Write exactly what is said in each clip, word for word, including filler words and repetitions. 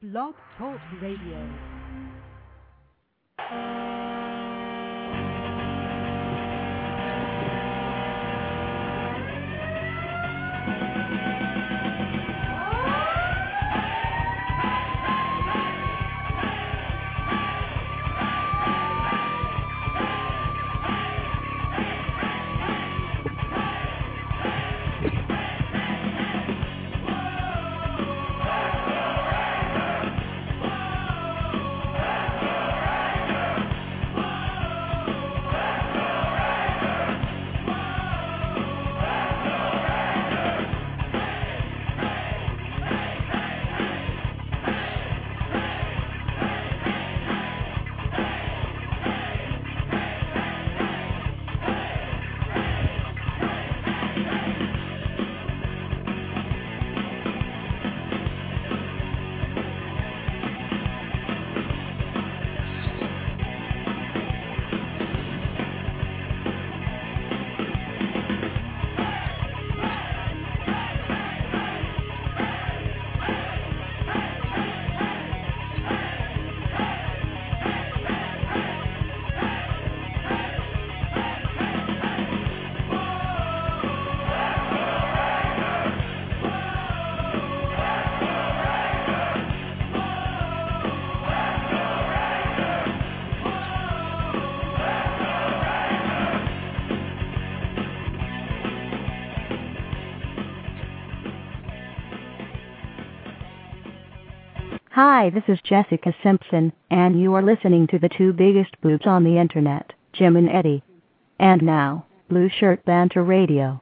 Blog Talk Radio. Hi, this is Jessica Simpson, and you are listening to the two biggest boobs on the internet, Jim and Eddie. And now, Blue Shirt Banter Radio.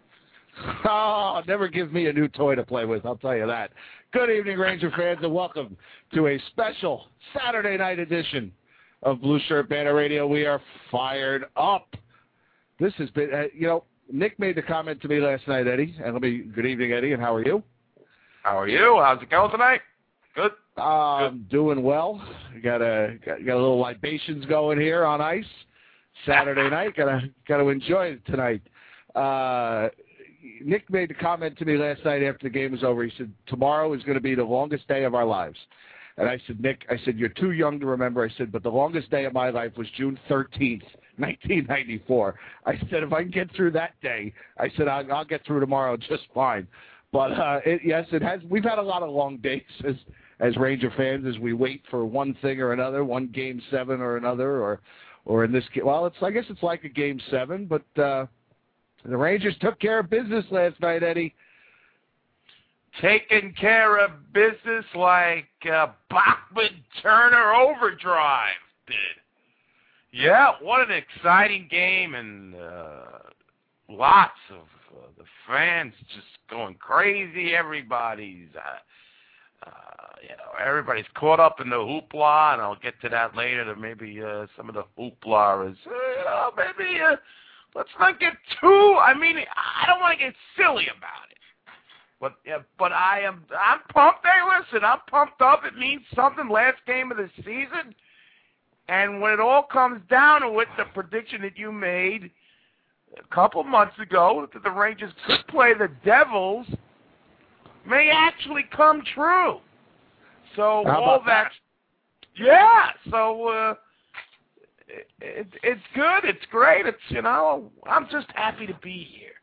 Oh, never give me a new toy to play with, I'll tell you that. Good evening, Ranger fans, and welcome to a special Saturday night edition of Blue Shirt Banter Radio. We are fired up. This has been, uh, you know, Nick made the comment to me last night, Eddie, and let me, good evening, Eddie, and how are you? How are you? How's it going tonight? Good. Um, doing well. Got a got, got a little libations going here on ice. Saturday night. Gotta gotta enjoy it tonight. Uh, Nick made the comment to me last night after the game was over. He said tomorrow is going to be the longest day of our lives. And I said, Nick, I said you're too young to remember. I said, but the longest day of my life was June thirteenth, nineteen ninety-four. I said if I can get through that day, I said I'll, I'll get through tomorrow just fine. But uh, it, yes, it has. We've had a lot of long days as. as Ranger fans, as we wait for one thing or another, one game seven or another, or, or in this case, well, it's I guess it's like a game seven, but uh, the Rangers took care of business last night, Eddie. Taking care of business like uh, Bachman Turner Overdrive did. Yeah, what an exciting game, and uh, lots of uh, the fans just going crazy. Everybody's. Uh, Uh, you know, everybody's caught up in the hoopla, and I'll get to that later. That maybe uh, some of the hoopla is, uh, you know, maybe uh, let's not get too. I mean, I don't want to get silly about it, but yeah, but I am. I'm pumped. Hey, listen, I'm pumped up. It means something. Last game of the season, and when it all comes down to it, the prediction that you made a couple months ago that the Rangers could play the Devils may actually come true. So How all about that, that? yeah. So uh, it, it, it's good. It's great. It's you know, I'm just happy to be here.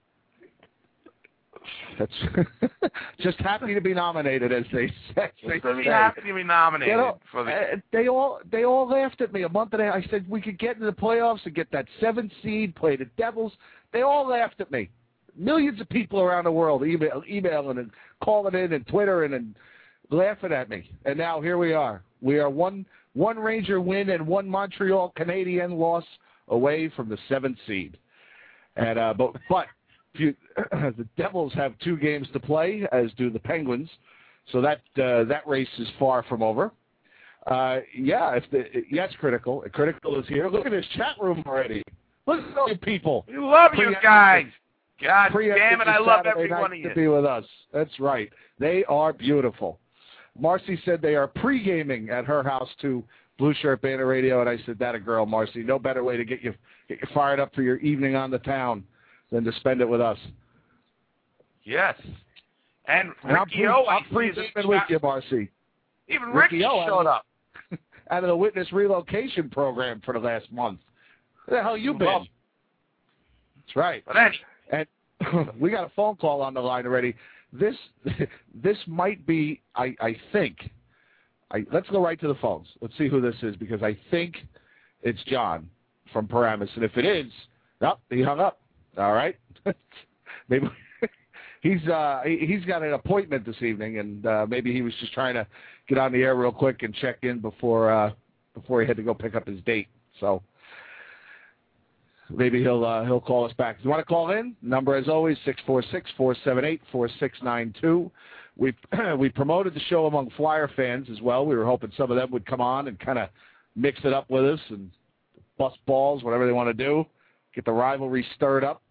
That's just happy to be nominated, as they say. Just to be happy to be nominated. You know, for the... uh, they all they all laughed at me a month and a half. I said we could get into the playoffs and get that seventh seed, play the Devils. They all laughed at me. Millions of people around the world email, emailing and calling in and Twittering and laughing at me. And now here we are. We are one one Ranger win and one Montreal Canadian loss away from the seventh seed. And uh, but but if you, the Devils have two games to play, as do the Penguins. So that uh, that race is far from over. Uh, yeah, if the yes, critical. Critical is here. Look at this chat room already. Look at all you people. We love you guys. God Pre- damn it, I love Saturday every one of to you. be with us. That's right. They are beautiful. Marcy said they are pre-gaming at her house to Blue Shirt Banter Radio, and I said, that a girl, Marcy. No better way to get you get you fired up for your evening on the town than to spend it with us. Yes. And And I'm Ricky O, I pre- I'm see is pre-gaming with chat- you, Marcy. Even Ricky, Ricky O showed up. Out of the witness relocation program for the last month. Where the hell you been? Well, that's right. But anyway. And we got a phone call on the line already. This this might be, I, I think, I, let's go right to the phones. Let's see who this is, because I think it's John from Paramus. And if it is, nope, he hung up. All right. Maybe he's uh, he, he's got an appointment this evening, and uh, maybe he was just trying to get on the air real quick and check in before uh, before he had to go pick up his date. So maybe he'll uh, he'll call us back. If you want to call in, number as always, six four six, four seven eight, four six nine two. We we promoted the show among Flyer fans as well. We were hoping some of them would come on and kind of mix it up with us and bust balls, whatever they want to do, get the rivalry stirred up.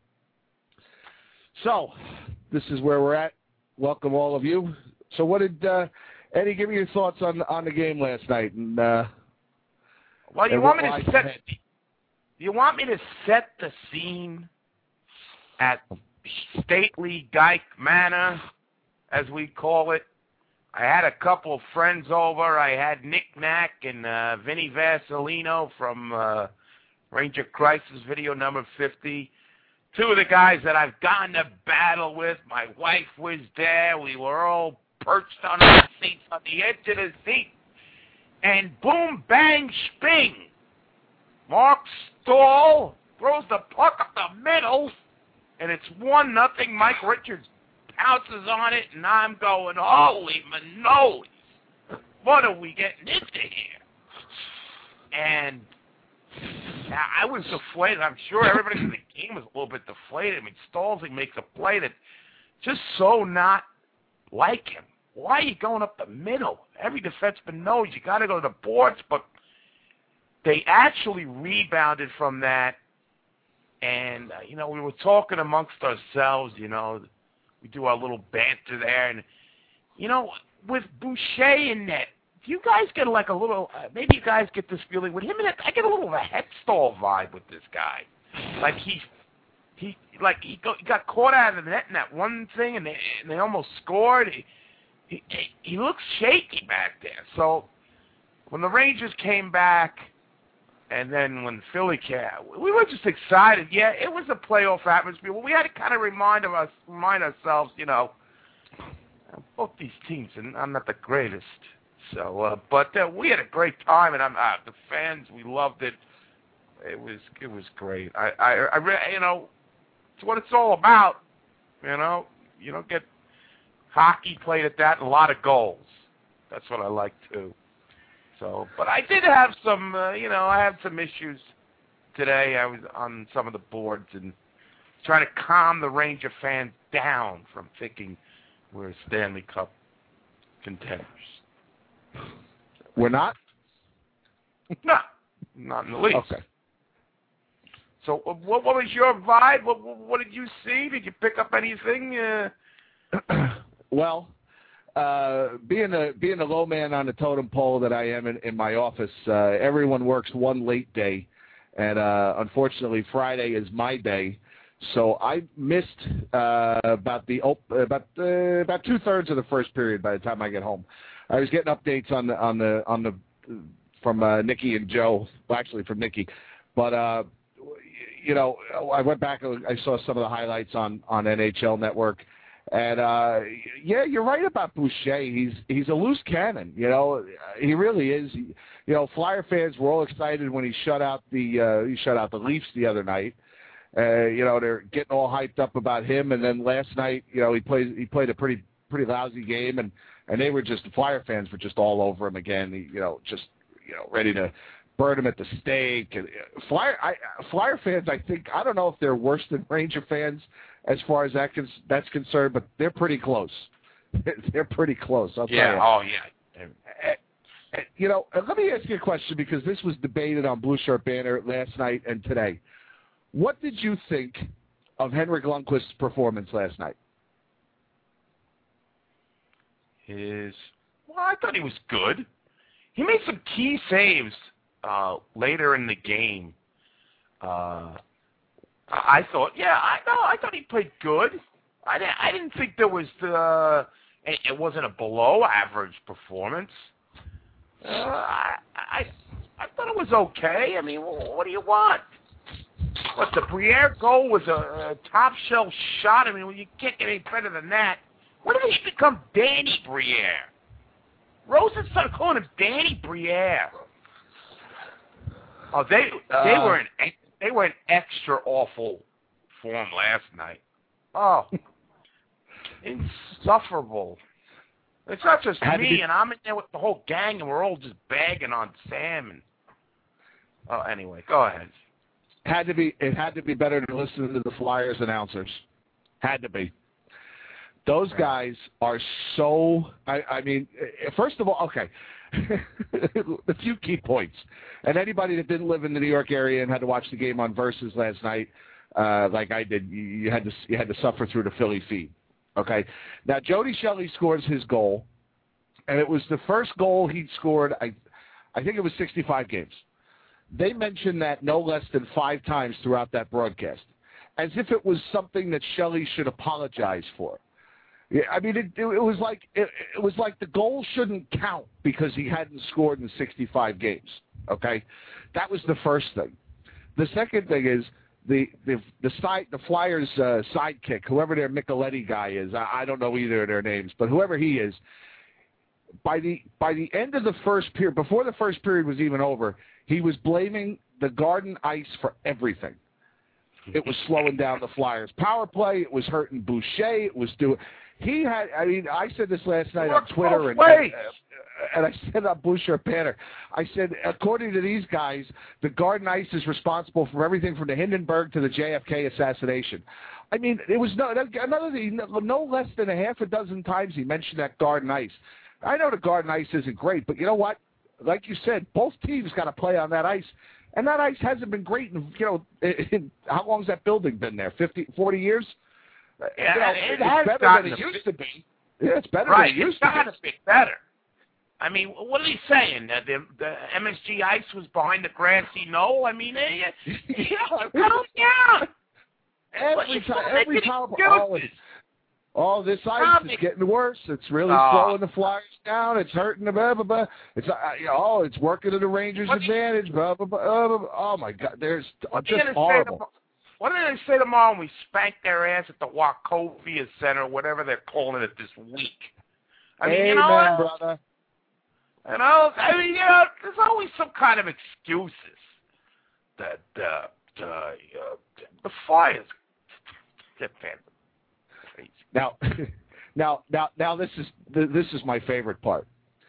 So this is where we're at. Welcome all of you. So what did uh, Eddie give me your thoughts on on the game last night? And uh, well, you and want me to set ahead? you want me to set the scene at stately Dyke Manor, as we call it. I had a couple of friends over. I had Nick Knack and uh, Vinny Vasilino from uh, Ranger Crisis video number fifty. Two of the guys that I've gotten to battle with. My wife was there. We were all perched on our seats, on the edge of the seat. And boom, bang, sping. Mark Stahl throws the puck up the middle, and it's one nothing. Mike Richards pounces on it, and I'm going, holy manoles, what are we getting into here? And I was deflated. I'm sure everybody in the game was a little bit deflated. I mean, Stalzing makes a play that's just so not like him. Why are you going up the middle? Every defenseman knows you got to go to the boards, but they actually rebounded from that. And, uh, you know, we were talking amongst ourselves, you know, we do our little banter there. And, you know, with Boucher in net, do you guys get like a little, uh, maybe you guys get this feeling with him in it, I get a little of a Hextall vibe with this guy. Like he, he, like he, go, he got caught out of the net in that one thing, and they, and they almost scored. He, he, he looks shaky back there. So when the Rangers came back, and then when Philly came, we were just excited. Yeah, it was a playoff atmosphere. Well, we had to kind of remind of us, remind ourselves, you know, both these teams, and I'm not the greatest. So, uh, but uh, we had a great time, and I'm uh, the fans. We loved it. It was it was great. I I, I re- you know, it's what it's all about. You know, you don't get hockey played at that, and a lot of goals. That's what I like too. So, but I did have some, uh, you know, I had some issues today. I was on some of the boards and trying to calm the Ranger fans down from thinking we're Stanley Cup contenders. We're not? No, not in the least. Okay. So what, what was your vibe? What, what did you see? Did you pick up anything? Uh... well, uh, being a being a low man on the totem pole that I am in, in my office, uh, everyone works one late day, and uh, unfortunately Friday is my day. So I missed uh, about the op- about uh, about two thirds of the first period by the time I get home. I was getting updates on the on the on the from uh, Nikki and Joe, well, actually from Nikki, but uh, you know, I went back and I saw some of the highlights on, on N H L Network, and uh, yeah, you're right about Boucher. He's he's a loose cannon. You know, he really is. He, you know, Flyer fans were all excited when he shut out the uh, he shut out the Leafs the other night. Uh, you know, they're getting all hyped up about him, and then last night, you know, he played he played a pretty pretty lousy game, and. And they were just, the Flyer fans were just all over him again, you know, just, you know, ready to burn him at the stake. And Flyer, I, Flyer fans, I think, I don't know if they're worse than Ranger fans as far as that that's concerned, but they're pretty close. They're pretty close, I'll yeah, tell you. Oh, yeah. And, you know, let me ask you a question, because this was debated on Blue Shirt Banner last night and today. What did you think of Henrik Lundqvist's performance last night? His, well, I thought he was good. He made some key saves uh, later in the game. Uh, I thought, yeah, I no, I thought he played good. I didn't, I didn't think there was the, it, it wasn't a below average performance. Uh, I, I I thought it was okay. I mean, what do you want? What, the Briere goal was a, a top shelf shot? I mean, well, you can't get any better than that. When did he become Danny Briere? Rosen started calling him Danny Briere. Oh, they they Uh, were in they were in extra awful form last night. Oh, insufferable. It's not just Had to me, be- and I'm in there with the whole gang, and we're all just bagging on Sam. And oh, anyway, go ahead. Had to be. It had to be better to listen to the Flyers announcers. Had to be. Those guys are so. I, I mean, first of all, okay. A few key points, and anybody that didn't live in the New York area and had to watch the game on Versus last night, uh, like I did, you, you had to you had to suffer through the Philly feed. Okay, now Jody Shelley scores his goal, and it was the first goal he'd scored. I, I think it was sixty-five games. They mentioned that no less than five times throughout that broadcast, as if it was something that Shelley should apologize for. Yeah, I mean, it, it, it was like it, it was like the goal shouldn't count because he hadn't scored in sixty-five games. Okay, that was the first thing. The second thing is the the the side the Flyers uh, sidekick, whoever their Micheletti guy is. I, I don't know either of their names, but whoever he is, by the by the end of the first period, before the first period was even over, he was blaming the Garden Ice for everything. It was slowing down the Flyers' power play. It was hurting Boucher. It was doing. He had. I mean, I said this last night on Twitter, and, and, and I said on Boucher Banner. I said, according to these guys, the Garden Ice is responsible for everything from the Hindenburg to the J F K assassination. I mean, it was no another thing. No less than a half a dozen times he mentioned that Garden Ice. I know the Garden Ice isn't great, but you know what? Like you said, both teams got to play on that ice. And that ice hasn't been great in, you know, in, how long's that building been there? fifty, forty years? Yeah, you know, it it's has better than it gotten used to be. Yeah, it's better right, than it used it's got to to be better. I mean, what are they saying? That the, the M S G Ice was behind the grassy knoll? I mean, they, you know, calm down. Every time, every time, oh, excuses. oh, this ice Calm is it. getting worse. It's really Oh. slowing the Flyers down. It's hurting the blah, blah, blah. It's, uh, you know, oh, it's working to the Rangers' What advantage. Blah, blah, blah, blah, blah. Oh, my God. There's What just are they horrible. Say what are they say tomorrow when we spank their ass at the Wachovia Center, whatever they're calling it this week? I mean, Amen, you know, brother. You know, I mean, you know, there's always some kind of excuses that uh, uh, uh, the Flyers. Now, now, now, now, this is this is my favorite part.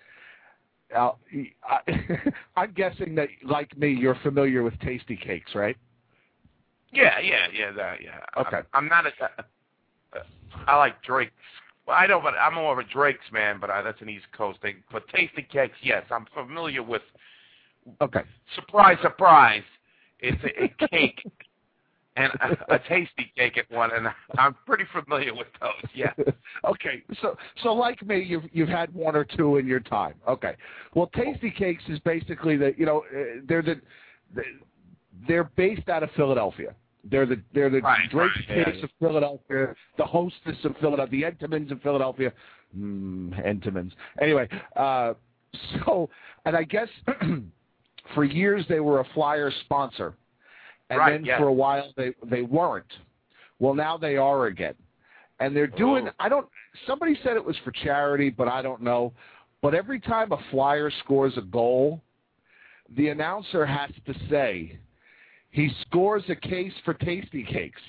Now, I, I'm guessing that, like me, you're familiar with Tasty Cakes, right? Yeah, yeah, yeah, that, yeah. Okay. I'm, I'm not a. Uh, I like Drake's. Well, I know, but I'm more of a Drake's man. But I, that's an East Coast thing. But Tasty Cakes, yes, I'm familiar with. Okay. Surprise, surprise! It's a, a cake. And a, a tasty cake at one, and I'm pretty familiar with those. Yeah. Okay. So, so like me, you've you've had one or two in your time. Okay. Well, Tasty Cakes is basically the you know uh, they're the, the they're based out of Philadelphia. They're the they're the right, Drake's right, yeah, Cakes yeah. of Philadelphia, the Hostess of Philadelphia, the Entenmann's of Philadelphia. Mm, Entenmann's. Anyway, uh, so and I guess for years they were a Flyer sponsor. And right, then yeah. for a while they, they weren't. Well, now they are again. And they're doing, Oh. I don't, somebody said it was for charity, but I don't know. But every time a Flyer scores a goal, the announcer has to say, he scores a case for Tasty Cakes.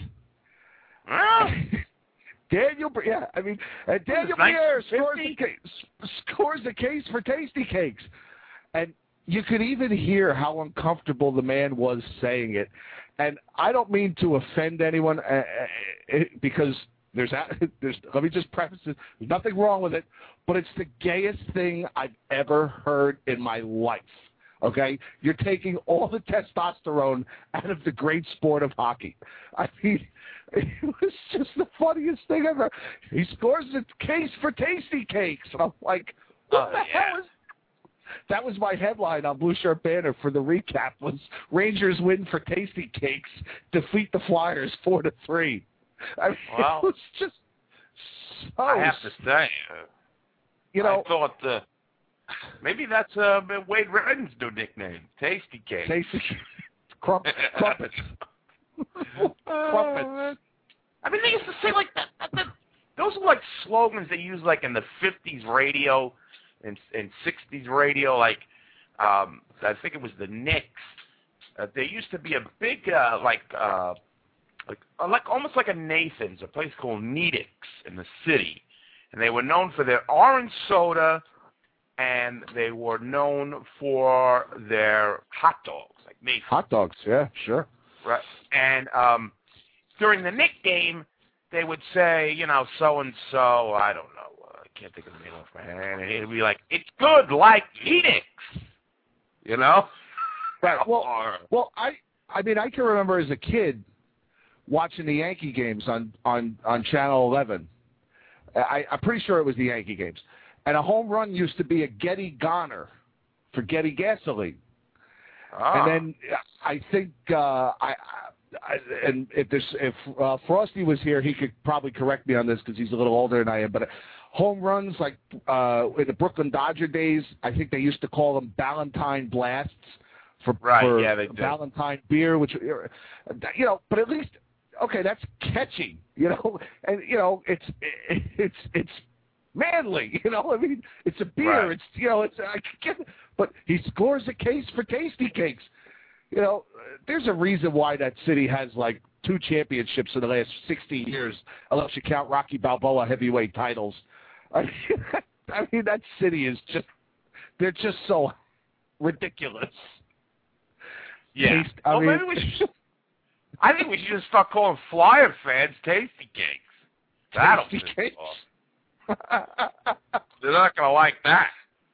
Well, Daniel, yeah, I mean, uh, Daniel nice Briere scores fifty? a, case, scores a case for Tasty Cakes. And you could even hear how uncomfortable the man was saying it. And I don't mean to offend anyone uh, uh, because there's, there's, let me just preface it, there's nothing wrong with it, but it's the gayest thing I've ever heard in my life. Okay? You're taking all the testosterone out of the great sport of hockey. I mean, it was just the funniest thing ever. He scores a case for Tasty Cakes. And I'm like, what Oh, the yeah. hell is That was my headline on Blue Shirt Banner for the recap was Rangers win for Tasty Cakes, defeat the Flyers four to three. I mean, Wow. it was just so. I have to say, uh, you know, I thought uh, Maybe that's uh, Wade Redden's new nickname, Tasty Cake. Tasty Crump, Crumpets. Crumpets. I mean, they used to say like that. that, that those are like slogans they used like in the fifties radio and, and sixties radio. Like, um, I think it was the Knicks. Uh, there used to be a big, uh, like, uh, like, uh, like almost like a Nathan's, a place called Needix in the city. And they were known for their orange soda, and they were known for their hot dogs, like Nathan's. Hot dogs, yeah, sure. Right. And um, during the Knick game, they would say, you know, so-and-so, I don't know, uh, I can't think of the name off my head, and it'd be like, it's good like Needix, you know? Right. Well, well, I, I mean, I can remember as a kid watching the Yankee games on, on, on Channel eleven. I, I'm pretty sure it was the Yankee games. And a home run used to be a Getty Goner for Getty Gasoline. Ah. And then I think, uh, I, I, and if this, if uh, Frosty was here, he could probably correct me on this because he's a little older than I am. But home runs, like uh, in the Brooklyn Dodger days, I think they used to call them Ballantine Blasts for, right, for yeah, they do. Ballantine beer, which, you know, but at least, okay, that's catchy, you know, and, you know, it's, it's, it's manly, you know, I mean, it's a beer, right. it's, you know, it's, I get it, but he scores a case for Tasty Cakes. You know, there's a reason why that city has like two championships in the last sixty years, unless you count Rocky Balboa heavyweight titles. I mean, I mean that city is just, they're just so ridiculous. Yeah. Taste, I well, mean, maybe we should, I think we should just start calling Flyer fans Tasty Cakes. That'll Tasty piss Cakes. off. They're not going to like that.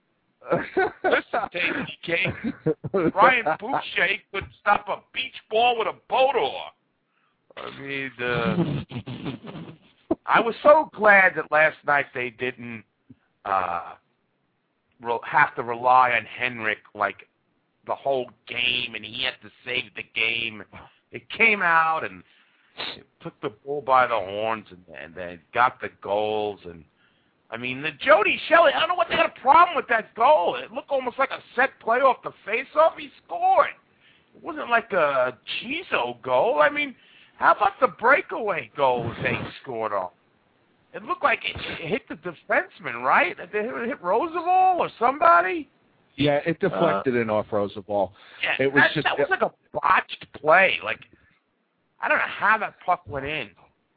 Listen, Tasty Cakes. Brian Boucher couldn't stop a beach ball with a boat oar. I mean, uh, I was so glad that last night they didn't uh, re- have to rely on Henrik like the whole game, and he had to save the game. It came out and it took the bull by the horns, and, and they got the goals. And I mean, the Jody Shelley, I don't know what they had a problem with that goal. It looked almost like a set play off the face-off. He scored. It wasn't like a Chizo goal. I mean, how about the breakaway goals they scored off? It looked like it, it hit the defenseman, right? Did it hit Roosevelt or somebody? Yeah, it deflected uh, in off Roosevelt. Yeah, it was that, just that was like a botched play. Like, I don't know how that puck went in.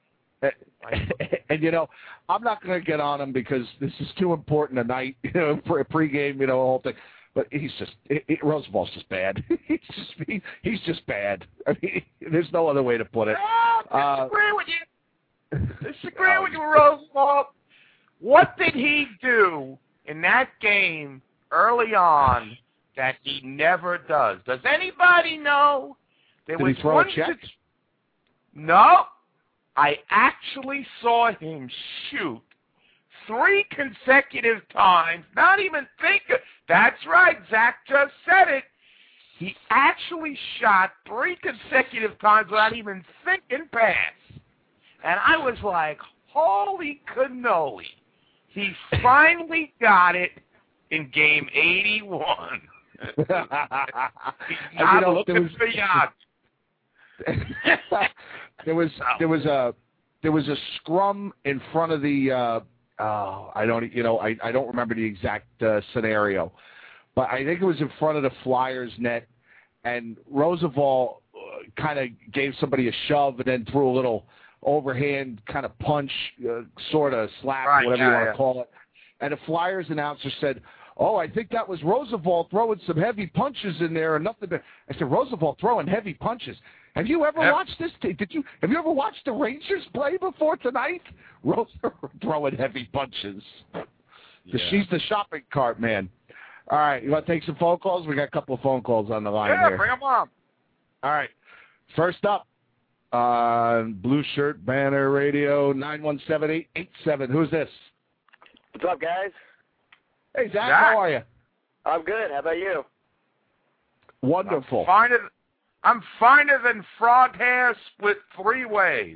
And, and you know, I'm not going to get on him because this is too important a night, you know, for a pregame, you know, the whole thing. But he's just it, it, Roosevelt's just bad. he's just he, he's just bad. I mean, there's no other way to put it. Oh, I disagree uh, with you. Disagree with you, Roosevelt. What did he do in that game early on that he never does? Does anybody know? There did was he throw one a check? sit- no. I actually saw him shoot three consecutive times, not even think of, that's right, Zach just said it. He actually shot three consecutive times without even thinking pass. And I was like, holy cannoli. He finally got it in game eighty-one. He's not you know, looking was, for yachts. there was there was a there was a scrum in front of the uh, oh I don't you know I, I don't remember the exact uh, scenario, but I think it was in front of the Flyers net, and Roosevelt uh, kind of gave somebody a shove and then threw a little overhand kind of punch, uh, sort of slap, right, whatever yeah, you want to yeah. call it, and the Flyers announcer said, "Oh, I think that was Roosevelt throwing some heavy punches in there, and nothing." But I said, "Roosevelt throwing heavy punches." Have you ever yep. watched this? T- did you? Have you ever watched the Rangers play before tonight? Roosevelt throwing heavy punches. Yeah. She's the shopping cart man. All right, you want to take some phone calls? We got a couple of phone calls on the line yeah, here. bring them on. All right, first up on Blue Shirt Banner Radio nine one seven eight eight seven. Who's this? What's up, guys? Hey, Zach, Zach. how are you? I'm good. How about you? Wonderful. I'm finer, I'm finer than frog hair split three ways.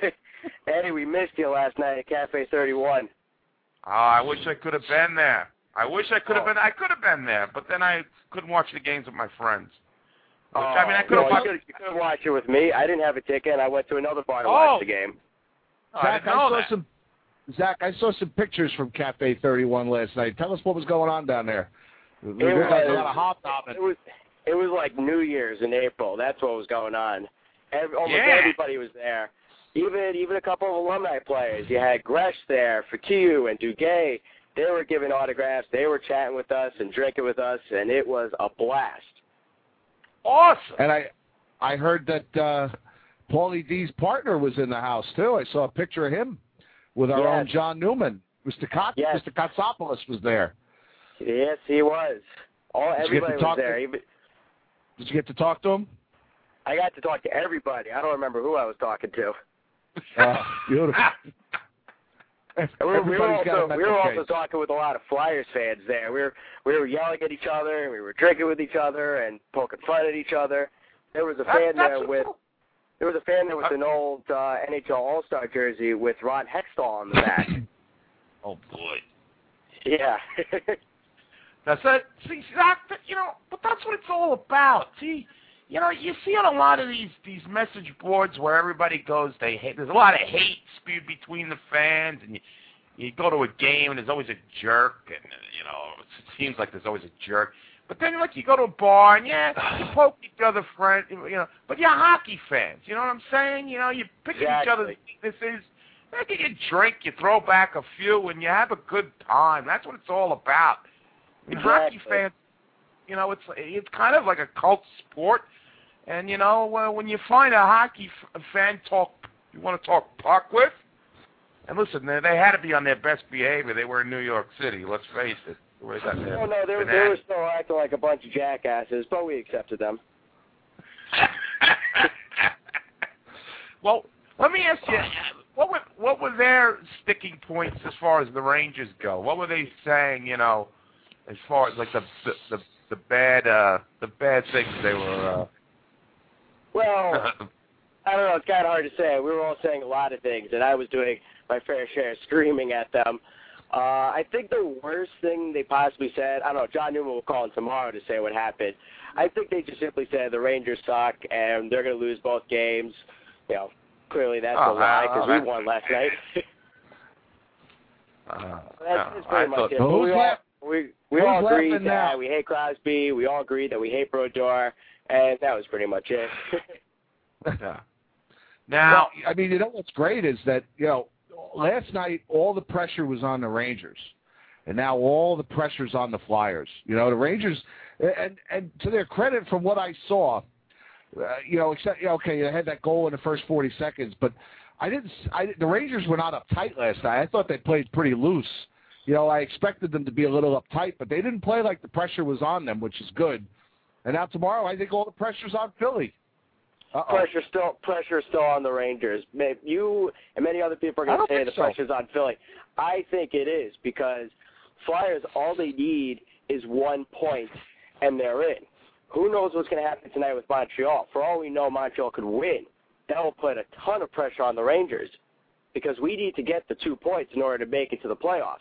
Eddie, we missed you last night at Cafe thirty-one. Oh, I wish I could have been there. I wish I could have Oh. been. I could have been there, but then I couldn't watch the games with my friends. Which, Oh, I mean, I could have well, watched. you could have watched it with me. I didn't have a ticket, and I went to another bar to Oh. watch the game. Oh, I Zach, didn't I know saw that. some. Zach, I saw some pictures from Cafe thirty-one last night. Tell us what was going on down there. There was a lot of hobnobbing. It was it was like New Year's in April. That's what was going on. Every, almost Yeah. everybody was there. Even even a couple of alumni players. You had Gresh there, Fatiou and Duguay. They were giving autographs. They were chatting with us and drinking with us, and it was a blast. Awesome. And I, I heard that uh, Paulie D's partner was in the house too. I saw a picture of him with our Yes. own John Newman. Mister Kot, Yes. Mister Kotsopoulos was there. Yes, he was. All Did you get to everybody was talk there. to- Even, Did you get to talk to him? I got to talk to everybody. I don't remember who I was talking to. Uh, beautiful. And we were, we were Everybody's got a also, we mental were also case. talking with a lot of Flyers fans there. We were we were yelling at each other, and we were drinking with each other, and poking fun at each other. There was a That- fan that's there what's with cool. there was a fan there with Uh, an old uh, N H L All-Star jersey with Ron Hextall on the back. Oh boy. Yeah. That's it. See, Zach, that, you know, but that's what it's all about. See, you know, you see on a lot of these these message boards where everybody goes, they hate. There's a lot of hate spewed between the fans, and you you go to a game and there's always a jerk, and uh, you know, it seems like there's always a jerk. But then, like, you go to a bar and yeah, you poke each other, friend, you know. But you're hockey fans, you know what I'm saying? You know, you pick at each other's Exactly. weaknesses. Maybe you drink, you throw back a few, and you have a good time. That's what it's all about. I mean, hockey Exactly. fans, you know, it's it's kind of like a cult sport. And, you know, uh, when you find a hockey f- fan talk, you want to talk puck with, and listen, they, they had to be on their best behavior. They were in New York City, let's face it. Where that Oh no, they, were- they were still acting like a bunch of jackasses, but we accepted them. Well, let me ask you, what were what were their sticking points as far as the Rangers go? What were they saying? You know, as far as like the the the, the bad uh, the bad things they were. Well, Uh, I don't know. It's kind of hard to say. We were all saying a lot of things, and I was doing my fair share of screaming at them. Uh, I think the worst thing they possibly said, I don't know, John Newman will call in tomorrow to say what happened. I think they just simply said the Rangers suck, and they're going to lose both games. You know, clearly that's Oh, a lie, well, because we that's- won last night. uh, That's, no, that's I pretty much thought- it. Well, But who's we all, laugh- we, we who's all agreed laughing that now? we hate Crosby. We all agreed that we hate Brodeur, and that was pretty much it. Yeah. Now, Well, I mean, you know what's great is that, you know, last night all the pressure was on the Rangers, and now all the pressure's on the Flyers. You know, the Rangers, and and to their credit, from what I saw, uh, you know, except you know, okay, they had that goal in the first forty seconds, but I didn't. I, the Rangers were not uptight last night. I thought they played pretty loose. You know, I expected them to be a little uptight, but they didn't play like the pressure was on them, which is good. And now tomorrow, I think all the pressure's on Philly. Uh-oh. Pressure still, pressure still on the Rangers. May- You and many other people are I going don't to say think the so. pressure's on Philly. I think it is, because Flyers, all they need is one point, and they're in. Who knows what's going to happen tonight with Montreal? For all we know, Montreal could win. That will put a ton of pressure on the Rangers, because we need to get the two points in order to make it to the playoffs.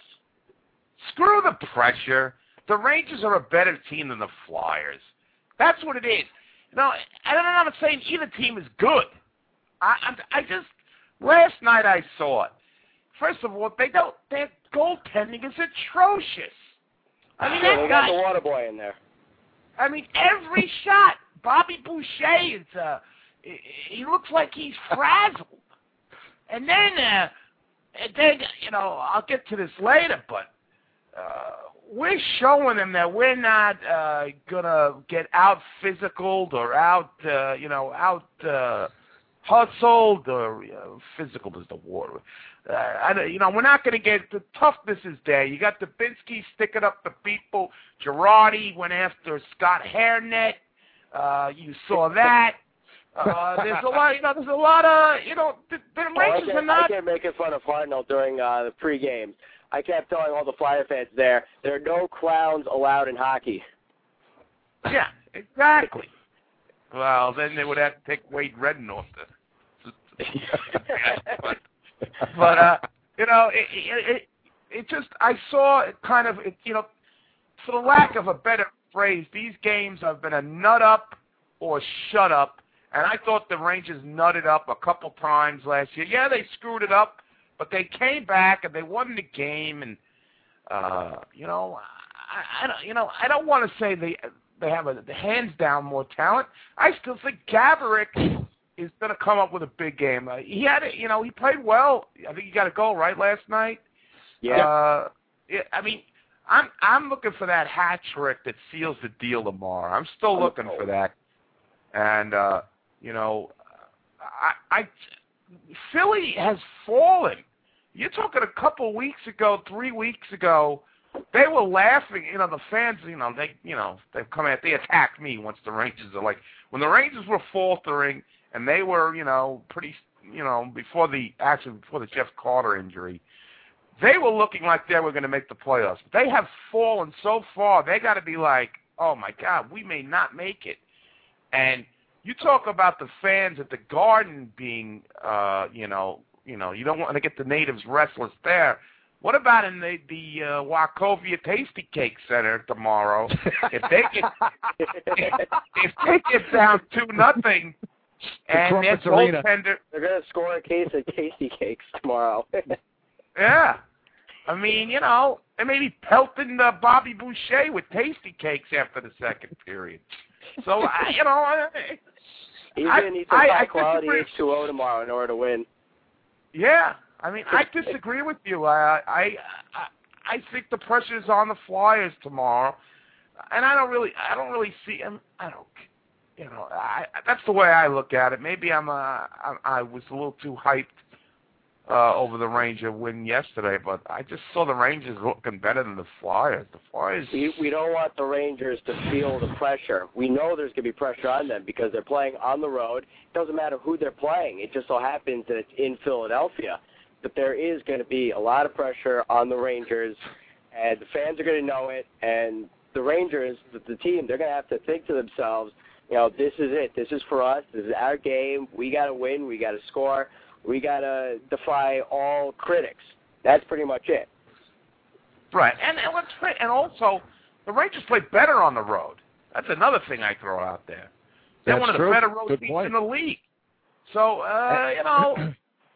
screw the pressure. The Rangers are a better team than the Flyers. That's what it is. No, I don't know. I'm not saying either team is good. I, I, I just last night I saw it. First of all, they don't. Their goaltending is atrocious. I mean, Yeah, that they got guy. the water boy in there. I mean, every shot, Bobby Boucher is. Uh, he, he looks like he's frazzled. And then, uh, and then you know, I'll get to this later, but. Uh, we're showing them that we're not uh, gonna get out physicaled or out, uh, you know, out uh, hustled or you know, physical is the word. Uh, I, don't- you know, we're not gonna get the toughness is there. You got Dubinsky sticking up the people. Girardi went after Scott Hairnet. Uh, you saw that. Uh, there's a lot, you know. There's a lot of, you know, the, the Oh, I, Rangers are kept, I not. kept making fun of Hartnell during uh, the pregame. I kept telling all the Flyer fans there, there are no clowns allowed in hockey. Yeah, exactly. Well, then they would have to take Wade Redden off the. but, but uh, you know, it, it, it, it just I saw it kind of, it, you know, for the lack of a better phrase, these games have been a nut up or shut up, and I thought the Rangers nutted up a couple times last year. Yeah, they screwed it up, but they came back and they won the game, and uh, you know, I, I don't, you know, I don't want to say they they have a the hands down more talent. I still think Gaborik is going to come up with a big game. Uh, he had, it, you know, he played well. I think he got a goal right last night. Yeah. Uh, yeah, I mean, I'm I'm looking for that hat trick that seals the deal tomorrow. I'm still looking for that. And uh, you know, I, I Philly has fallen. You're talking a couple weeks ago, three weeks ago, they were laughing. You know, the fans. You know, they you know they've come at they attacked me once the Rangers are like when the Rangers were faltering and they were you know pretty you know before the actually before the Jeff Carter injury. They were looking like they were going to make the playoffs. They have fallen so far. They got to be like, oh my God, we may not make it. And you talk about the fans at the Garden being, uh, you know, you know, you don't want to get the natives restless there. What about in the the uh, Wachovia Tasty Cake Center tomorrow? If they get if, if they get down two nothing, and their goaltender, they're going to score a case of Tasty Cakes tomorrow. Yeah. I mean, you know, they may be pelting uh, Bobby Boucher with Tasty Cakes after the second period. So, I, you know, I, he's going to need some high-quality H two O tomorrow in order to win. Yeah. I mean, I disagree with you. I, I, I, I think the pressure is on the Flyers tomorrow, and I don't really, I don't really see him. I don't, you know, I, that's the way I look at it. Maybe I'm, uh, I, I was a little too hyped. Uh, over the Ranger win yesterday, but I just saw the Rangers looking better than the Flyers. The Flyers. We, we don't want the Rangers to feel the pressure. We know there's going to be pressure on them because they're playing on the road. It doesn't matter who they're playing. It just so happens that it's in Philadelphia. But there is going to be a lot of pressure on the Rangers, and the fans are going to know it. And the Rangers, the, the team, they're going to have to think to themselves, you know, this is it. This is for us. This is our game. We got to win. We got to score. We got to defy all critics. That's pretty much it. Right. And, and let's play, and also, the Rangers play better on the road. That's another thing I throw out there. They're That's one of true. the better road Good teams point. in the league. So, uh, you know,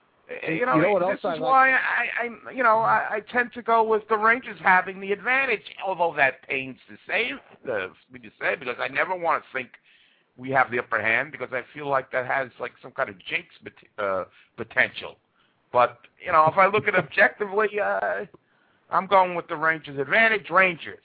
you know, you know what this else is I like? why I, I, you know, I, I tend to go with the Rangers having the advantage, although that pains to say, uh, me to say, because I never want to think we have the upper hand because I feel like that has like some kind of jinx uh, potential. But, you know, if I look at it objectively, uh, I'm going with the Rangers' advantage. Rangers.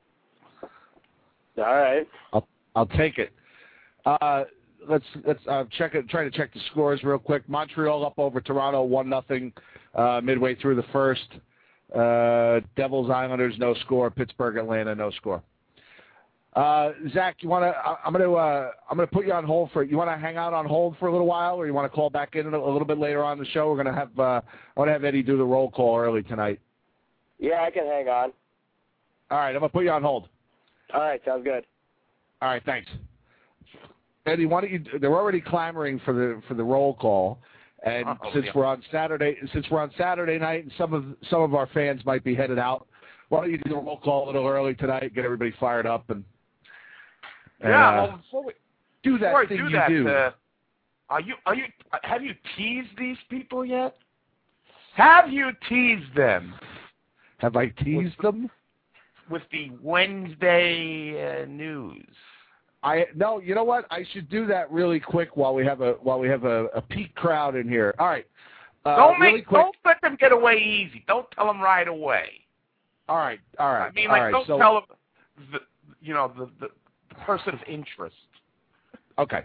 All right. I'll I'll take it. Uh, let's let's uh, check it. Try to check the scores real quick. Montreal up over Toronto one nothing uh, midway through the first. Uh, Devils Islanders no score. Pittsburgh Atlanta no score. Uh, Zach, you want to? I'm going to. Uh, I'm going to put you on hold for. You want to hang out on hold for a little while, or you want to call back in a, a little bit later on in the show? We're going to have. Uh, I want to have Eddie do the roll call early tonight. Yeah, I can hang on. All right, I'm going to put you on hold. All right, sounds good. All right, thanks. Eddie, why don't you? They're already clamoring for the for the roll call, and Uh-oh, since yeah. we're on Saturday, since we're on Saturday night, and some of some of our fans might be headed out, why don't you do the roll call a little early tonight, get everybody fired up, and. Yeah, uh, well, before we do that before I thing do you that, do. Uh, are you are you have you teased these people yet? Have you teased them Have I teased them? with the Wednesday uh, news? I no. You know what? I should do that really quick while we have a while we have a, a peak crowd in here. All right. Uh, don't make really quick. don't let them get away easy. Don't tell them right away. All right. All right. I mean, all like right, don't so, tell them, the, you know, the, the person of interest. Okay.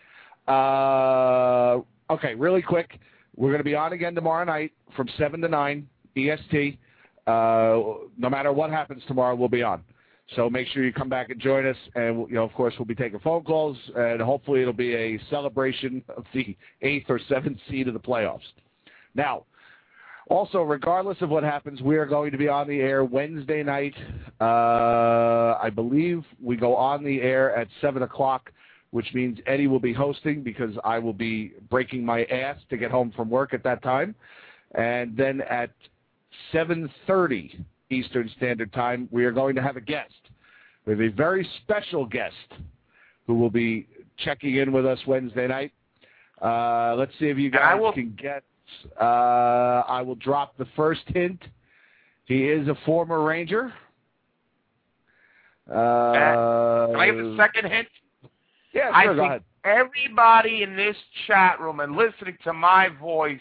Uh, okay. Really quick. We're going to be on again tomorrow night from seven to nine E S T. Uh, no matter what happens tomorrow, we'll be on. So make sure you come back and join us. And, you know, of course, we'll be taking phone calls. And hopefully it'll be a celebration of the eighth or seventh seed of the playoffs. Now, also, regardless of what happens, we are going to be on the air Wednesday night. Uh, I believe we go on the air at seven o'clock, which means Eddie will be hosting because I will be breaking my ass to get home from work at that time. And then at seven thirty Eastern Standard Time, we are going to have a guest. We have a very special guest who will be checking in with us Wednesday night. Uh, let's see if you guys will, can get. Uh, I will drop the first hint. He is a former Ranger. Uh, Can I get the second hint? Yeah, I sure, go think ahead. everybody in this chat room and listening to my voice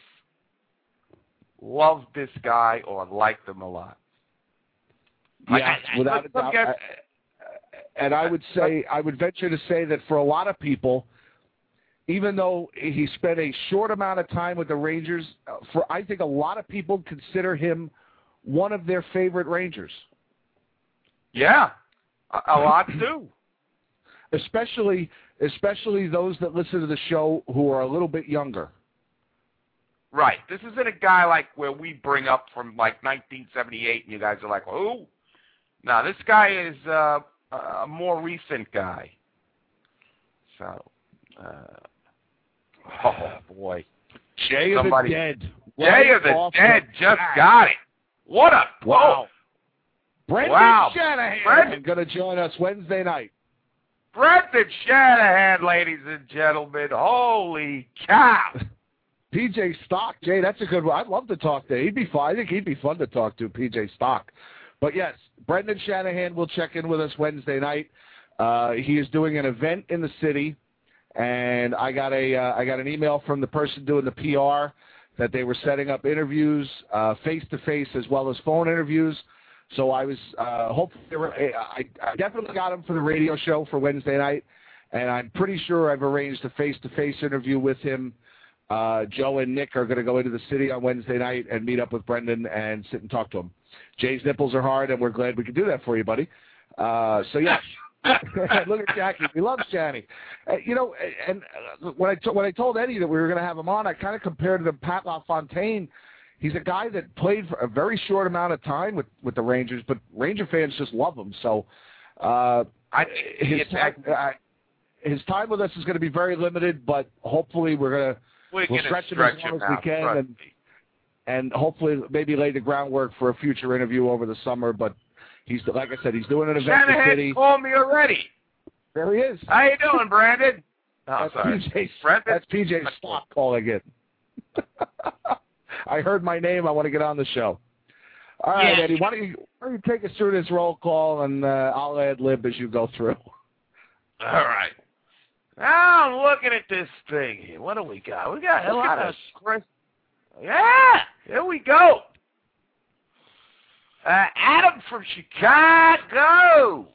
loved this guy or liked him a lot. Yes, I, I, without a doubt. Get, I, and I would say, I would venture to say that for a lot of people, even though he spent a short amount of time with the Rangers, for I think a lot of people consider him one of their favorite Rangers. Yeah, a, a lot do. Especially, especially those that listen to the show who are a little bit younger. Right. This isn't a guy like where we bring up from like nineteen seventy-eight and you guys are like, who? No, this guy is uh, a more recent guy. So, uh, oh boy. Jay of the Dead. Jay of the Dead just got it. What a wow. Brendan wow. Shanahan going to join us Wednesday night. Brendan Shanahan, ladies and gentlemen. Holy cow. P J Stock, Jay, that's a good one. I'd love to talk to him. He'd be fun. I think he'd be fun to talk to, P J Stock. But yes, Brendan Shanahan will check in with us Wednesday night. Uh, he is doing an event in the city, and I got a uh, I got an email from the person doing the P R that they were setting up interviews, uh, face-to-face as well as phone interviews. So I was uh, hopefully I, I definitely got him for the radio show for Wednesday night, and I'm pretty sure I've arranged a face-to-face interview with him. Uh, Joe and Nick are going to go into the city on Wednesday night and meet up with Brendan and sit and talk to him. Jay's nipples are hard, and we're glad we can do that for you, buddy. Uh, so, yeah. Look at Jackie. We love Shani. Uh, you know, and when I, t- when I told Eddie that we were going to have him on, I kind of compared him to Pat LaFontaine. He's a guy that played for a very short amount of time with, with the Rangers, but Ranger fans just love him. So uh, I, his, time, uh, his time with us is going to be very limited, but hopefully we're going to we'll stretch him as long as we can, and, and hopefully maybe lay the groundwork for a future interview over the summer. But he's, like I said, he's doing an event Shanahan in the city. Called me already. There he is. How you doing, Brandon? Oh, that's sorry. P J. That's P J Stock calling in. I heard my name. I want to get on the show. All right, yeah. Eddie, why don't, you, why don't you take us through this roll call, and uh, I'll ad lib as you go through. All right. Now I'm looking at this thing here. What do we got? We got a lot of Chris. Yeah, here we go. Uh, Adam from Chicago.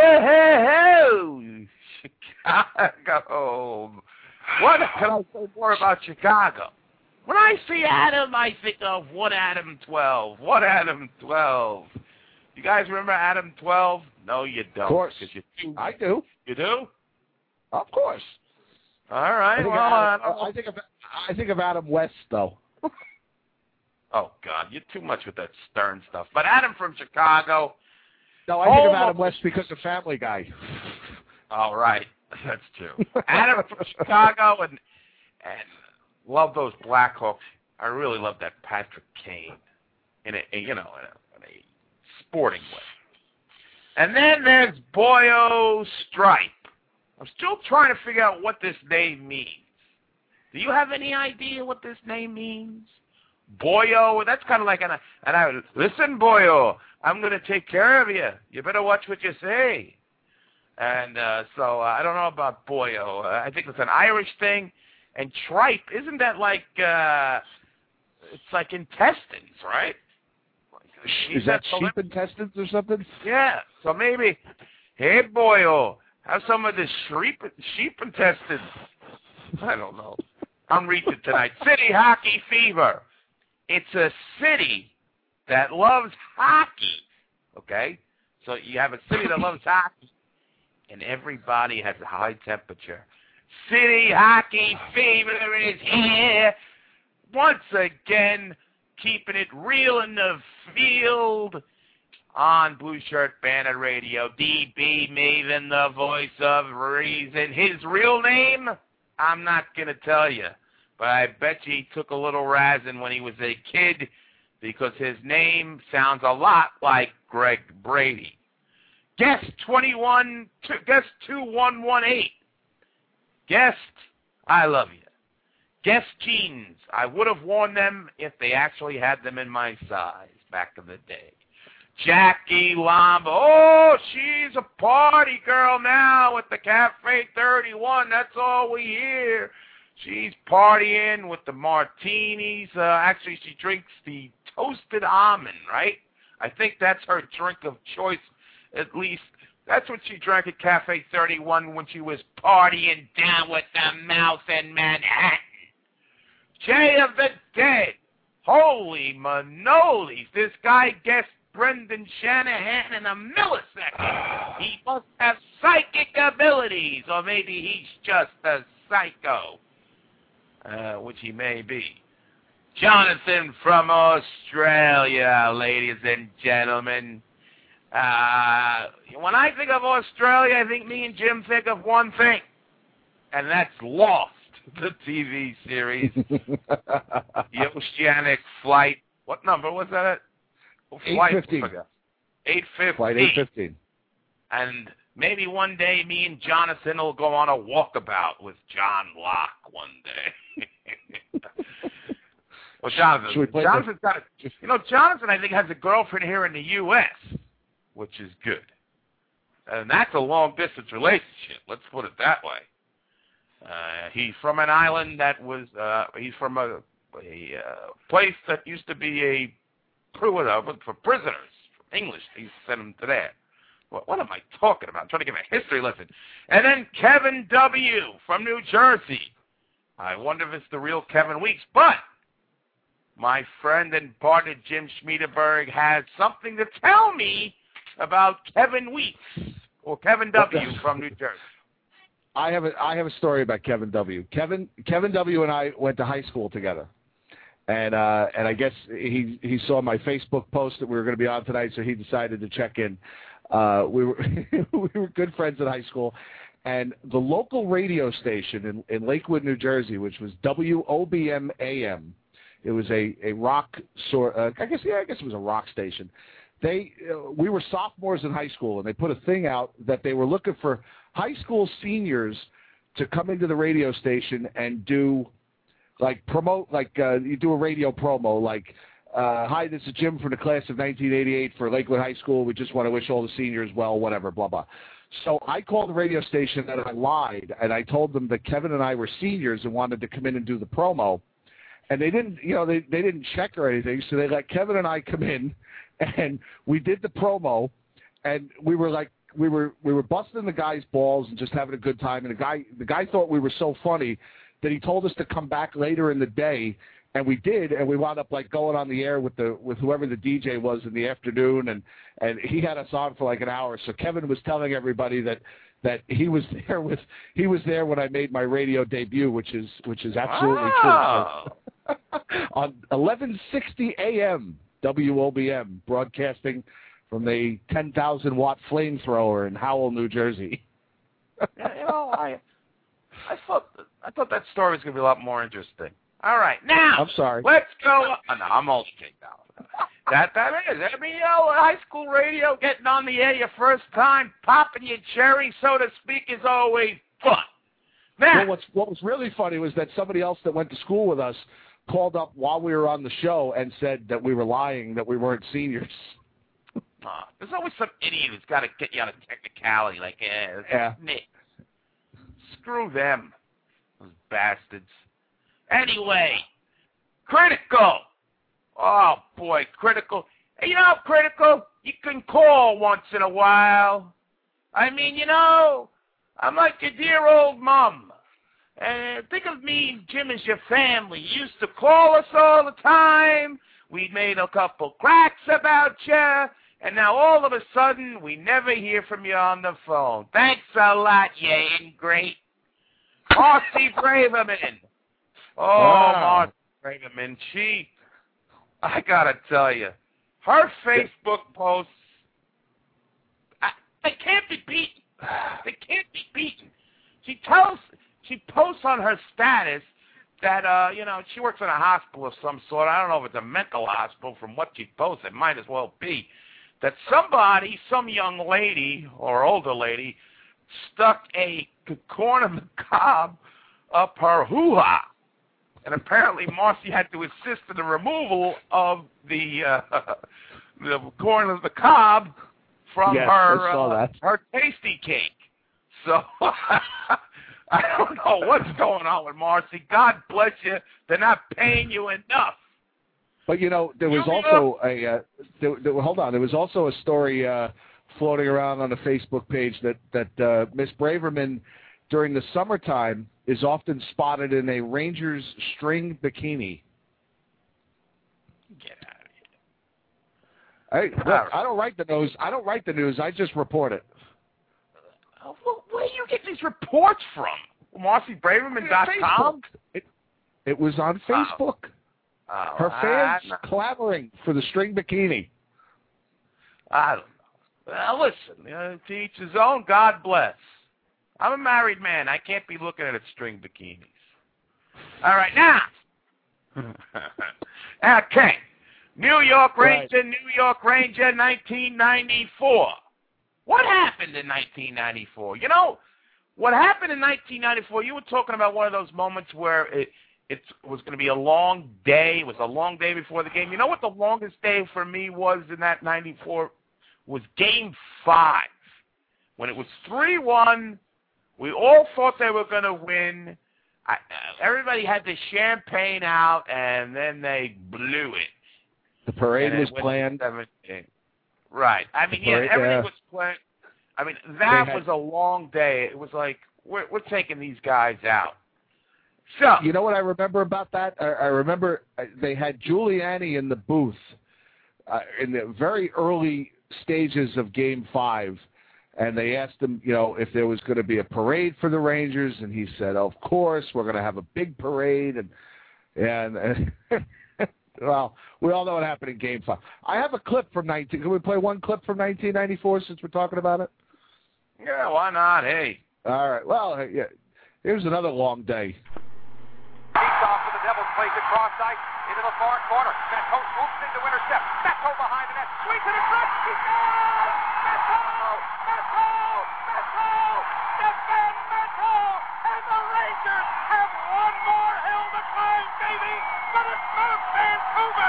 Hey, Chicago. What can I say more about Chicago? When I see Adam, I think of what Adam twelve. What Adam twelve? You guys remember Adam twelve? No, you don't. Of course. You, I do. You do? Of course. All right. I think, well, Adam, I, I, think of, I think of Adam West, though. Oh, God. You're too much with that Stern stuff. But Adam from Chicago. No, I think of Adam West because of Family Guy. All right. That's true. Adam from Chicago and and love those Blackhawks. I really love that Patrick Kane in a, you know, in a, in a sporting way. And then there's Boyo Stripe. I'm still trying to figure out what this name means. Do you have any idea what this name means? Boyo, that's kind of like an, and I listen, Boyo, I'm going to take care of you. You better watch what you say. And uh, so uh, I don't know about Boyo. Uh, I think it's an Irish thing. And tripe, isn't that like, uh, it's like intestines, right? Is, Is that, that sheep intestines or something? Yeah. So maybe, hey, Boyo, have some of the sheep, sheep intestines. I don't know. I'm reading tonight. City Hockey Fever. It's a city that loves hockey, okay? So you have a city that loves hockey, and everybody has a high temperature. City Hockey Fever is here. Once again, keeping it real in the field on Blue Shirt Banner Radio. D B Maven, the voice of reason. His real name, I'm not going to tell you. But I bet you he took a little razzing when he was a kid because his name sounds a lot like Greg Brady. Guest twenty-one, guest two one one eight. Guest, I love you. Guest jeans. I would have worn them if they actually had them in my size back in the day. Jackie Lamba. Oh, she's a party girl now with the Cafe thirty-one. That's all we hear. She's partying with the martinis. Uh, actually, she drinks the toasted almond, right? I think that's her drink of choice, at least. That's what she drank at Cafe thirty-one when she was partying down with the mouse in Manhattan. Jay of the Dead. Holy Manolis. This guy guessed Brendan Shanahan in a millisecond. He must have psychic abilities, or maybe he's just a psycho, uh, which he may be. Jonathan from Australia, ladies and gentlemen. Uh, when I think of Australia, I think me and Jim think of one thing, and that's Lost, the T V series. The Oceanic Flight. What number was that? eight fifteen. eight fifteen. Flight eight fifteen. And maybe one day me and Jonathan will go on a walkabout with John Locke one day. Well, Jonathan, Jonathan's got a, you know, Jonathan, I think, has a girlfriend here in the U S, which is good. And that's a long-distance relationship. Let's put it that way. Uh, he's from an island that was, uh, he's from a, a uh, place that used to be a for prisoners, for English. He sent them to there. What, what am I talking about? I'm trying to give a history lesson. And then Kevin W. from New Jersey. I wonder if it's the real Kevin Weeks. But my friend and partner Jim Schmiedeberg has something to tell me about Kevin Weeks, or Kevin W. from New Jersey. I have a I have a story about Kevin W. Kevin Kevin W. and I went to high school together. And uh, and I guess he he saw my Facebook post that we were going to be on tonight, so he decided to check in. Uh, we were we were good friends in high school, and the local radio station in, in Lakewood, New Jersey, which was W O B M A M, it was a a rock sort. Uh, I guess yeah, I guess it was a rock station. They uh, we were sophomores in high school, and they put a thing out that they were looking for high school seniors to come into the radio station and do. Like promote, like uh, you do a radio promo, like, uh, hi, this is Jim from the class of nineteen eighty-eight for Lakewood High School. We just want to wish all the seniors well, whatever, blah, blah. So I called the radio station and I lied, and I told them that Kevin and I were seniors and wanted to come in and do the promo. And they didn't, you know, they, they didn't check or anything, so they let Kevin and I come in, and we did the promo, and we were like, we were we were busting the guy's balls and just having a good time. And the guy the guy thought we were so funny that he told us to come back later in the day, and we did, and we wound up like going on the air with the with whoever the D J was in the afternoon, and and he had us on for like an hour. So Kevin was telling everybody that that he was there with he was there when I made my radio debut, which is which is absolutely wow. true. On eleven sixty A M W O B M, broadcasting from the ten thousand watt flamethrower in Howell, New Jersey. Yeah, you know, I I thought I thought that story was going to be a lot more interesting. All right, now I'm sorry. Let's go. Oh, no, I'm only kidding now. That that is. I mean, you know, high school radio, getting on the air your first time, popping your cherry, so to speak, is always fun. Now, well, what's, what was really funny was that somebody else that went to school with us called up while we were on the show and said that we were lying, that we weren't seniors. Uh, there's always some idiot who's got to get you on a technicality, like, eh, yeah. Nick. Screw them, those bastards. Anyway, Critical. Oh, boy, Critical. Hey, you know, Critical, you can call once in a while. I mean, you know, I'm like your dear old mom. And think of me and Jim as your family. You used to call us all the time. We made a couple cracks about you. And now all of a sudden, we never hear from you on the phone. Thanks a lot, you ingrate. Marcy Braverman. Oh, wow. Marcy Braverman. She, I got to tell you, her Facebook posts, I, they can't be beaten. They can't be beaten. She tells, she posts on her status that, uh, you know, she works in a hospital of some sort. I don't know if it's a mental hospital from what she posts. It might as well be. that somebody, some young lady or older lady, stuck a corn on the cob up her hoo-ha. And apparently Marcy had to assist in the removal of the uh, the corn on the cob from yes, her I saw uh, that. her tasty cake. So I don't know what's going on with Marcy. God bless you. They're not paying you enough. But, you know, there was also a, uh, there, there, hold on, there was also a story uh, floating around on the Facebook page that, that uh, Miss Braverman, during the summertime, is often spotted in a Rangers string bikini. Get out of here. Hey, look, right. I don't write the news. I don't write the news. I just report it. Uh, well, where do you get these reports from? Marcy Braverman dot com? It, it was on Facebook. Oh. Oh, Her fans I, clamoring for the string bikini. I don't know. Well, listen, uh, to each his own. God bless. I'm a married man. I can't be looking at string bikinis. All right, now. Okay. New York Ranger, right. New York Ranger, nineteen ninety-four. What happened in nineteen ninety-four? You know, what happened in nineteen ninety-four, you were talking about one of those moments where it, it was going to be a long day. It was a long day before the game. You know what the longest day for me was in that ninety-four? Was Game five. When it was three one, we all thought they were going to win. I, everybody had the champagne out, and then they blew it. The parade was planned. Right. I mean, parade, yeah, everything uh, was planned. I mean, that had, was a long day. It was like, we're, we're taking these guys out. So, you know what I remember about that? I, I remember they had Giuliani in the booth uh, in the very early stages of Game five, and they asked him, you know, if there was going to be a parade for the Rangers, and he said, of course, we're going to have a big parade, and and, and well, we all know what happened in Game five. I have a clip from nineteen. Can we play one clip from nineteen ninety-four since we're talking about it? Yeah, why not? Hey. All right. Well, yeah. Here's another long day. Keeps off to the Devils, plays it cross ice into the far corner. Matteau swoops in to intercept. Matteau behind the net, swings it in front. He's down. Matteau, Matteau, Matteau, Stefan Matteau, and the Rangers have one more hill to climb, baby. But it's not Vancouver.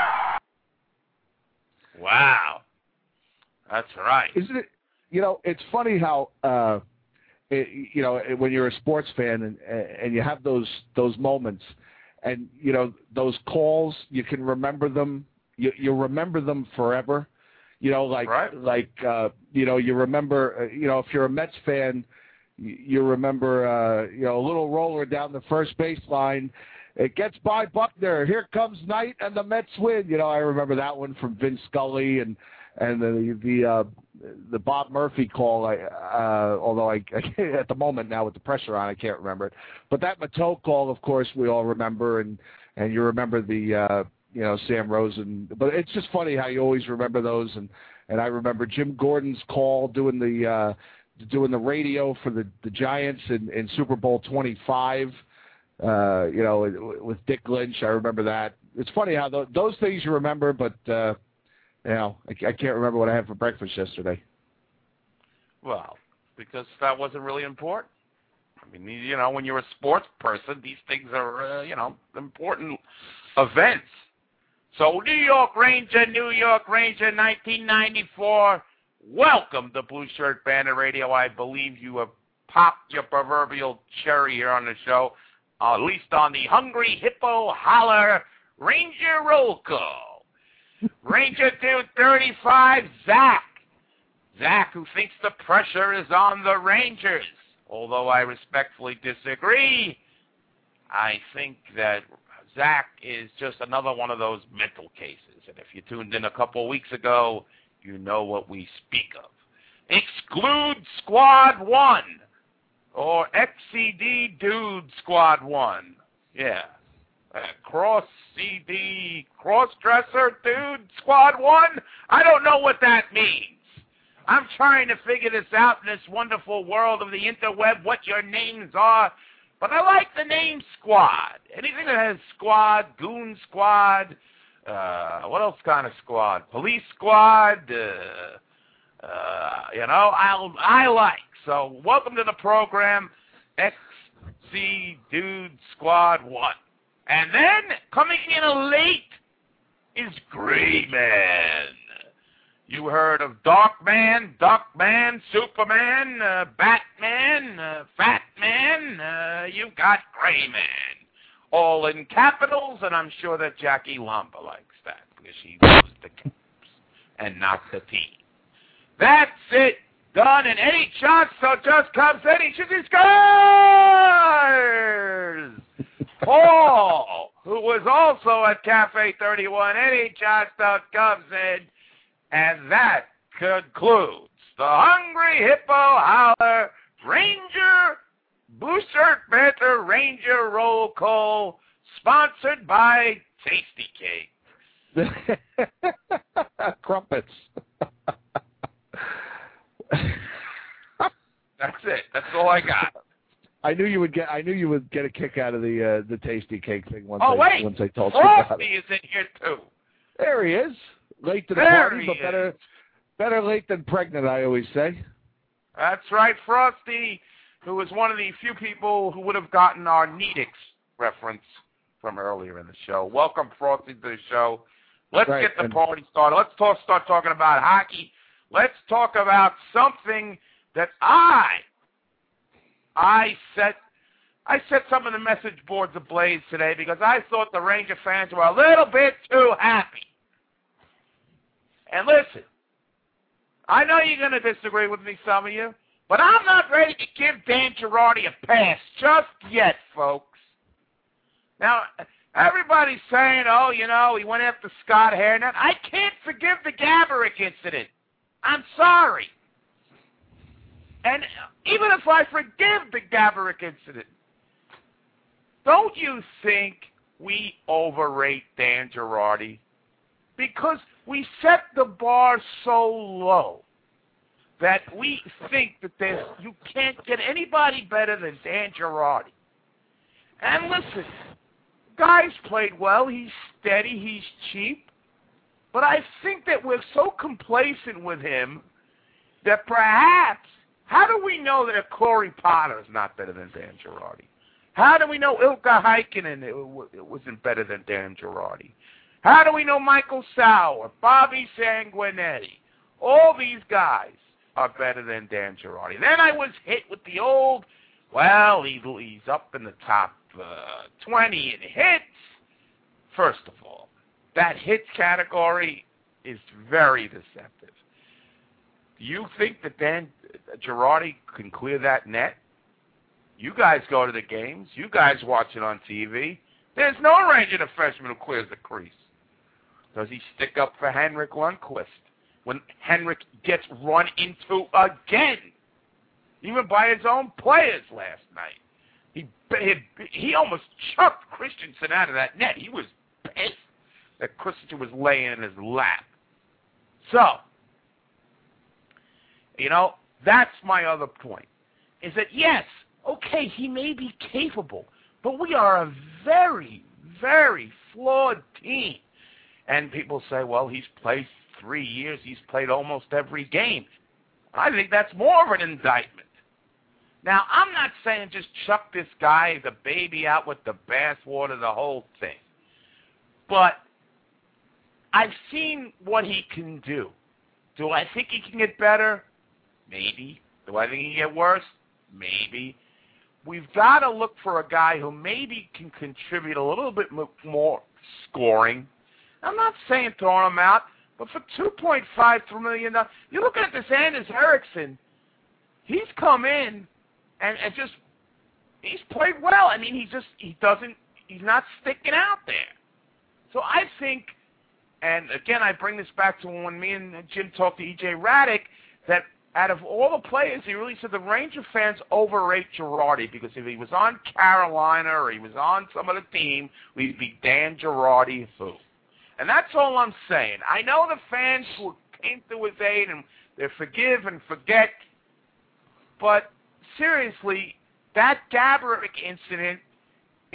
Wow, that's right. Isn't it? You know, it's funny how. Uh, It, you know, when you're a sports fan and and you have those those moments, and you know those calls, you can remember them. You you remember them forever. You know, like right. like uh, you know, you remember. Uh, you know, if you're a Mets fan, you, you remember. Uh, you know, a little roller down the first baseline. It gets by Buckner. Here comes Knight, and the Mets win. You know, I remember that one from Vince Scully and and the the. Uh, the Bob Murphy call, I, uh, although I, I at the moment now with the pressure on, I can't remember it. But that Matteau call, of course, we all remember, and, and you remember the, uh, you know, Sam Rosen. But it's just funny how you always remember those. And, and I remember Jim Gordon's call doing the uh, doing the radio for the, the Giants in, in Super Bowl twenty-five, uh, you know, with Dick Lynch. I remember that. It's funny how th- those things you remember, but uh, you know, I, I can't remember what I had for breakfast yesterday. Well, because that wasn't really important. I mean, you know, when you're a sports person, these things are, uh, you know, important events. So, New York Ranger, New York Ranger, nineteen ninety-four. Welcome to Blue Shirt Banner Radio. I believe you have popped your proverbial cherry here on the show, uh, at least on the Hungry Hippo Holler Ranger Roll Call. Ranger two thirty-five, Zach. Zach, who thinks the pressure is on the Rangers. Although I respectfully disagree, I think that Zach is just another one of those mental cases. And if you tuned in a couple of weeks ago, you know what we speak of. Exclude Squad one, or X C D Dude Squad one. Yeah. Uh, cross C D, cross-dresser, dude, squad one? I don't know what that means. I'm trying to figure this out in this wonderful world of the interweb, what your names are. But I like the name Squad. Anything that has Squad, Goon Squad, Uh, what else kind of squad? Police squad. Uh, uh, you know, I I like. So welcome to the program, X C Dude Squad One. And then coming in a late is Gray Man. You heard of Darkman, Duckman, Superman, uh, Batman, uh, Fat Man. Uh, you got Gray Man. All in capitals, and I'm sure that Jackie Lamba likes that because she loves the caps and not the T. That's it. Done. And Eddie Johnson just comes in. He shoots his scores. Paul, who was also at Cafe thirty-one, Eddie Johnson comes in. And that concludes the Hungry Hippo Howler Ranger Blue Shirt Banter Ranger Roll Call, sponsored by Tasty Cake. Crumpets. That's it. That's all I got. I knew you would get. I knew you would get a kick out of the uh, the Tasty Cake thing once. Oh I, wait, once I told you about Frosty it. is in here too. There he is. Late to the There party, he but is. better better late than pregnant, I always say. That's right, Frosty, who was one of the few people who would have gotten our Needix reference from earlier in the show. Welcome, Frosty, to the show. Let's right, get the and party started. Let's talk, start talking about hockey. Let's talk about something that I, I set, I set some of the message boards ablaze today because I thought the Ranger fans were a little bit too happy. And listen, I know you're going to disagree with me, some of you, but I'm not ready to give Dan Girardi a pass just yet, folks. Now, everybody's saying, oh, you know, he went after Scott Hartnett. I can't forgive the Gaborik incident. I'm sorry. And even if I forgive the Gaborik incident, don't you think we overrate Dan Girardi? Because we set the bar so low that we think that there's, you can't get anybody better than Dan Girardi. And listen, guy's played well. He's steady. He's cheap. But I think that we're so complacent with him that perhaps, how do we know that Corey Potter is not better than Dan Girardi? How do we know Ilkka Heikkinen it wasn't better than Dan Girardi? How do we know Michael Sauer, Bobby Sanguinetti? All these guys are better than Dan Girardi. Then I was hit with the old, well, he, he's up in the top uh, twenty in hits. First of all, that hits category is very deceptive. Do you think that Dan Girardi can clear that net? You guys go to the games. You guys watch it on T V. There's no Ranger defenseman who clears the crease. Does he stick up for Henrik Lundqvist when Henrik gets run into again, even by his own players last night? He he, he almost chucked Christensen out of that net. He was pissed that Christensen was laying in his lap. So, you know, that's my other point, is that, yes, okay, he may be capable, but we are a very, very flawed team. And people say, well, he's played three years. He's played almost every game. I think that's more of an indictment. Now, I'm not saying just chuck this guy, the baby, out with the bathwater, the whole thing. But I've seen what he can do. Do I think he can get better? Maybe. Do I think he can get worse? Maybe. We've got to look for a guy who maybe can contribute a little bit more scoring. I'm not saying throwing him out, but for two point five million dollars, you're looking at this Anders Eriksson. He's come in and, and just, he's played well. I mean, he just, he doesn't, he's not sticking out there. So I think, and again, I bring this back to when me and Jim talked to E J Raddick, that out of all the players, he really said the Ranger fans overrate Girardi, because if he was on Carolina or he was on some other team, we'd be Dan Girardi who. And that's all I'm saying. I know the fans who came to his aid and they forgive and forget, but seriously, that Gaborik incident is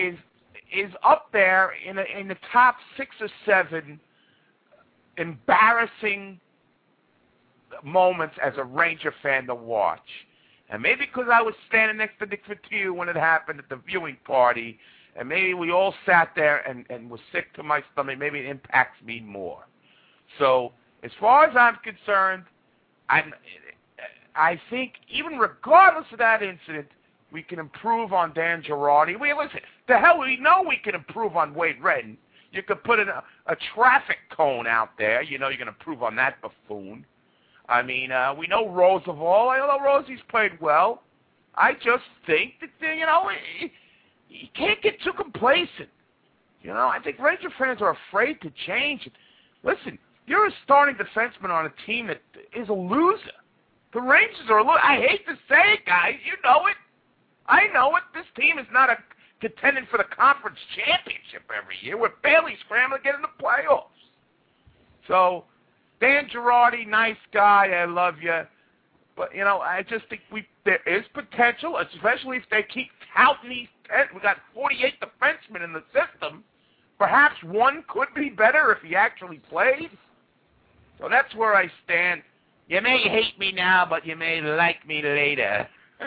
is up there in a, in the top six or seven embarrassing moments as a Ranger fan to watch. And maybe because I was standing next to Nick Fatiou when it happened at the viewing party, and maybe we all sat there and, and was sick to my stomach, maybe it impacts me more. So as far as I'm concerned, I'm, I think even regardless of that incident, we can improve on Dan Girardi. We listen, the hell, we know we can improve on Wade Redden. You could put in a, a traffic cone out there. You know you're going to improve on that buffoon. I mean, uh, we know Roosevelt. I know Rosie's played well. I just think that, you know, you can't get too complacent. You know, I think Ranger fans are afraid to change. Listen, you're a starting defenseman on a team that is a loser. The Rangers are a loser. I hate to say it, guys. You know it. I know it. This team is not a contending for the conference championship every year. We're barely scrambling to get in the playoffs. So, Dan Girardi, nice guy. I love you. But, you know, I just think we there is potential, especially if they keep touting these. We got forty-eight defensemen in the system. Perhaps one could be better if he actually played. So that's where I stand. You may hate me now, but you may like me later.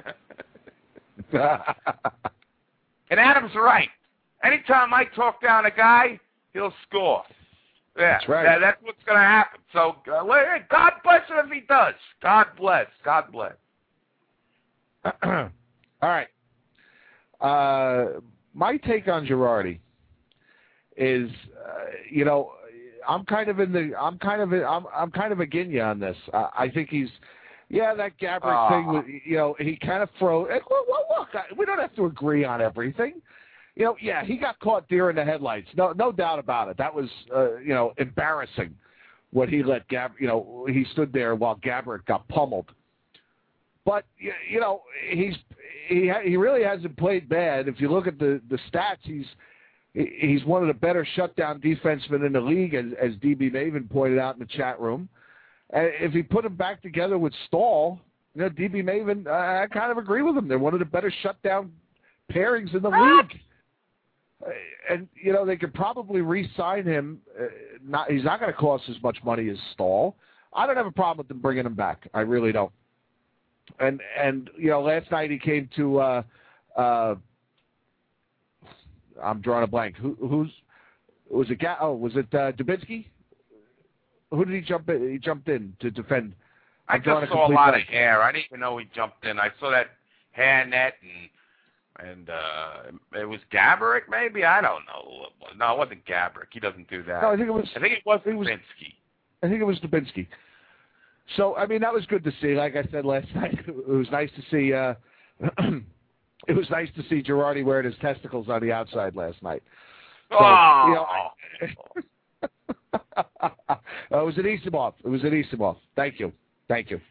And Adam's right. Anytime I talk down a guy, he'll score. Yeah, that's right. That, that's what's going to happen. So uh, God bless him if he does. God bless. God bless. All right. Uh, my take on Girardi is, uh, you know, I'm kind of in the, I'm kind of, in, I'm, I'm kind of against you on this. Uh, I think he's, yeah, that Gaborik uh, thing, with, you know, he kind of froze. Well, well, look, I, we don't have to agree on everything. You know, yeah, he got caught deer in the headlights. No, no doubt about it. That was, uh, you know, embarrassing. What he let Gab, you know, he stood there while Gaborik got pummeled. But you know, he's he he really hasn't played bad. If you look at the, the stats, he's he's one of the better shutdown defensemen in the league, as, as D B Maven pointed out in the chat room. And if you put him back together with Stahl, you know, D B Maven, I kind of agree with him. They're one of the better shutdown pairings in the league. And you know, they could probably re-sign him. Uh, not he's not going to cost as much money as Stahl. I don't have a problem with them bringing him back. I really don't. And and you know, last night he came to. Uh, uh, I'm drawing a blank. Who who's was it? Oh, was it uh, Dubinsky? Who did he jump in? He jumped in to defend. I'm I just a saw a lot blank. of hair. I didn't even know he jumped in. I saw that hair net and and uh, it was Gaborik. Maybe I don't know. No, it wasn't Gaborik. He doesn't do that. No, I think it was. I think it was it was, Dubinsky. I think it was Dubinsky. So, I mean, that was good to see. Like I said last night, it was nice to see uh, it was nice to see Girardi wearing his testicles on the outside last night. So, oh! You know, I, it was an Isamov. It was an Isamov. Thank you. Thank you.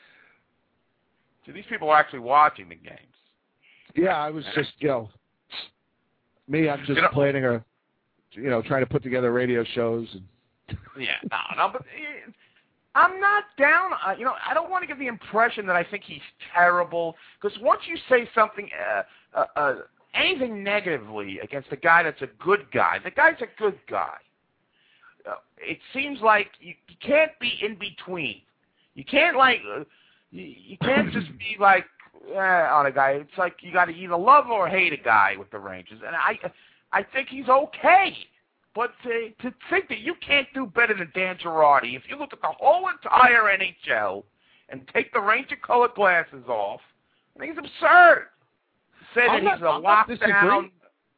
So these people are actually watching the games. Yeah, I was just, you know, me, I'm just you know, planning a, you know, trying to put together radio shows. And yeah, no, no, but... I'm not down. Uh, you know, I don't want to give the impression that I think he's terrible, because once you say something, uh, uh, uh, anything negatively against a guy that's a good guy, the guy's a good guy. Uh, it seems like you, you can't be in between. You can't like, uh, you, you can't just be like eh, on a guy. It's like you got to either love or hate a guy with the Rangers, and I, I think he's okay. But to, to think that you can't do better than Dan Girardi, if you look at the whole entire N H L and take the Ranger-colored glasses off, I think it's absurd. To say that not, he's a lockdown.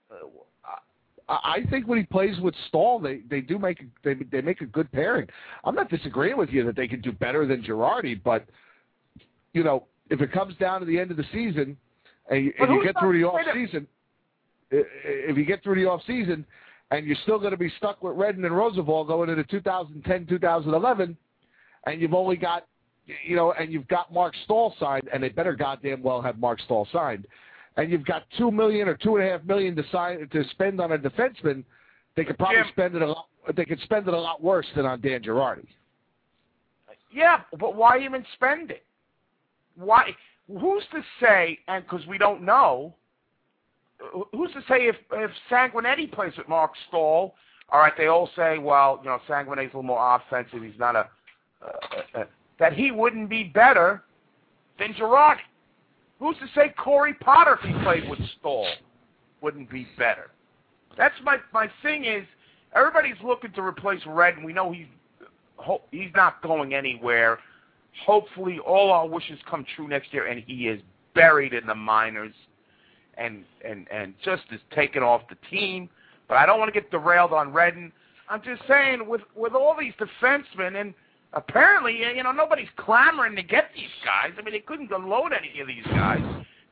I think when he plays with Stahl, they, they do make a, they they make a good pairing. I'm not disagreeing with you that they can do better than Girardi, but you know, if it comes down to the end of the season and you, and you get through the off season, if you get through the off season. And you're still going to be stuck with Redden and Roosevelt going into two thousand ten, two thousand eleven, and you've only got, you know, and you've got Mark Stahl signed, and they better goddamn well have Mark Stahl signed, and you've got two million or two and a half million to sign to spend on a defenseman. They could probably Jim, spend it a lot. They could spend it a lot worse than on Dan Girardi. Yeah, but why even spend it? Why? Who's to say? And because we don't know. who's to say if if Sanguinetti plays with Mark Stahl? All right, they all say, well, you know, Sanguinetti's a little more offensive. He's not a uh, uh, that he wouldn't be better than Girardi. Who's to say Corey Potter, if he played with Stahl, wouldn't be better? That's my my thing is everybody's looking to replace Redden. We know he's he's not going anywhere. Hopefully, all our wishes come true next year, and he is buried in the minors, and and and just is taken off the team. But I don't want to get derailed on Redden. I'm just saying, with with all these defensemen, and apparently, you know, nobody's clamoring to get these guys. I mean, they couldn't unload any of these guys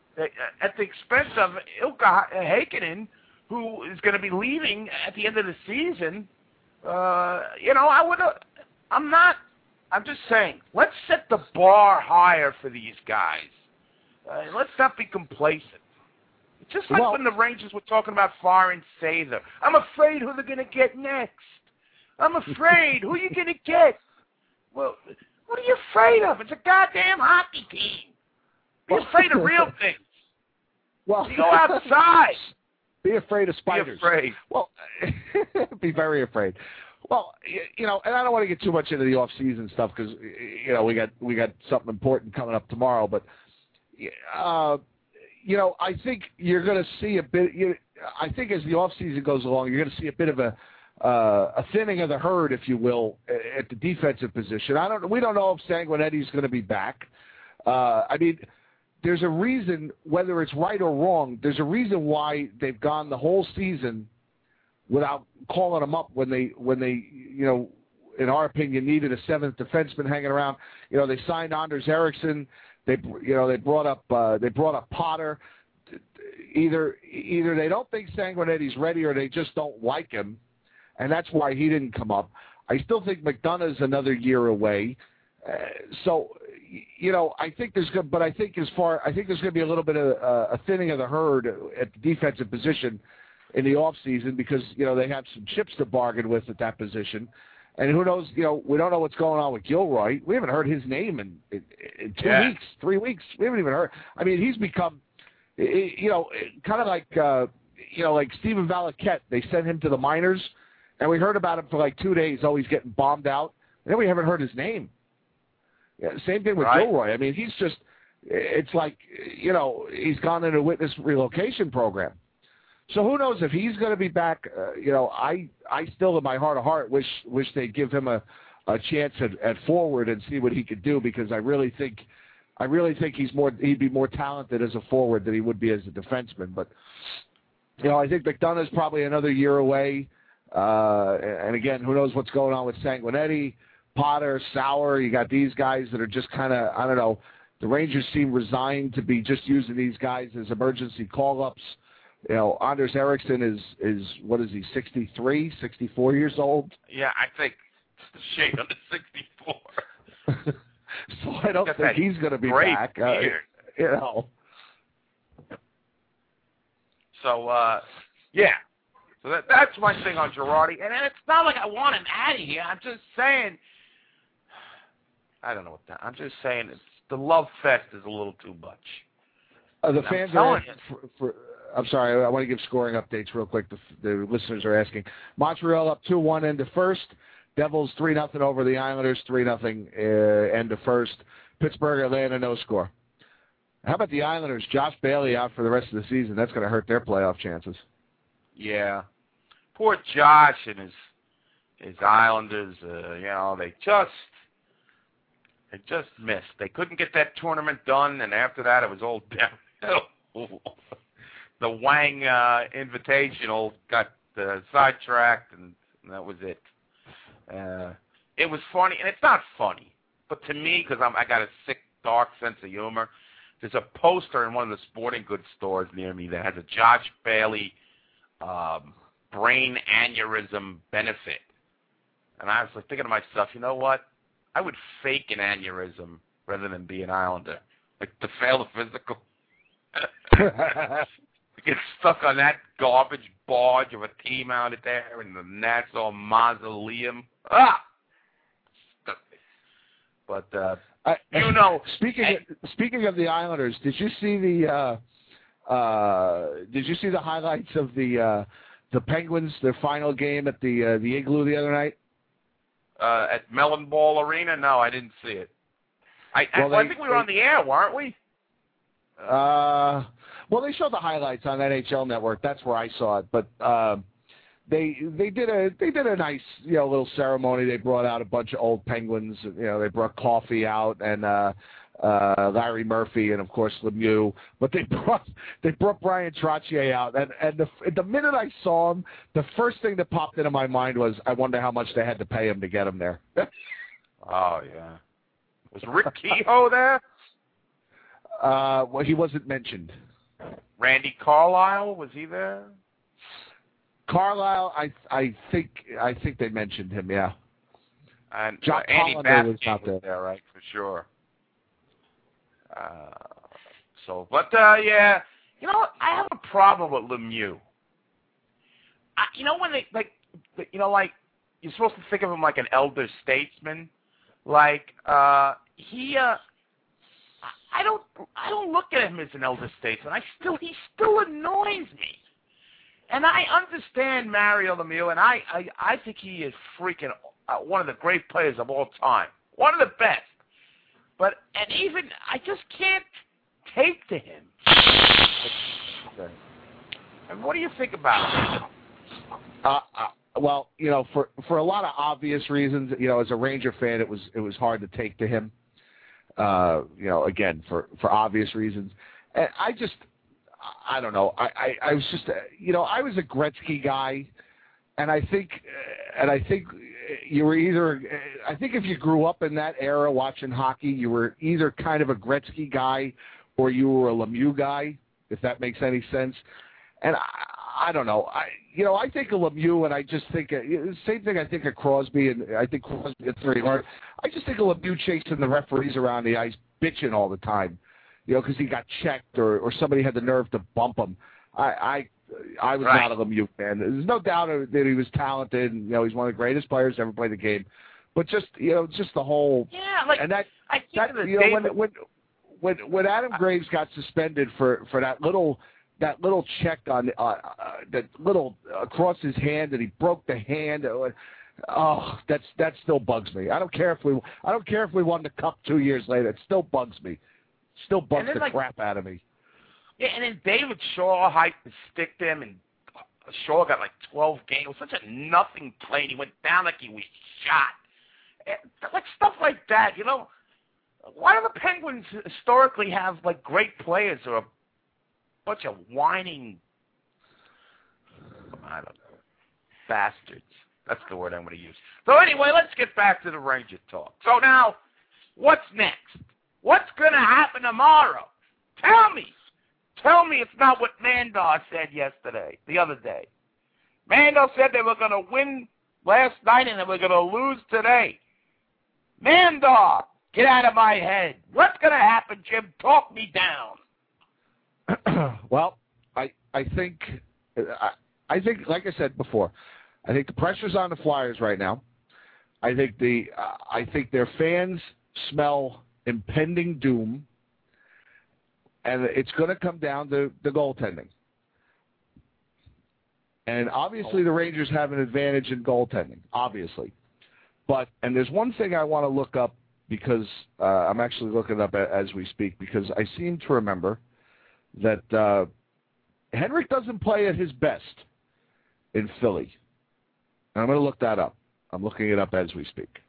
at the expense of Ilkka Heikkinen, who is going to be leaving at the end of the season. Uh, you know, I would. I'm not. I'm just saying, let's set the bar higher for these guys. Uh, let's not be complacent. It's just like well, when the Rangers were talking about firing Sather. I'm afraid who they're going to get next. I'm afraid. Who are you going to get? Well, what are you afraid of? It's a goddamn hockey team. Be afraid of real things. Well, you go outside. Be afraid of spiders. Be afraid. Well, be very afraid. Well, you know, and I don't want to get too much into the off-season stuff because you know we got we got something important coming up tomorrow. But uh, you know, I think you're going to see a bit. You, I think as the off-season goes along, you're going to see a bit of a uh, a thinning of the herd, if you will, at the defensive position. I don't. We don't know if Sanguinetti's going to be back. Uh, I mean, there's a reason, whether it's right or wrong. There's a reason why they've gone the whole season without calling them up when they, when they, you know, in our opinion, needed a seventh defenseman hanging around. You know, they signed Anders Eriksson. They, you know, they brought up, uh, they brought up Potter. Either, either they don't think Sanguinetti's ready, or they just don't like him, and that's why he didn't come up. I still think McDonough's another year away. Uh, so, you know, I think there's good, but I think as far, I think there's going to be a little bit of uh, a thinning of the herd at the defensive position in the off season because, you know, they have some chips to bargain with at that position. And who knows, you know, we don't know what's going on with Gilroy. We haven't heard his name in, in, in two yeah. weeks, three weeks. We haven't even heard. I mean, he's become, you know, kind of like, uh, you know, like Stephen Valiquette. They sent him to the minors, and we heard about him for like two days. Oh, he's getting bombed out. And then we haven't heard his name. Yeah, same thing with right. Gilroy. I mean, he's just, it's like, you know, he's gone into a witness relocation program. So who knows if he's going to be back? Uh, you know, I I still in my heart of heart wish wish they'd give him a, a chance at, at forward and see what he could do, because I really think I really think he's more he'd be more talented as a forward than he would be as a defenseman. But you know, I think McDonough's probably another year away. Uh, and again, who knows what's going on with Sanguinetti, Potter, Sauer. You got these guys that are just kind of, I don't know. The Rangers seem resigned to be just using these guys as emergency call-ups. You know, Anders Eriksson is, is what is he, sixty-three, sixty-four years old? Yeah, I think it's a shade under sixty-four. So I don't think he's going to be back. Uh, you know. So, uh, yeah. So that, that's my thing on Girardi. And it's not like I want him out of here. I'm just saying, I don't know what that, I'm just saying it's, the love fest is a little too much. Uh, the and fans I'm are for, for, I'm sorry, I want to give scoring updates real quick. The, the listeners are asking. Montreal up two one into first. Devils three nothing over the Islanders, three nothing uh, end of first. Pittsburgh, Atlanta, no score. How about the Islanders? Josh Bailey out for the rest of the season. That's going to hurt their playoff chances. Yeah. Poor Josh and his his Islanders, uh, you know, they just they just missed. They couldn't get that tournament done, and after that it was all downhill. The Wang uh, Invitational got uh, sidetracked, and, and that was it. Uh, it was funny, and it's not funny, but to me, because I got a sick, dark sense of humor, there's a poster in one of the sporting goods stores near me that has a Josh Bailey um, brain aneurysm benefit. And I was like thinking to myself, you know what? I would fake an aneurysm rather than be an Islander. Like to fail the physical. Get stuck on that garbage barge of a team out there in the Nassau Mausoleum. Ah! But, uh, I, you know. Speaking I, of, speaking of the Islanders, did you see the uh, Uh, did you see the highlights of the uh, the Penguins, their final game at the uh, the Igloo the other night? Uh, at Mellon Ball Arena? No, I didn't see it. I, well, I, well, they, I think we were on the air, weren't we? Uh, well, they showed the highlights on N H L Network. That's where I saw it. But uh, they they did a they did a nice you know little ceremony. They brought out a bunch of old Penguins. You know, they brought Coffey out and uh, uh, Larry Murphy and of course Lemieux. But they brought they brought Brian Trottier out. And and the the minute I saw him, the first thing that popped into my mind was, I wonder how much they had to pay him to get him there. Oh yeah. Was Rick Kehoe there? Uh, well, he wasn't mentioned. Randy Carlyle, was he there? Carlyle, I I think I think they mentioned him. Yeah. And John uh, Andy Hollander was not was there. there, right? For sure. Uh, so, but uh, yeah, you know, I have a problem with Lemieux. I, you know when they like, you know, like you're supposed to think of him like an elder statesman. Like uh, he, uh, I don't, I don't look at him as an elder statesman. I still, he still annoys me. And I understand Mario Lemieux, and I, I, I think he is freaking uh, one of the great players of all time, one of the best. But and even I just can't take to him. And what do you think about it? Uh, uh, well, you know, for for a lot of obvious reasons, you know, as a Ranger fan, it was it was hard to take to him. Uh, you know, again, for, for obvious reasons. And I just, I don't know. I, I, I was just, you know, I was a Gretzky guy, and I think, and I think you were either, I think if you grew up in that era watching hockey, you were either kind of a Gretzky guy or you were a Lemieux guy, if that makes any sense. And I, I don't know. I, you know, I think of Lemieux, and I just think uh, same thing. I think of Crosby, and I think Crosby gets very hard. I just think of Lemieux chasing the referees around the ice, bitching all the time, you know, because he got checked or, or somebody had the nerve to bump him. I I, I was right. not a Lemieux fan. There's no doubt that he was talented, and you know, he's one of the greatest players to ever play the game. But just you know, just the whole yeah, like and that I that the you know when when when when Adam Graves got suspended for for that little. That little check on uh, uh, that little uh, across his hand, and he broke the hand. Oh, that's that still bugs me. I don't care if we I don't care if we won the cup two years later. It still bugs me. Still bugs the like, crap out of me. Yeah, and then David Shaw hyped and sticked him, and Shaw got like twelve games. It was such a nothing play. And he went down like he was shot. And, like stuff like that, you know. Why do the Penguins historically have like great players or a bunch of whining, I don't know, bastards. That's the word I'm going to use. So anyway, let's get back to the Ranger talk. So now, what's next? What's going to happen tomorrow? Tell me. Tell me it's not what Mandar said yesterday, the other day. Mandar said they were going to win last night and they were going to lose today. Mandar, get out of my head. What's going to happen, Jim? Talk me down. Well, I I think I, I think like I said before, I think the pressure's on the Flyers right now. I think the uh, I think their fans smell impending doom, and it's going to come down to the goaltending. And obviously, the Rangers have an advantage in goaltending, obviously. But and there's one thing I want to look up because uh, I'm actually looking up as we speak because I seem to remember that uh, Henrik doesn't play at his best in Philly. And I'm going to look that up. I'm looking it up as we speak.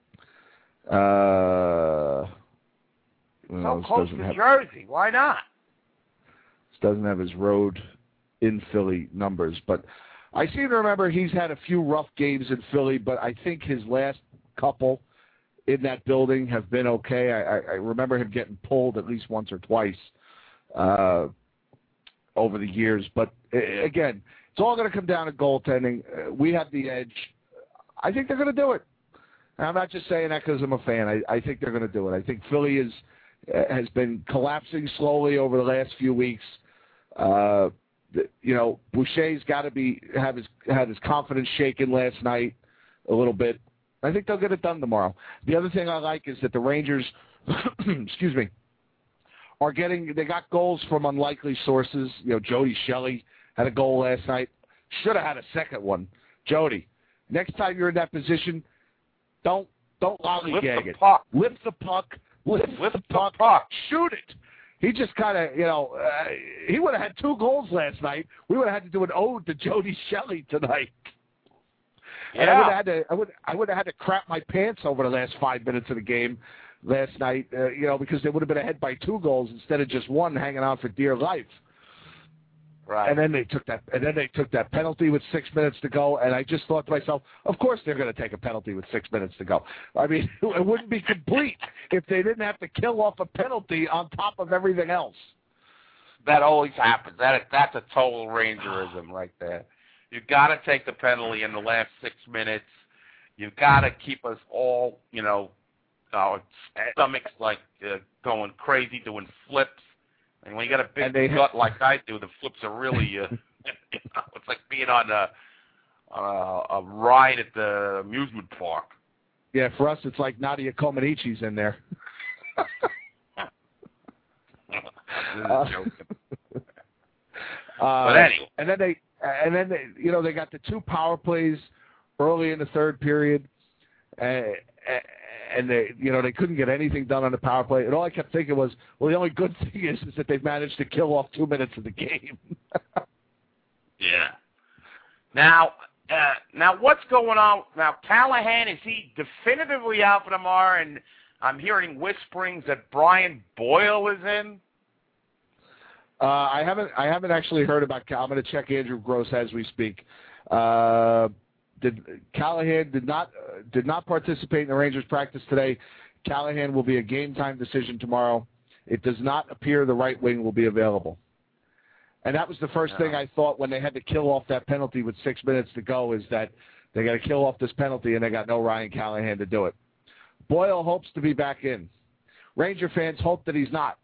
Uh, so close to have, Jersey. Why not? This doesn't have his road in Philly numbers. But I seem to remember he's had a few rough games in Philly, but I think his last couple in that building have been okay. I, I, I remember him getting pulled at least once or twice. Uh, over the years. But, uh, again, it's all going to come down to goaltending. Uh, we have the edge. I think they're going to do it. And I'm not just saying that because I'm a fan. I, I think they're going to do it. I think Philly is, uh, has been collapsing slowly over the last few weeks. Uh, the, you know, Boucher's got to be have his had his confidence shaken last night a little bit. I think they'll get it done tomorrow. The other thing I like is that the Rangers, excuse me, are getting, they got goals from unlikely sources. You know, Jody Shelley had a goal last night. Should have had a second one. Jody, next time you're in that position, don't don't lollygag it. Puck. Lift the puck. Lift, Lift the puck. the puck. Shoot it. He just kind of, you know, uh, he would have had two goals last night. We would have had to do an ode to Jody Shelley tonight. Yeah. And I would have had to, I would, I would have had to crap my pants over the last five minutes of the game last night, uh, you know, because they would have been ahead by two goals instead of just one, hanging on for dear life. Right. And then they took that, and then they took that penalty with six minutes to go. And I just thought to myself, of course they're going to take a penalty with six minutes to go. I mean, it wouldn't be complete if they didn't have to kill off a penalty on top of everything else. That always happens. That that's a total Rangerism right there. You've got to take the penalty in the last six minutes. You've got to keep us all, you know, our stomachs like uh, going crazy, doing flips. And when you got a big gut like I do, the flips are really, uh, you know, it's like being on a, on a, a ride at the amusement park. Yeah, for us, it's like Nadia Comaneci's in there. This is joking. Uh, but anyway. And then they, and then they, you know, they got the two power plays early in the third period, uh, and they, you know, they couldn't get anything done on the power play. And all I kept thinking was, well, the only good thing is, is that they've managed to kill off two minutes of the game. Yeah. Now, uh, now what's going on? Now, Callahan, is he definitively out for tomorrow? And I'm hearing whisperings that Brian Boyle is in. Uh, I haven't, I haven't actually heard about. I'm going to check Andrew Gross as we speak. Uh, Did, Callahan did not uh, did not participate in the Rangers practice today. Callahan will be a game time decision tomorrow. It does not appear the right wing will be available. And that was the first no. thing I thought when they had to kill off that penalty with six minutes to go, is that they got to kill off this penalty and they got no Ryan Callahan to do it. Boyle hopes to be back in. Ranger fans hope that he's not.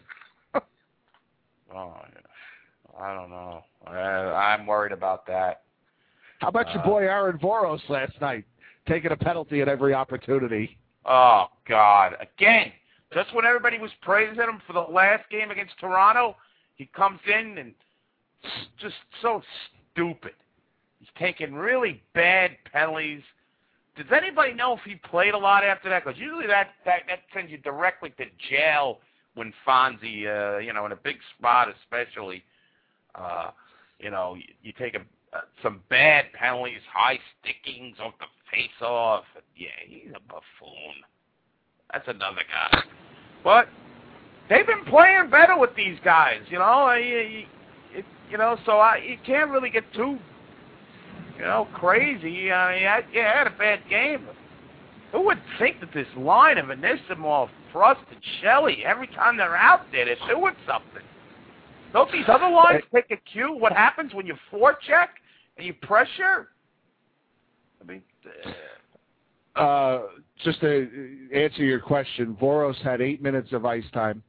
Oh, I don't know. I, I'm worried about that. How about uh, your boy Aaron Voros last night, taking a penalty at every opportunity? Oh, God. Again, just when everybody was praising him for the last game against Toronto, he comes in and just so stupid. He's taking really bad penalties. Does anybody know if he played a lot after that? Because usually that, that, that sends you directly to jail when Fonzie, uh, you know, in a big spot especially, uh, you know, you, you take a Uh, some bad penalties, high stickings off the face-off. Yeah, he's a buffoon. That's another guy. But they've been playing better with these guys, you know. You, you, you know, so I, you can't really get too, you know, crazy. I mean, I, yeah, I had a bad game. Who would think that this line of Anisimov, Frost, and Shelley, every time they're out there, they're doing something? Don't these other lines take a cue? What happens when you forecheck and you pressure? I mean, uh, uh, just to answer your question, Voros had eight minutes of ice time.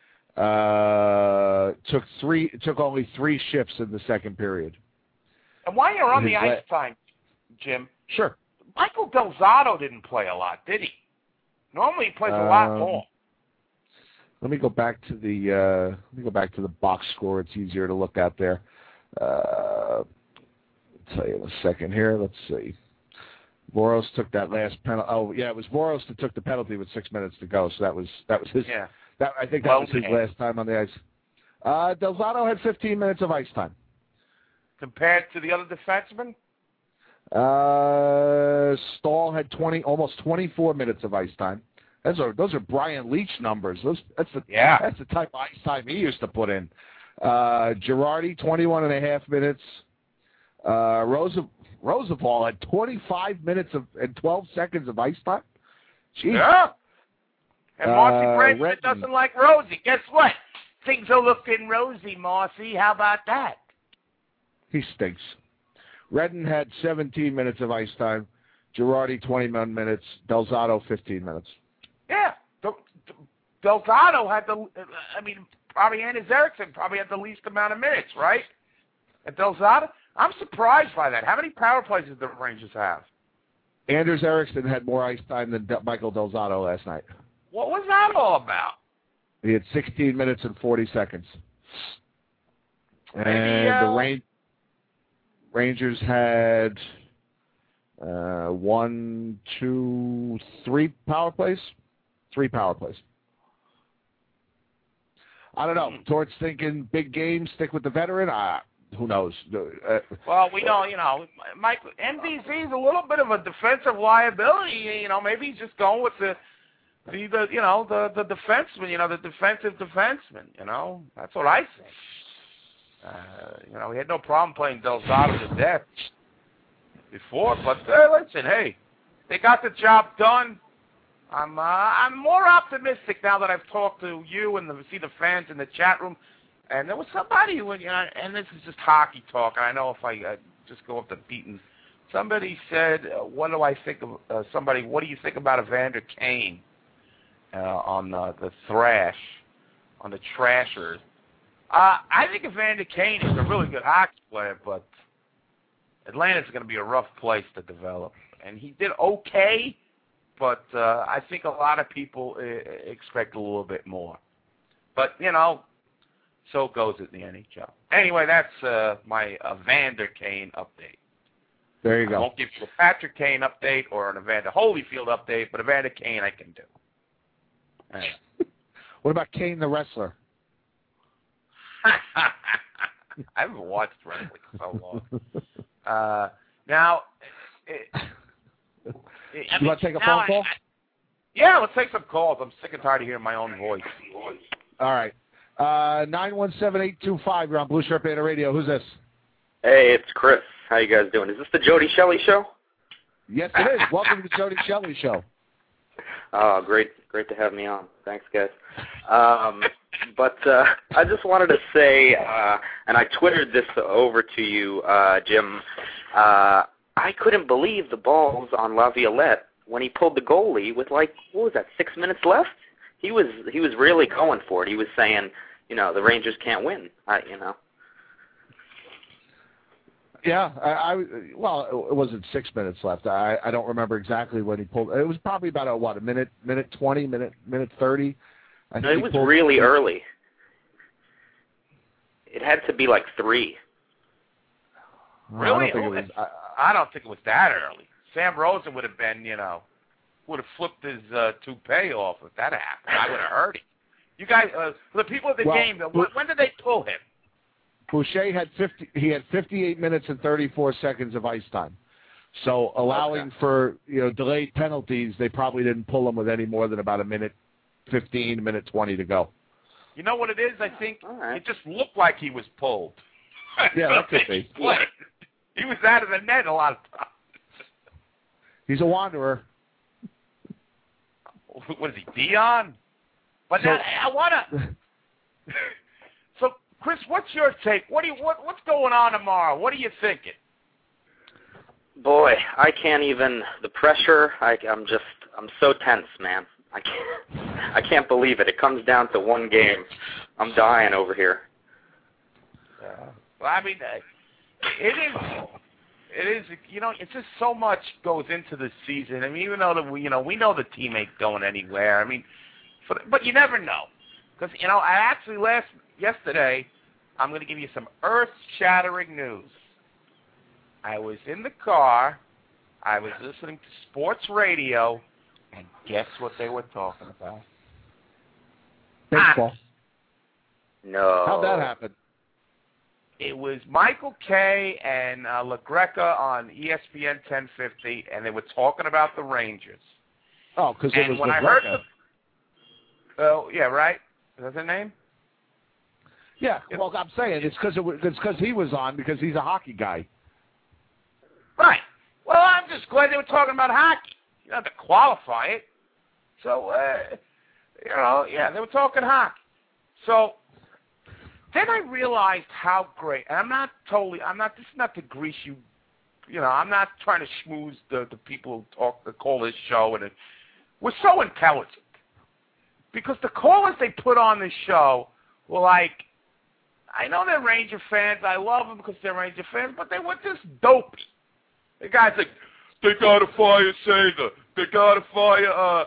Uh, took three. Took only three shifts in the second period. And while you're on His the ice la- time, Jim, sure. Michael Del Zotto didn't play a lot, did he? Normally he plays a lot Um, more. Let me go back to the uh, let me go back to the box score. It's easier to look at there. Uh, I'll tell you in a second here. Let's see. Voros took that last penalty. Oh, yeah, it was Voros that took the penalty with six minutes to go. So that was that was his. Yeah. That I think that well, was his man. last time on the ice. Uh, Del Zotto had fifteen minutes of ice time. Compared to the other defensemen? Uh, Stahl had twenty, almost twenty-four minutes of ice time. Those are those are Brian Leach numbers. Those that's the yeah. that's the type of ice time he used to put in. Uh, Girardi twenty-one and a half minutes. Uh, Rosa, Roosevelt had twenty-five minutes of and twelve seconds of ice time. Jeez. Yeah. And Marcy Uh, Branson Redden. doesn't like Rosie. Guess what? Things are looking rosy, Marcy. How about that? He stinks. Redden had seventeen minutes of ice time. Girardi twenty-one minutes. Del Zotto fifteen minutes. Yeah. Del, Del Zotto had the, I mean, probably Anders Eriksson probably had the least amount of minutes, right? And Del Zotto? I'm surprised by that. How many power plays did the Rangers have? Anders Eriksson had more ice time than De- Michael Del Zotto last night. What was that all about? He had sixteen minutes and forty seconds. And Maybe, uh, the Ran- Rangers had uh, one, two, three power plays? Three power plays. I don't know. Tort's thinking big game, stick with the veteran. Uh, who knows? Uh, well, we know, you know, Mike, M D C is a little bit of a defensive liability. You know, maybe he's just going with the, the, the you know, the, the defenseman, you know, the defensive defenseman, you know. That's what I think. Uh, you know, he had no problem playing Delzato to death before, but uh, listen, hey, they got the job done. I'm uh, I'm more optimistic now that I've talked to you and the, see the fans in the chat room. And there was somebody who, you know, and this is just hockey talk, and I know if I uh, just go up the beaten. Somebody said, uh, what do I think of, uh, somebody, what do you think about Evander Kane uh, on uh, the Thrash, on the Trashers? Uh, I think Evander Kane is a really good hockey player, but Atlanta's going to be a rough place to develop. And he did okay, but uh, I think a lot of people uh, expect a little bit more. But, you know, so goes it in the N H L. Anyway, that's uh, my Evander Kane update. There you go. I won't give you a Patrick Kane update or an Evander Holyfield update, but Evander Kane I can do. Anyway. What about Kane the wrestler? I haven't watched wrestling for so long. Uh, now, it, it, you I mean, want to take a phone call? I, I, yeah, let's take some calls. I'm sick and tired of hearing my own voice. All right. Uh, nine one seven, eight two five, you're on Blue Shirt Band Radio. Who's this? Hey, it's Chris. How you guys doing? Is this the Jody Shelley Show? Yes, it is. Welcome to the Jody Shelley Show. Oh, great. Great to have me on. Thanks, guys. Um, but uh, I just wanted to say, uh, and I Twittered this over to you, uh, Jim, uh, I couldn't believe the balls on Laviolette when he pulled the goalie with, like, what was that, six minutes left? He was he was really going for it. He was saying, you know, the Rangers can't win, I, you know. Yeah, I, I well, it wasn't six minutes left. I, I don't remember exactly when he pulled. It was probably about a what, a minute, minute twenty, minute, minute thirty. I No, think it was pulled, really early. It had to be like three. Really? I don't, think it was, I, I don't think it was that early. Sam Rosen would have been, you know, would have flipped his uh, toupee off if that happened. I would have heard it. You guys, uh, the people at the well, game, when, when did they pull him? Boucher had fifty. He had fifty-eight minutes and thirty-four seconds of ice time. So allowing okay. for you know delayed penalties, they probably didn't pull him with any more than about a minute fifteen, a minute twenty to go. You know what it is? I think right. it just looked like he was pulled. Yeah, that could be. He was out of the net a lot of times. He's a wanderer. What is he, Dion? But So- now, I want to. So, Chris, what's your take? What do you what What's going on tomorrow? What are you thinking? Boy, I can't even, the pressure, I, I'm just, I'm so tense, man. I can't, I can't believe it. It comes down to one game. I'm dying over here. Uh, well, I mean, uh, it is, it is, you know, it's just so much goes into the season. I mean, even though, the, you know, we know the team ain't going anywhere. I mean, for the, but you never know. Because, you know, I actually last, yesterday, I'm going to give you some earth-shattering news. I was in the car, I was listening to sports radio, and guess what they were talking about? Baseball. No. How'd that happen? It was Michael Kay and uh, LaGreca on E S P N ten fifty, and they were talking about the Rangers. Oh, because it And was when I LaGreca. heard the, oh yeah, right. Is that the name? Yeah, well, I'm saying it's because it it's because he was on because he's a hockey guy. Right. Well, I'm just glad they were talking about hockey. You don't have to qualify it. So, uh, you know, yeah, they were talking hockey. So then I realized how great, and I'm not totally, I'm not, this is not to grease you, you know, I'm not trying to schmooze the, the people who talk, that call this show, and it, we're so intelligent. Because the callers they put on this show were like, I know they're Ranger fans, I love them because they're Ranger fans, but they were just dopey. The guy's like, they got to fire Sager. They got to fire uh,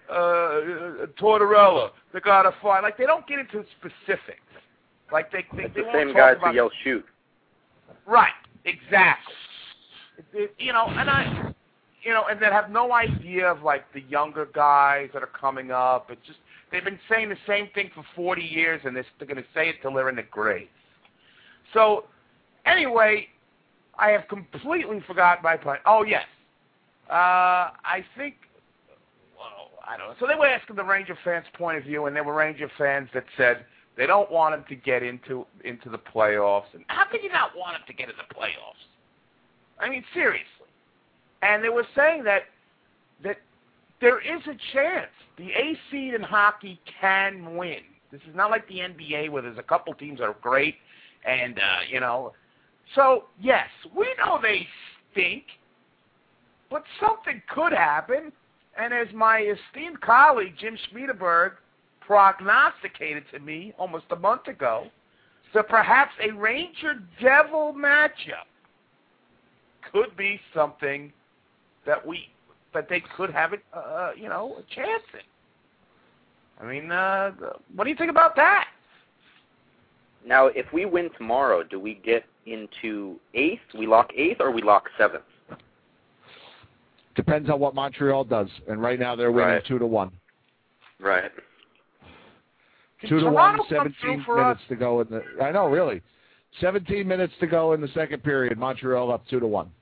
uh, Tortorella, the God of Fire. Like, they don't get into specifics. Like, they, they, it's they the won't same talk guys about who yell shoot. Right, exactly. It, it, you know, and I, you know, and they have no idea of, like, the younger guys that are coming up. It's just, they've been saying the same thing for forty years, and they're, they're going to say it till they're in the grave. So, anyway, I have completely forgotten my point. Oh, yes. Uh, I think, well, I don't know. So they were asking the Ranger fans' point of view, and there were Ranger fans that said they don't want him to get into into the playoffs. And how can you not want him to get into the playoffs? I mean, seriously. And they were saying that that there is a chance the A seed in hockey can win. This is not like the N B A where there's a couple teams that are great, and uh, you know. So yes, we know they stink. But something could happen, and as my esteemed colleague Jim Schmiedeberg prognosticated to me almost a month ago, so perhaps a Ranger-Devil matchup could be something that we that they could have it, uh, you know, a chance in. I mean, uh, what do you think about that? Now, if we win tomorrow, do we get into eighth? We lock eighth, or we lock seventh? Depends on what Montreal does, and right now they're winning right. two to one. Right. Two to Toronto one, seventeen for minutes us? to go in the. I know, really, seventeen minutes to go in the second period. Montreal up two to one.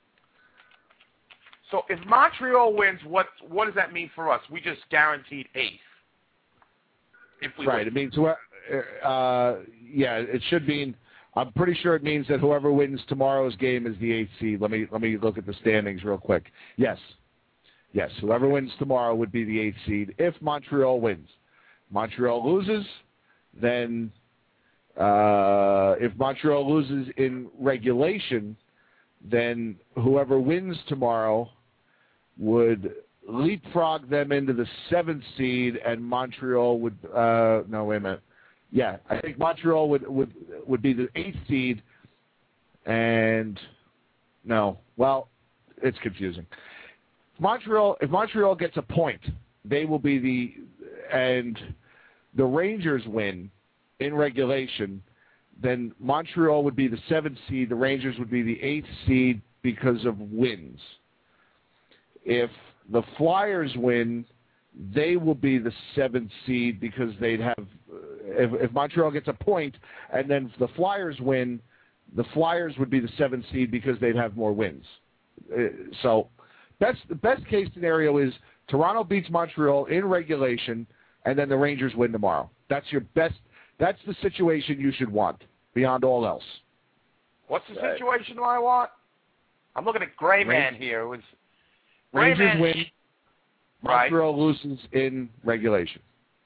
So if Montreal wins, what what does that mean for us? We just guaranteed eighth. If we right. win. It means uh, yeah. It should mean. I'm pretty sure it means that whoever wins tomorrow's game is the eighth seed. Let me let me look at the standings real quick. Yes, yes. Whoever wins tomorrow would be the eighth seed if Montreal wins. Montreal loses, then uh, if Montreal loses in regulation, then whoever wins tomorrow would leapfrog them into the seventh seed, and Montreal would uh, no wait a minute. Yeah, I think Montreal would, would would be the eighth seed, and no, well, it's confusing. Montreal, if Montreal gets a point, they will be the, and the Rangers win in regulation, then Montreal would be the seventh seed, the Rangers would be the eighth seed because of wins. If the Flyers win, they will be the seventh seed because they'd have, if, if Montreal gets a point and then the Flyers win, the Flyers would be the seventh seed because they'd have more wins. Uh, so that's the best case scenario is Toronto beats Montreal in regulation and then the Rangers win tomorrow. That's your best, that's the situation you should want beyond all else. What's the situation do I want? I'm looking at Gray Man here. It was Rangers Gray Man, win. Montreal loses in regulation.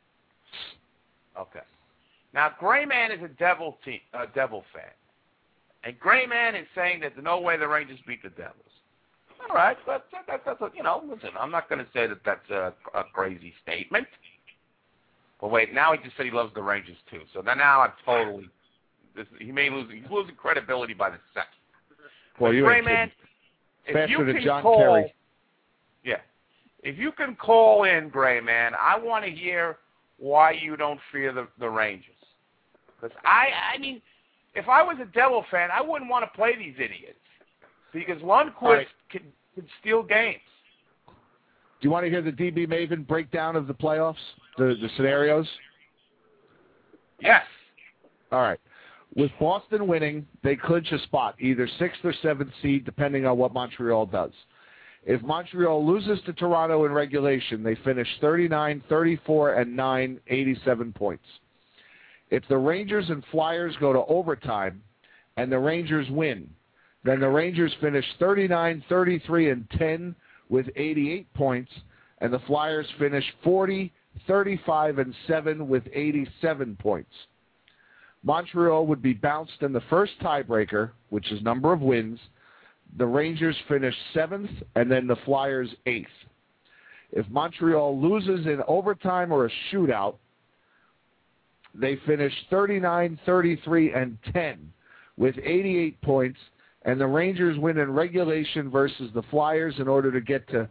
Okay. Now, Gray Man is a Devil team, a Devil fan, and Gray Man is saying that there's no way the Rangers beat the Devils. All right, but that, that, that's a, you know, listen, I'm not going to say that that's a, a crazy statement. But wait, now he just said he loves the Rangers too. So now, now I'm totally. This, he may lose. He's losing credibility by the second. Well, you Gray ain't Man, if faster you than can John call, Kerry. Yeah. If you can call in, Gray Man, I want to hear why you don't fear the, the Rangers. Because, I, I mean, if I was a Devil fan, I wouldn't want to play these idiots. Because Lundqvist right. can, can steal games. Do you want to hear the D B Maven breakdown of the playoffs, the, the scenarios? Yes. All right. With Boston winning, they clinch a spot, either sixth or seventh seed, depending on what Montreal does. If Montreal loses to Toronto in regulation, they finish thirty-nine, thirty-four, and nine, eighty-seven points. If the Rangers and Flyers go to overtime and the Rangers win, then the Rangers finish thirty-nine, thirty-three, and ten with eighty-eight points, and the Flyers finish forty, thirty-five, and seven with eighty-seven points. Montreal would be bounced in the first tiebreaker, which is number of wins. The Rangers finish seventh, and then the Flyers eighth. If Montreal loses in overtime or a shootout, they finish thirty-nine, thirty-three, and ten with eighty-eight points, and the Rangers win in regulation versus the Flyers in order to get to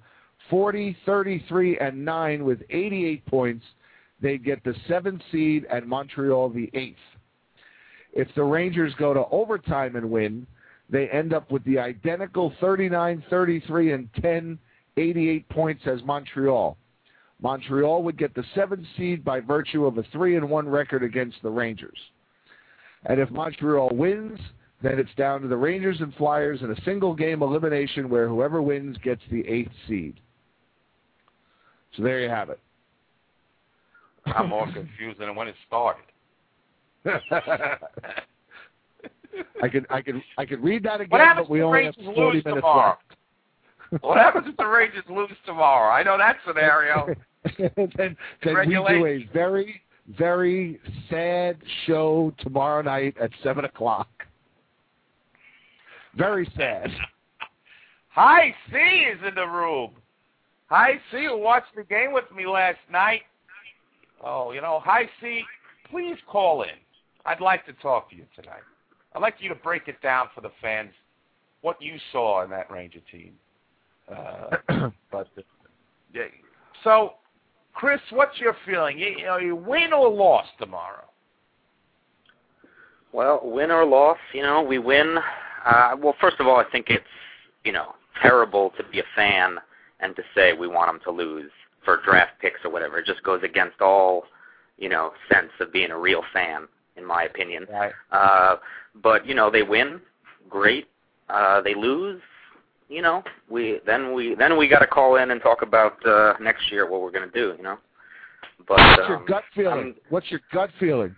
forty, thirty-three, and nine with eighty-eight points, they'd get the seventh seed and Montreal the eighth. If the Rangers go to overtime and win, they end up with the identical thirty-nine, thirty-three, and ten, eighty-eight points as Montreal. Montreal would get the seventh seed by virtue of a three and one record against the Rangers. And if Montreal wins, then it's down to the Rangers and Flyers in a single-game elimination where whoever wins gets the eighth seed. So there you have it. I'm more confused than when it started. I could, I could, I could read that again, What happens but we if the only have Rangers forty lose minutes tomorrow? left. What happens if the Rangers lose tomorrow? I know that scenario. then then we do a very, very sad show tomorrow night at seven o'clock. Very sad. Hi C is in the room. Hi C, who watched the game with me last night. Oh, you know, Hi C, please call in. I'd like to talk to you tonight. I'd like you to break it down for the fans, what you saw in that Ranger team. Uh, but uh, yeah. So, Chris, what's your feeling? You, you know, you win or loss tomorrow? Well, win or loss, you know, we win. Uh, well, first of all, I think it's, you know, terrible to be a fan and to say we want them to lose for draft picks or whatever. It just goes against all, you know, sense of being a real fan, in my opinion. Right. Uh, but, you know, they win, great. Uh, they lose, you know, we then we then we got to call in and talk about uh, next year what we're going to do, you know. But What's um, your gut feeling? I'm, What's your gut feeling?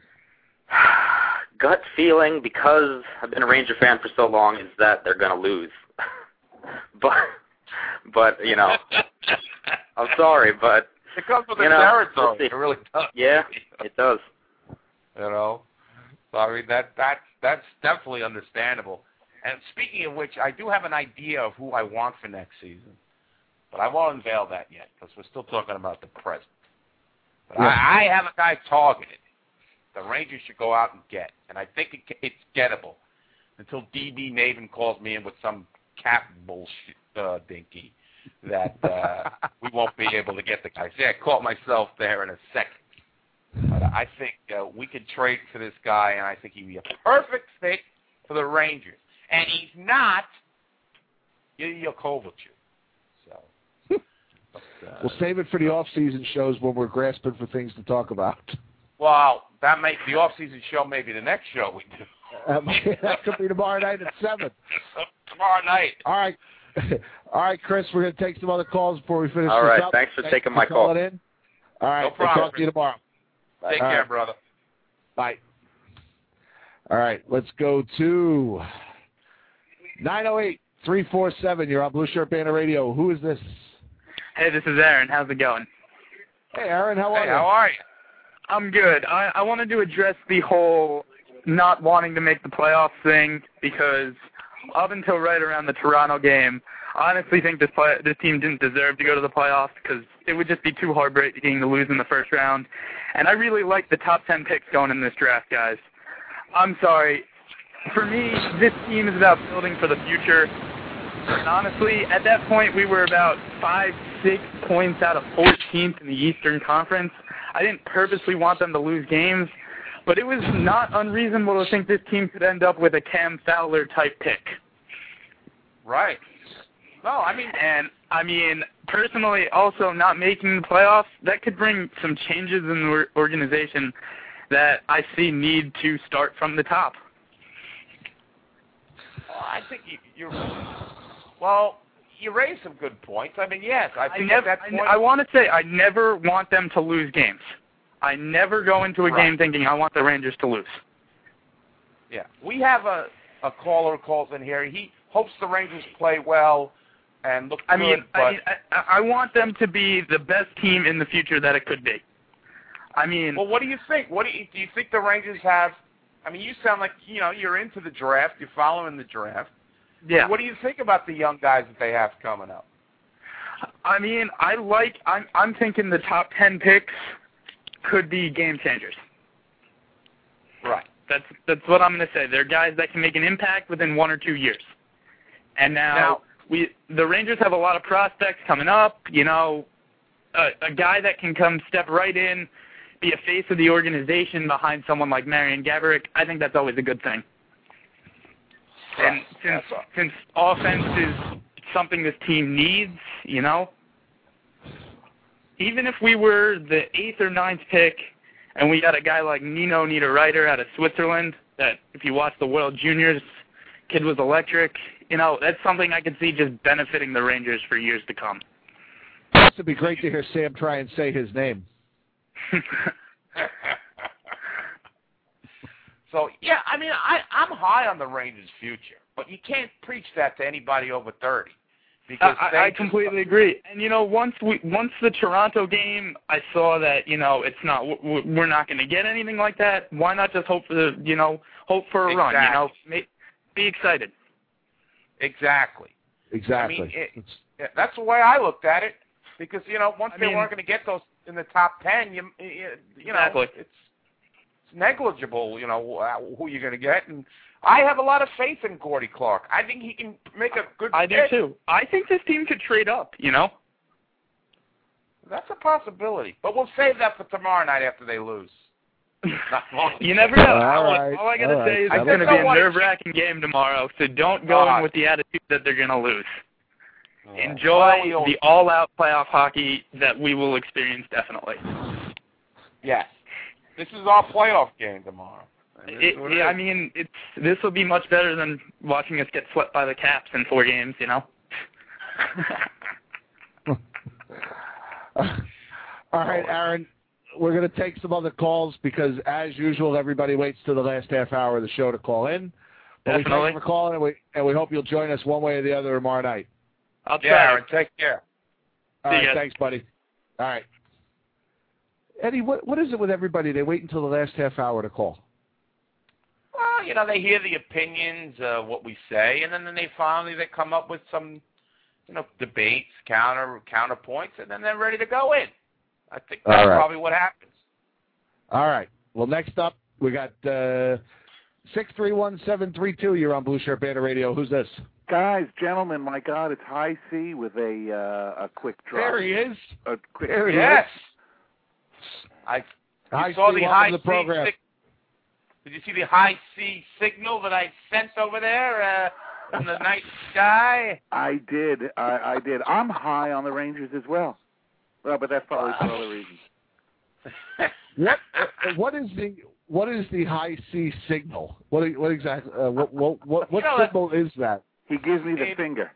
gut feeling, because I've been a Ranger fan for so long, is that they're going to lose. but, but you know, I'm sorry, but it comes with you the know, territory. we'll It really does. Yeah, it does. You know, so I mean that that that's definitely understandable. And speaking of which, I do have an idea of who I want for next season, but I won't unveil that yet because we're still talking about the present. But Yeah. I, I have a guy targeted. The Rangers should go out and get, and I think it, it's gettable until D B Maven calls me in with some cap bullshit uh, dinky that uh, we won't be able to get the guy. See, I caught myself there in a second. But I think uh, we could trade for this guy, and I think he'd be a perfect fit for the Rangers. And he's not Ilya Kovalchuk. So but, uh, We'll save it for the off-season shows when we're grasping for things to talk about. Well, that makes the off-season show maybe the next show we do. Um, that could be tomorrow night at seven. Tomorrow night. All right. All right, Chris, we're going to take some other calls before we finish All this right, up. thanks for Thanks taking for my call. calling in. All right, No we'll problem. talk to you tomorrow. Take All care, right. brother. Bye. All right, let's go to nine oh eight, three four seven. You're on Blue Shirt Banner Radio. Who is this? Hey, this is Aaron. How's it going? Hey, Aaron, how are Hey, you? how are you? I'm good. I, I wanted to address the whole not wanting to make the playoffs thing because up until right around the Toronto game, I honestly think this play, this team didn't deserve to go to the playoffs because it would just be too heartbreaking to lose in the first round. And I really like the top ten picks going in this draft, guys. I'm sorry. For me, this team is about building for the future. And honestly, at that point, we were about five, six points out of fourteenth in the Eastern Conference. I didn't purposely want them to lose games, but it was not unreasonable to think this team could end up with a Cam Fowler-type pick. Right. No, I mean, And, I mean, personally, also not making the playoffs, that could bring some changes in the organization that I see need to start from the top. well, I think you, you're. Well, you raised some good points. I mean, yes, I I think never. at that point. I, I want to say I never want them to lose games. I never go into a Right. game thinking I want the Rangers to lose. Yeah, we have a a caller who calls in here. He hopes the Rangers play well and look I good. mean, but I, mean I, I want them to be the best team in the future that it could be. I mean, well, what do you think? What do you do? You think the Rangers have? I mean, you sound like you know you're into the draft. You're following the draft. yeah. What do you think about the young guys that they have coming up? I mean, I like. I'm. I'm thinking the top ten picks could be game changers. Right. That's that's what I'm going to say. They're guys that can make an impact within one or two years. And now, Now, we the Rangers have a lot of prospects coming up. You know, a, a guy that can come step right in, be a face of the organization behind someone like Marian Gaborik. I think that's always a good thing. And since since offense is something this team needs, you know, even if we were the eighth or ninth pick and we got a guy like Nino Niederreiter out of Switzerland that, if you watch the World Juniors, kid was electric, you know, that's something I could see just benefiting the Rangers for years to come. It would be great to hear Sam try and say his name. So, yeah, I mean, I, I'm high on the Rangers' future, but you can't preach that to anybody over thirty. Because I, I completely agree. And, you know, once we once the Toronto game, I saw that, you know, it's not, we're not going to get anything like that. Why not just hope for the, you know, hope for a exactly. run, you know, Make, be excited. Exactly. Exactly. I mean, it, it, that's the way I looked at it, because, you know, once I they mean, weren't going to get those in the top ten, you, you, you know, exactly. it's, it's negligible, you know, who you're going to get. And I have a lot of faith in Gordy Clark. I think he can make a good I do, pick. too. I think this team could trade up, you know? That's a possibility. But we'll save that for tomorrow night after they lose. You never know. All all, right. all I got to all say right. is it's going to be a nerve-wracking game tomorrow, so don't go Uh, in with the attitude that they're going to lose. Yeah. Enjoy Well, the all-out playoff hockey that we will experience, definitely. Yes. This is our playoff game tomorrow. It, it, I mean, it's this will be much better than watching us get swept by the Caps in four games, you know? All right, Aaron, we're going to take some other calls because, as usual, everybody waits till the last half hour of the show to call in. But we Definitely. thank you for calling, and we, and we hope you'll join us one way or the other tomorrow night. I'll Yeah, try. Aaron, take care. All See right, you guys. thanks, buddy. All right. Eddie, what what is it with everybody? They wait until the last half hour to call. Well, you know, they hear the opinions, uh, what we say, and then, then they finally they come up with some, you know, debates, counter counterpoints, and then they're ready to go in. I think that's All right. probably what happens. All right. Well, next up, we got uh, six three one seven three two. You're on Blue Shirt Banner Radio. Who's this? Guys, gentlemen, my God, it's High C with a uh, a quick drop. There he is. A quick There he Yes. is. I High saw C, the welcome high to the C program. sig- Did you see the high C signal that I sent over there uh, from the night sky? I did. I, I did. I'm high on the Rangers as well. Well, but that's probably for other reasons. What uh, what is the what is the high C signal? What what exactly? Uh, what what what, what You know, signal is that? He gives me the Maybe. finger.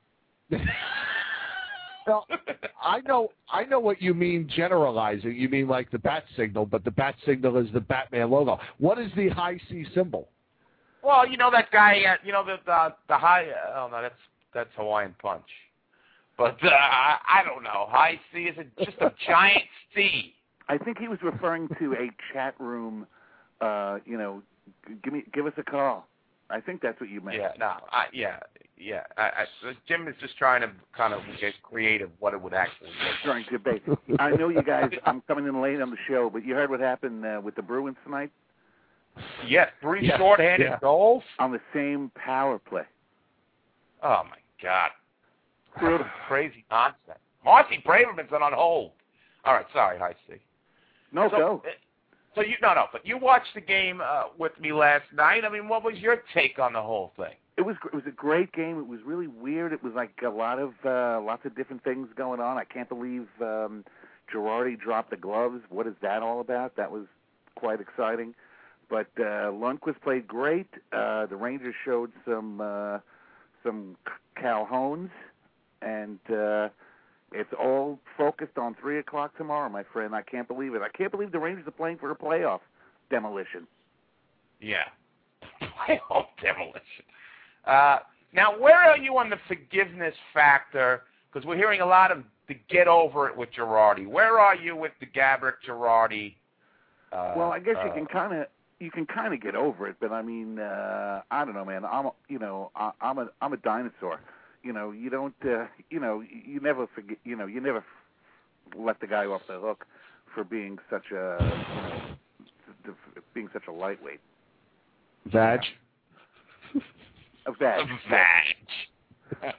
Well, I know I know what you mean generalizing. You mean like the bat signal, but the bat signal is the Batman logo. What is the high C symbol? Well, you know that guy. Uh, you know the the, the high. Uh, oh no, that's that's Hawaiian Punch. But uh, I, I don't know. High C is a, just a giant C. I think he was referring to a chat room. Uh, you know, g- give me, give us a call. I think that's what you meant. Yeah, no, I, yeah, yeah. I, I, Jim is just trying to kind of get creative what it would actually look Trying to debate. I know you guys. I'm coming in late on the show, but you heard what happened uh, with the Bruins tonight like. Yes, three Yeah, shorthanded yeah. goals. on the same power play. Oh my God, crazy nonsense. Marcy Braverman's on hold. All right, sorry, High C. No, so, go. uh, So you no no, but you watched the game uh, with me last night. I mean, what was your take on the whole thing? It was it was a great game. It was really weird. It was like a lot of uh, lots of different things going on. I can't believe um, Girardi dropped the gloves. What is that all about? That was quite exciting. But uh, Lundqvist played great. Uh, the Rangers showed some uh, some Calhouns, and uh, it's all focused on three o'clock tomorrow, my friend. I can't believe it. I can't believe the Rangers are playing for a playoff demolition. Yeah, playoff demolition. Uh, now, where are you on the forgiveness factor? Because we're hearing a lot of the get over it with Girardi. Where are you with the Gaborik Girardi? Uh, Well, I guess you uh, can kind of you can kind of get over it, but I mean, uh, I don't know, man. I'm a- you know I, I'm a I'm a dinosaur. You know, you don't uh, you know you never forget. You know, you never f- let the guy off the hook for being such a you know being such a lightweight. Vag. A vag. Vag.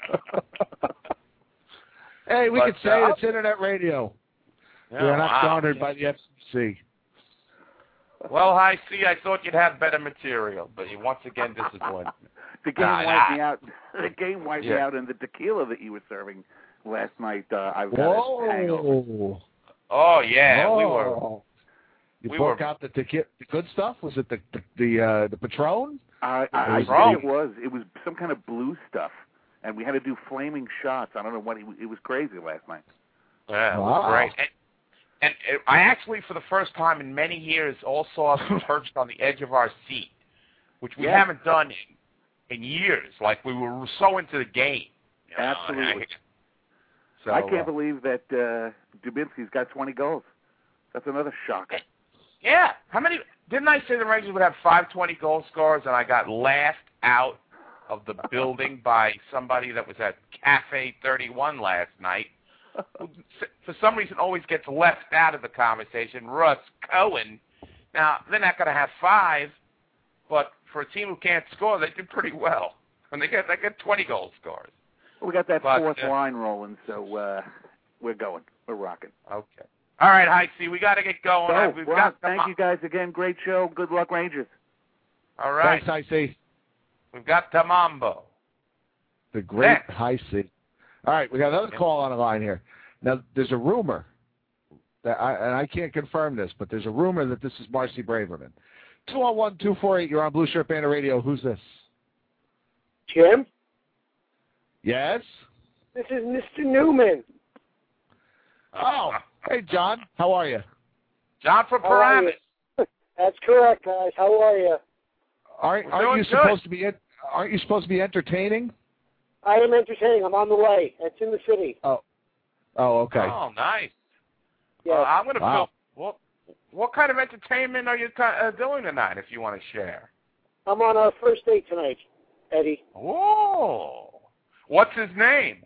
Hey, we But, could say uh, it's internet radio. Yeah, We're not wow. garnered by the F C C. Well, I see. I thought you'd have better material, but you once again disappointed. The game Ah, wiped nah. me out. The game wiped me Yeah. out, and the tequila that you were serving last night, uh, I've got a hangover. Whoa. Oh yeah, Whoa. we were. You we broke were- out the, tequi- the good stuff? Was it the the the, uh, the Patron? I, It I, I was think wrong. it was. It was some kind of blue stuff, and we had to do flaming shots. I don't know what. It, it was crazy last night. Yeah, it Wow. was great. And, and uh, I actually, for the first time in many years, all saw us perched on the edge of our seat, which we Yeah. haven't done in, in years. Like we were so into the game. You know, Absolutely. and I, so, I can't uh, believe that uh, Dubinsky's got twenty goals. That's another shocker. Yeah. How many? Didn't I say the Rangers would have five twenty goal scorers, and I got laughed out of the building by somebody that was at Cafe thirty-one last night, who for some reason always gets left out of the conversation. Russ Cohen. Now, they're not going to have five, but for a team who can't score, they do pretty well. And they get they get twenty goal scorers. We got that But, fourth uh, line rolling, so uh, we're going. We're rocking. Okay. All right, Heisey, we got to get going. So, We've well, got thank the, you guys again. Great show. Good luck, Rangers. All right. Thanks, I see. We've got the Mambo. The great Next. high C. All right, we got another call on the line here. Now, there's a rumor, that I, and I can't confirm this, but there's a rumor that this is Marcy Braverman. two one one, two four eight, you're on Blue Shirt Band Radio. Who's this? Jim, Yes? this is Mister Newman. Oh, hey, John. How are you? John from How are Paramus. you? That's correct, guys. How are you? Aren't, We're aren't doing you good. supposed to be en- aren't you supposed to be entertaining? I am entertaining. I'm on the way. It's in the city. Oh, oh, okay. Oh, nice. Yeah. Uh, I'm going to Wow. feel. What, what kind of entertainment are you uh, doing tonight, if you want to share? I'm on our first date tonight, Eddie. Whoa. What's his name?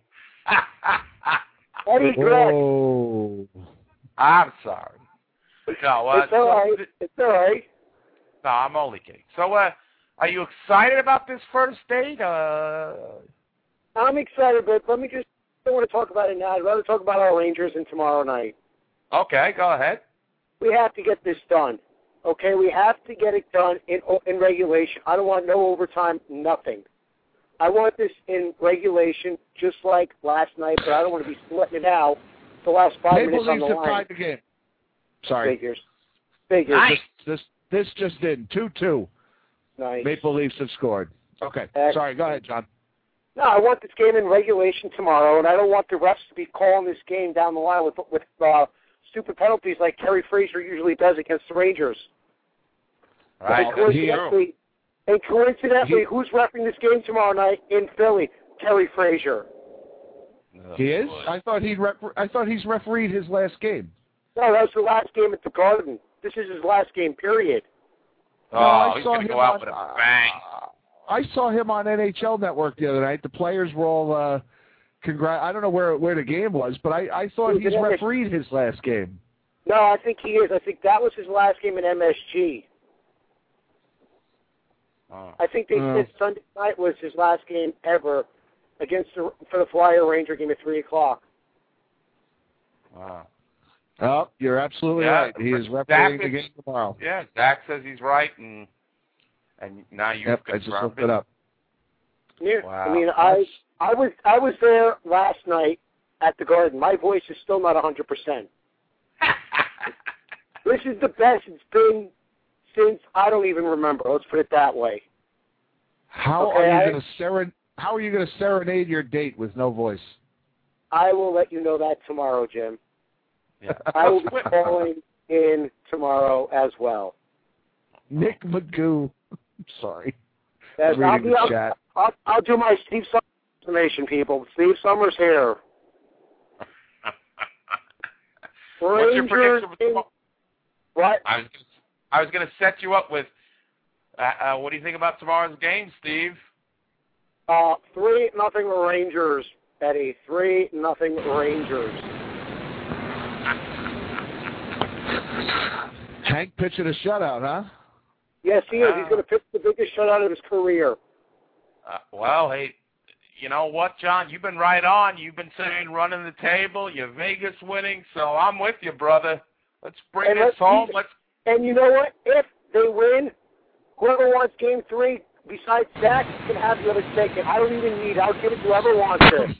Eddie Gregg. Whoa. I'm sorry. No, uh, It's all so right. th- It's all right. no, I'm only kidding. So, uh, are you excited about this first date? Uh, I'm excited, but let me just. I don't want to talk about it now. I'd rather talk about our Rangers and tomorrow night. okay, go ahead. We have to get this done. Okay, we have to get it done in in regulation. I don't want no overtime, nothing. I want this in regulation, just like last night, but I don't want to be splitting it out the last five Maple minutes on Leafs the have line. tied the game. Sorry. Figures. Figures. Nice. This, this, this just did. two two. Nice. Maple Leafs have scored. Okay. Excellent. Sorry, go ahead, John. No, I want this game in regulation tomorrow, and I don't want the refs to be calling this game down the line with with uh, stupid penalties like Kerry Fraser usually does against the Rangers. Right. And that's coincidentally, true. and coincidentally He- who's refereeing this game tomorrow night in Philly? Kerry Fraser. Oh, He is? boy. I thought he'd ref- I thought he's refereed his last game. No, that was the last game at the Garden. This is his last game, period. Oh, No, I he's saw going to him go out on, with a uh, bang. I saw him on N H L Network the other night. The players were all uh, congrat. I don't know where where the game was, but I, I thought He was he's in M S G. refereed his last game. No, I think he is. I think that was his last game in M S G. Oh. I think they Oh. said Sunday night was his last game ever against the, for the Flyer Ranger game at three o'clock. Wow. Oh, you're absolutely Yeah, right. He is Zach refereeing the is- game tomorrow. Yeah, Zach says he's right, and and now you've Yep, I just confirmed looked it up. Yeah. Wow. I mean, I I was I was there last night at the Garden. My voice is still not a hundred percent. This is the best it's been since I don't even remember. Let's put it that way. How Okay, are you I- going to seren- How are you going to serenade your date with no voice? I will let you know that tomorrow, Jim. Yeah. I will be calling in tomorrow as well. Nick Magoo. I'm sorry. Yes, I'm I'll, reading be, the I'll, chat. I'll, I'll do my Steve Summers information, people. Steve Summers here. What's your Rangers prediction for in- tomorrow? What? I was I was going to set you up with. Uh, uh, what do you think about tomorrow's game, Steve? Uh, three nothing Rangers, Eddie. Three nothing Rangers. Hank pitching a shutout, huh? Yes, he is. Ah. He's going to pitch the biggest shutout of his career. Uh, well, hey, you know what, John? You've been right on. You've been saying running the table. You're Vegas winning, so I'm with you, brother. Let's bring And this let's home. keep- Let's. And you know what? If they win, whoever wants Game Three besides Zach can have the other ticket. I don't even need it. I'll give it to whoever wants it.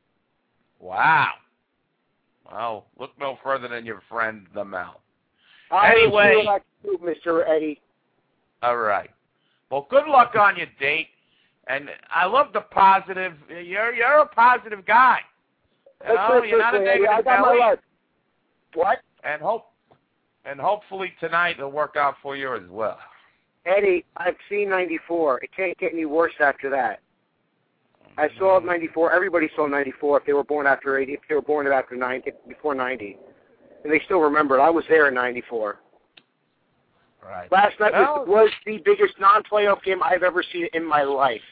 Wow. Well, look no further than your friend, the Mel. I'll Anyway. see what I can do, Mister Eddie. All right. Well, good luck on your date. And I love the positive. You're you're a positive guy. You Let's know, put it you're this not a way, Eddie. negative I got my belly. life. What? And hope and hopefully tonight it'll work out for you as well. Eddie, I've seen ninety-four. It can't get any worse after that. I saw ninety-four. Everybody saw ninety-four if they were born after eighty, if they were born after ninety, before ninety. And they still remember it. I was there in ninety-four. Right. Last night Well, was, was the biggest non-playoff game I've ever seen in my life.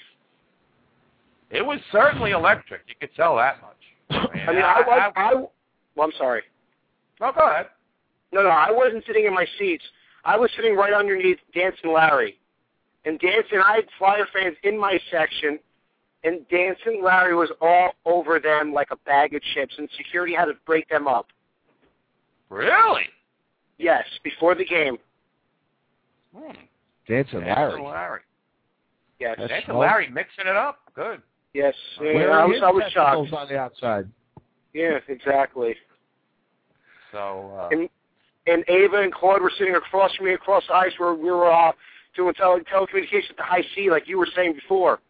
it was certainly electric. You could tell that much. I mean, I mean, I, was, I, well, I'm sorry. No, go ahead. No, no, I wasn't sitting in my seats. I was sitting right underneath Dancing Larry. And Dancing, I had Flyer fans in my section, and Dancing Larry was all over them like a bag of chips, and security had to break them up. Really? Yes, before the game. Hmm. Dancing Dancing Larry. Larry. Yes. That's Dancing small. Larry mixing it up. Good. Yes. Where Yeah, are I was, his I was testicles shocked. on the outside? Yeah, exactly. So, uh, And and Ava and Claude were sitting across from me across the ice where we were uh, doing tele- telecommunications at the high C, like you were saying before.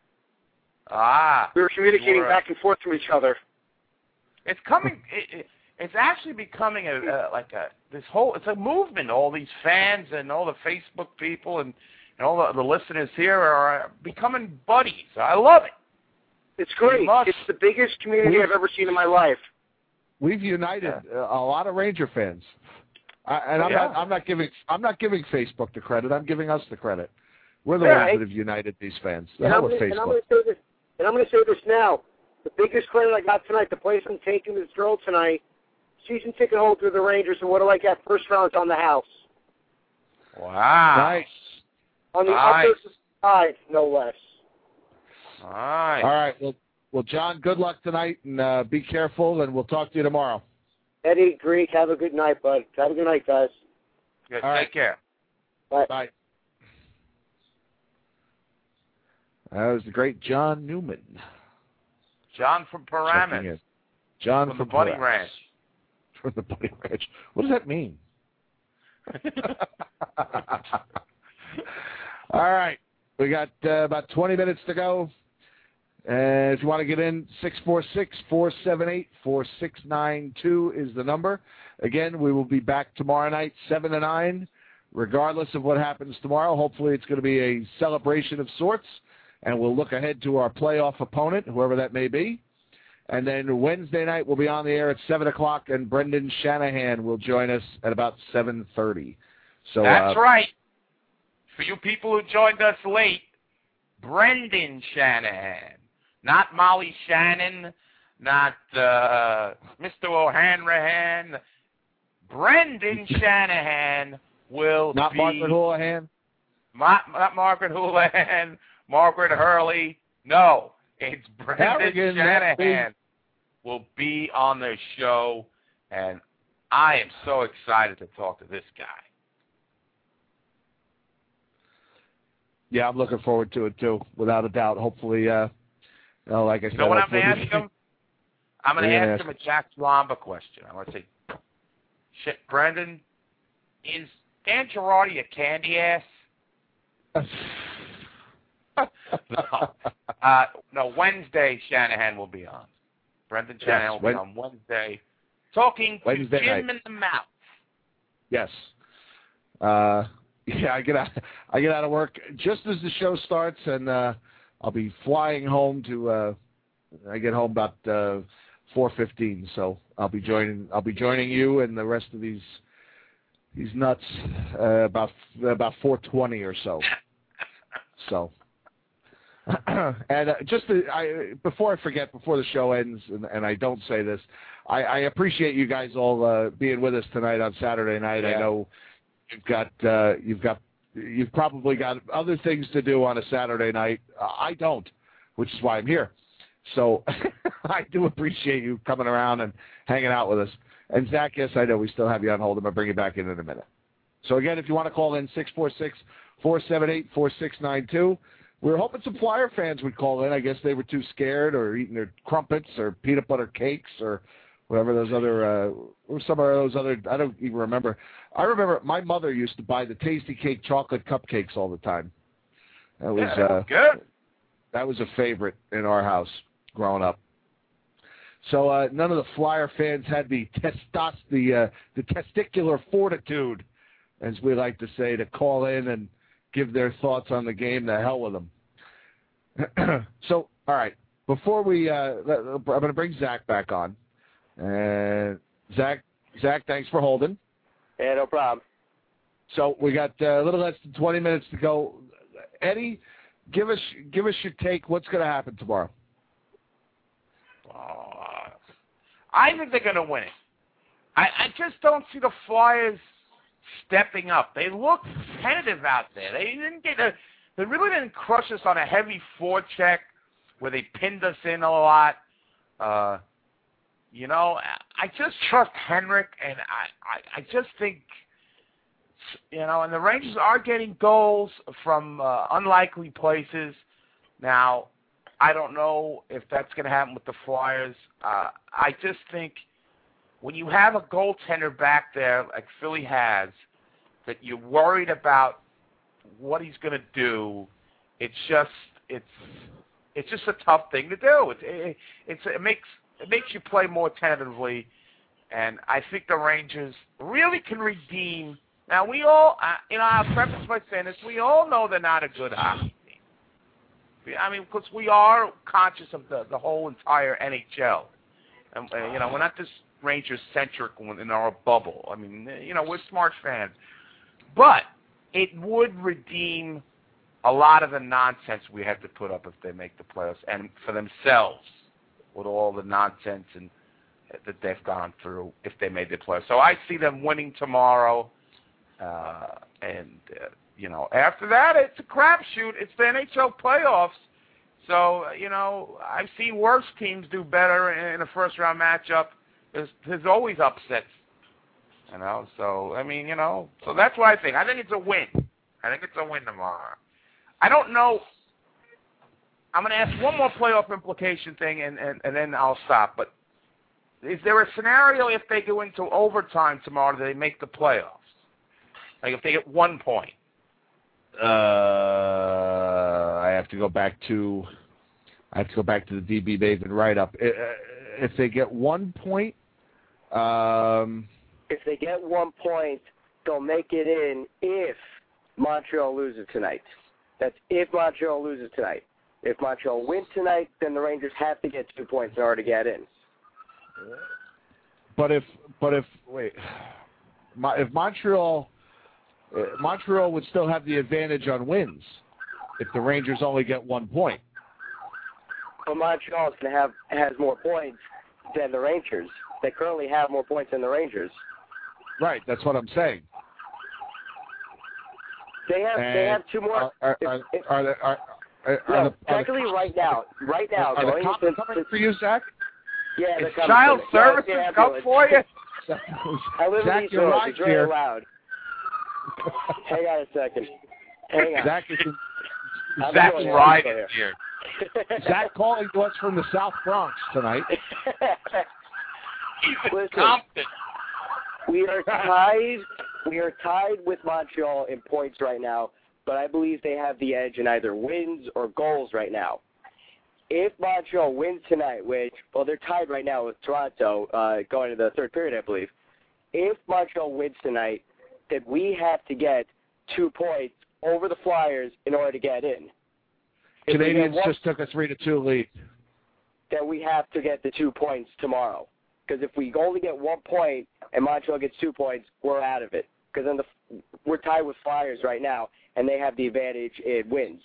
ah. We were communicating you were- back and forth from each other. It's coming. It, it, it's actually becoming a uh, like a this whole. It's a movement. All these fans and all the Facebook people and, and all the, the listeners here are becoming buddies. I love it. It's great. must- It's the biggest community We- I've ever seen in my life. We've united uh, a lot of Ranger fans, I, and I'm Yeah. not. I'm not giving. I'm not giving Facebook the credit. I'm giving us the credit. We're the Yeah, ones I- that have united these fans. The And hell I'm, with gonna, and I'm Facebook. going to say this. And I'm going to say this now. The biggest credit I got tonight, the place I'm taking this girl tonight, season ticket holder of the Rangers, and what do I get? First round on the house. Wow. Nice. On the Nice. upper side, no less. Nice. All right. Well, well, John. Good luck tonight, and uh, be careful. And we'll talk to you tomorrow. Eddie, Greek, have a good night, bud. Have a good night, guys. Good. All right. Take care. Bye. Bye. That was the great John Newman. John from checking Paramus. in. John From from the Bunny Paramus. Ranch. From the Bunny Ranch. What does that mean? All right. We got uh, about twenty minutes to go. Uh, if you want to get in, six four six, four seven eight, four six nine two is the number. Again, we will be back tomorrow night, seven to nine, regardless of what happens tomorrow. Hopefully it's going to be a celebration of sorts, and we'll look ahead to our playoff opponent, whoever that may be. And then Wednesday night we'll be on the air at seven o'clock, and Brendan Shanahan will join us at about seven thirty. So That's uh, right. For you people who joined us late, Brendan Shanahan. Not Molly Shannon, not uh, Mister O'Hanrahan. Brendan Shanahan will not be... Margaret Houlihan? Ma- not Margaret Houlihan, Margaret Hurley. No, it's Brendan Harrigan, Shanahan will be on the show, and I am so excited to talk to this guy. Yeah, I'm looking forward to it too, without a doubt. Hopefully, uh, you know, like I said, You know what I'm going to hopefully- ask him? I'm going to What are you ask gonna him a Jack Lamba question. I'm going to say, shit, Brendan, is Dan Girardi a candy ass? no. Uh, no, Wednesday Shanahan will be on. Brendan Shanahan Yes, will be Wed- on Wednesday. Talking to Wednesday Jim night. in the mouth. Yes. Uh, yeah, I get out. I get out of work just as the show starts, and uh, I'll be flying home to. Uh, I get home about uh, four fifteen, so I'll be joining. I'll be joining you and the rest of these these nuts uh, about about four twenty or so. So. and uh, just to, I, before I forget, before the show ends, and, and I don't say this, I, I appreciate you guys all uh, being with us tonight on Saturday night. Yeah. I know you've got uh, you've got you've probably got other things to do on a Saturday night. Uh, I don't, which is why I'm here. So I do appreciate you coming around and hanging out with us. And Zach, yes, I know we still have you on hold. I'm going to bring you back in in a minute. So again, if you want to call in, six four six, four seven eight, four six nine two. We were hoping some Flyer fans would call in. I guess they were too scared or eating their crumpets or peanut butter cakes or whatever those other, uh, or some of those other, I don't even remember. I remember my mother used to buy the Tasty Cake chocolate cupcakes all the time. That was, yeah, uh, good. That was a favorite in our house growing up. So uh, none of the Flyer fans had the testos, the uh, the testicular fortitude, as we like to say, to call in and give their thoughts on the game. The hell with them. So, all right, before we, uh, I'm going to bring Zach back on. And Zach, Zach, thanks for holding. Yeah, no problem. So we got uh, a little less than twenty minutes to go. Eddie, give us give us your take. What's going to happen tomorrow? Uh, I think they're going to win it. I, I just don't see the Flyers stepping up. They look tentative out there. They didn't get a, they really didn't crush us on a heavy forecheck where they pinned us in a lot. Uh, you know, I just trust Henrik, and I, I, I just think, you know, and the Rangers are getting goals from uh, unlikely places. Now, I don't know if that's going to happen with the Flyers. Uh, I just think when you have a goaltender back there like Philly has, that you're worried about what he's going to do, it's just it's it's just a tough thing to do. It, it, it's it makes it makes you play more tentatively, and I think the Rangers really can redeem. Now we all, uh, you know, I'll preface by saying this: we all know they're not a good hockey. I mean, because we are conscious of the, the whole entire N H L. And, uh, you know, we're not just Rangers-centric in our bubble. I mean, you know, we're smart fans. But it would redeem a lot of the nonsense we have to put up if they make the playoffs, and for themselves with all the nonsense and that they've gone through if they made the playoffs. So I see them winning tomorrow, uh, and uh, you know, after that, it's a crapshoot. It's the N H L playoffs. So, you know, I've seen worse teams do better in a first-round matchup. There's, there's always upsets, you know. So, I mean, you know, so that's what I think. I think it's a win. I think it's a win tomorrow. I don't know. I'm going to ask one more playoff implication thing, and, and, and then I'll stop. But is there a scenario if they go into overtime tomorrow that they make the playoffs? Like if they get one point? Uh, I have to go back to I have to go back to the D B Maven write-up. If they get one point, um, if they get one point, they'll make it in if Montreal loses tonight. That's if Montreal loses tonight. If Montreal wins tonight, then the Rangers have to get two points in order to get in. But if but if wait, if Montreal. Uh, Montreal would still have the advantage on wins if the Rangers only get one point. But Montreal can have has more points than the Rangers. They currently have more points than the Rangers. Right, that's what I'm saying. They have and they have two more. Are, are, are, if, are, are, are, are, no, are the, technically are the, right now, right now, are going the cops into, coming for you, Zach? Yeah, they're Is coming. child for services yeah, come for you? I live Zach, in East you're Village. right It's very here. loud. Hang on a second. Hang on. Zach is in, I'm Zach's going riding here. here. Zach calling to us from the South Bronx tonight. Listen, Compton. we are tied. We are tied with Montreal in points right now, but I believe they have the edge in either wins or goals right now. If Montreal wins tonight, which, well, they're tied right now with Toronto uh, going to the third period, I believe. If Montreal wins tonight, then we have to get two points over the Flyers in order to get in. If Canadians one, just took a three to two lead. Then we have to get the two points tomorrow. Because if we only get one point and Montreal gets two points, we're out of it. Because then the, we're tied with Flyers right now, and they have the advantage in wins.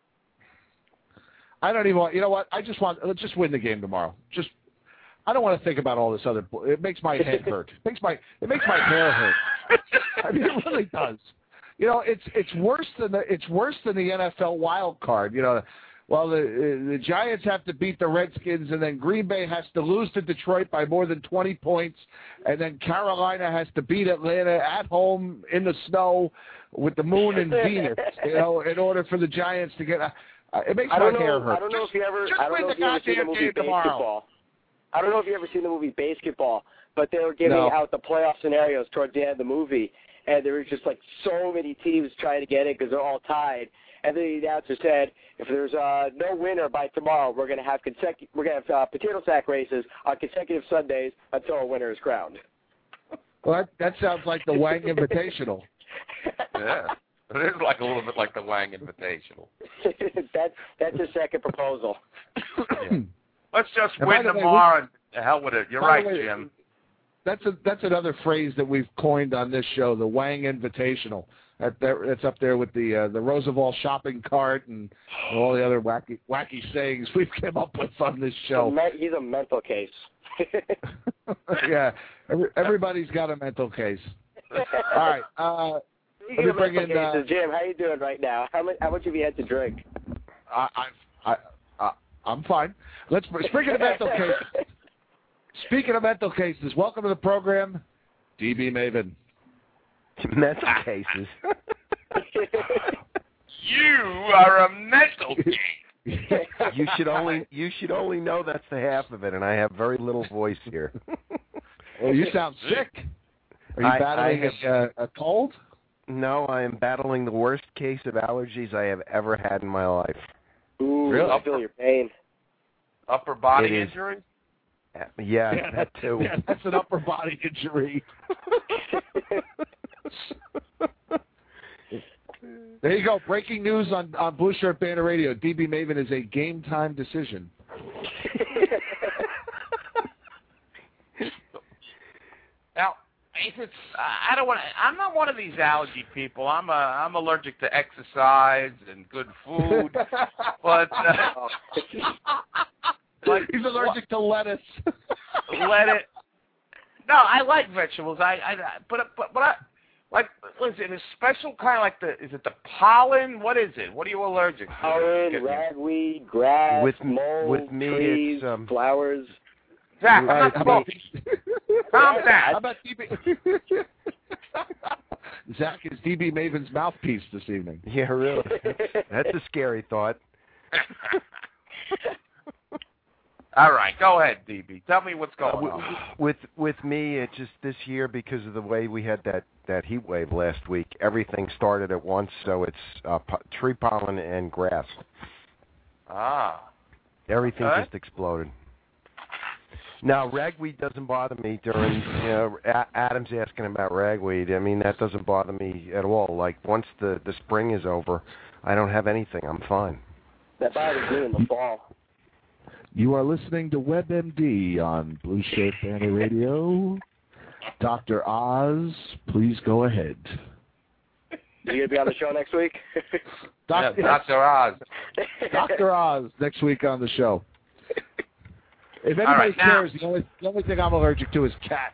I don't even want. You know what? I just want. Let's just win the game tomorrow. Just. I don't want to think about all this other. It makes my head hurt. It makes my. It makes my hair hurt. I mean, it really does. You know, it's it's worse than the it's worse than the N F L wild card. You know, Well, the the Giants have to beat the Redskins, and then Green Bay has to lose to Detroit by more than twenty points, and then Carolina has to beat Atlanta at home in the snow with the moon and Venus, you know, in order for the Giants to get. Uh, it makes I my don't know, hair hurt. I don't know just, if you ever. just I don't win know the if you ever seen the goddamn movie game tomorrow. Basketball. I don't know if you ever seen the movie Basketball, but they were giving No. out the playoff scenarios towards the end of the movie, and there was just like so many teams trying to get it because they're all tied. And then the announcer said, if there's uh, no winner by tomorrow, we're going to have consecutive, we're going to have uh, potato sack races on consecutive Sundays until a winner is crowned. Well, that, that sounds like the Wang Invitational. Yeah, it is like a little bit like the Wang Invitational. that's that's his second proposal. Yeah. Let's just And win by the way, tomorrow and the hell with it. You're By right, the way, Jim. That's a that's another phrase that we've coined on this show, the Wang Invitational. That, that that's up there with the uh, the Roosevelt shopping cart and all the other wacky wacky sayings we've come up with on this show. He's a mental case. Yeah, every, everybody's got a mental case. All right, uh, let me bring in uh, Jim. How you doing right now? How much how much have you had to drink? I I, I I'm fine. Let's speaking of mental cases. Speaking of mental cases, welcome to the program, D B Maven. Mental cases. You are a mental case. You should only you should only know that's the half of it, and I have very little voice here. Well, you sound sick. Are you I, battling I have, a, a cold? No, I am battling the worst case of allergies I have ever had in my life. Ooh, Really? I feel your pain. Upper body It is. injury? Yeah, Yeah, that too. Yeah, that's an upper body injury. There you go. Breaking news on, on Blue Shirt Banner Radio. D B Maven is a game time decision. Now, if it's, I don't want to, I'm not one of these allergy people. I'm a, I'm allergic to exercise and good food. But, uh, like, he's allergic what? to lettuce. Let it. No, I like vegetables. I, I but, but, but I, like, what is it? A special kind of like the, is it the pollen? What is it? What are you allergic to? Pollen, ragweed, grass, with, mold, with me, trees, it's, um, flowers. Zach, I'm not smoking. Calm down. How about D B? Zach is D B Maven's mouthpiece this evening. Yeah, really. That's, that's a scary thought. All right, go ahead, D B. Tell me what's going uh, on. With with me, it's just this year because of the way we had that, that heat wave last week. Everything started at once, so it's uh, po- tree pollen and grass. Ah. Everything okay. just exploded. Now, ragweed doesn't bother me during, you know, A- Adam's asking about ragweed. I mean, that doesn't bother me at all. Like, once the, the spring is over, I don't have anything. I'm fine. That bothers me in the fall. You are listening to WebMD on Blue Shirt Banner Radio. Doctor Oz, please go ahead. You going to be on the show next week? Doc- yeah, Doctor Oz. Doctor Oz, next week on the show. If anybody right, cares, now, the only, the only thing I'm allergic to is cats.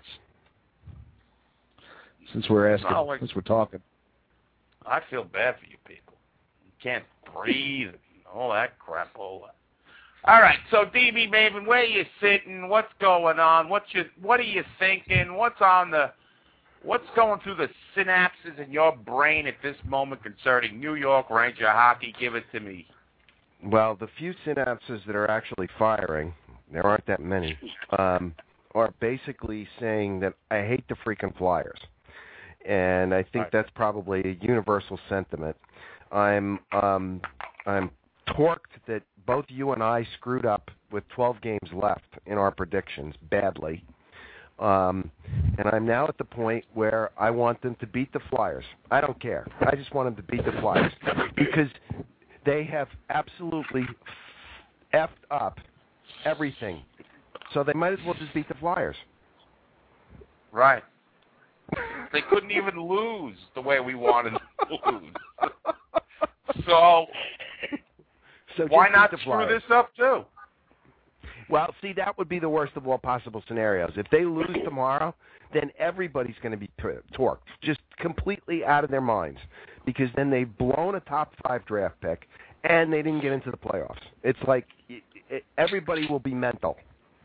Since we're asking, no, like, since we're talking. I feel bad for you people. You can't breathe and all that crap. All that. All right, so D B Maven, where you sitting? What's going on? What's your, what are you thinking? What's on the, what's going through the synapses in your brain at this moment concerning New York Ranger hockey? Give it to me. Well, the few synapses that are actually firing, there aren't that many, um, are basically saying that I hate the freaking Flyers. And I think right. that's probably a universal sentiment. I'm um, I'm torqued that both you and I screwed up with twelve games left in our predictions badly. Um, and I'm now at the point where I want them to beat the Flyers. I don't care. I just want them to beat the Flyers because they have absolutely effed up everything. So they might as well just beat the Flyers. Right. They couldn't even lose the way we wanted them to lose. So, so why not the screw Flyers. this up too? Well, see, that would be the worst of all possible scenarios. If they lose tomorrow, then everybody's going to be t- torqued, just completely out of their minds, because then they've blown a top five draft pick, and they didn't get into the playoffs. It's like it, it, everybody will be mental.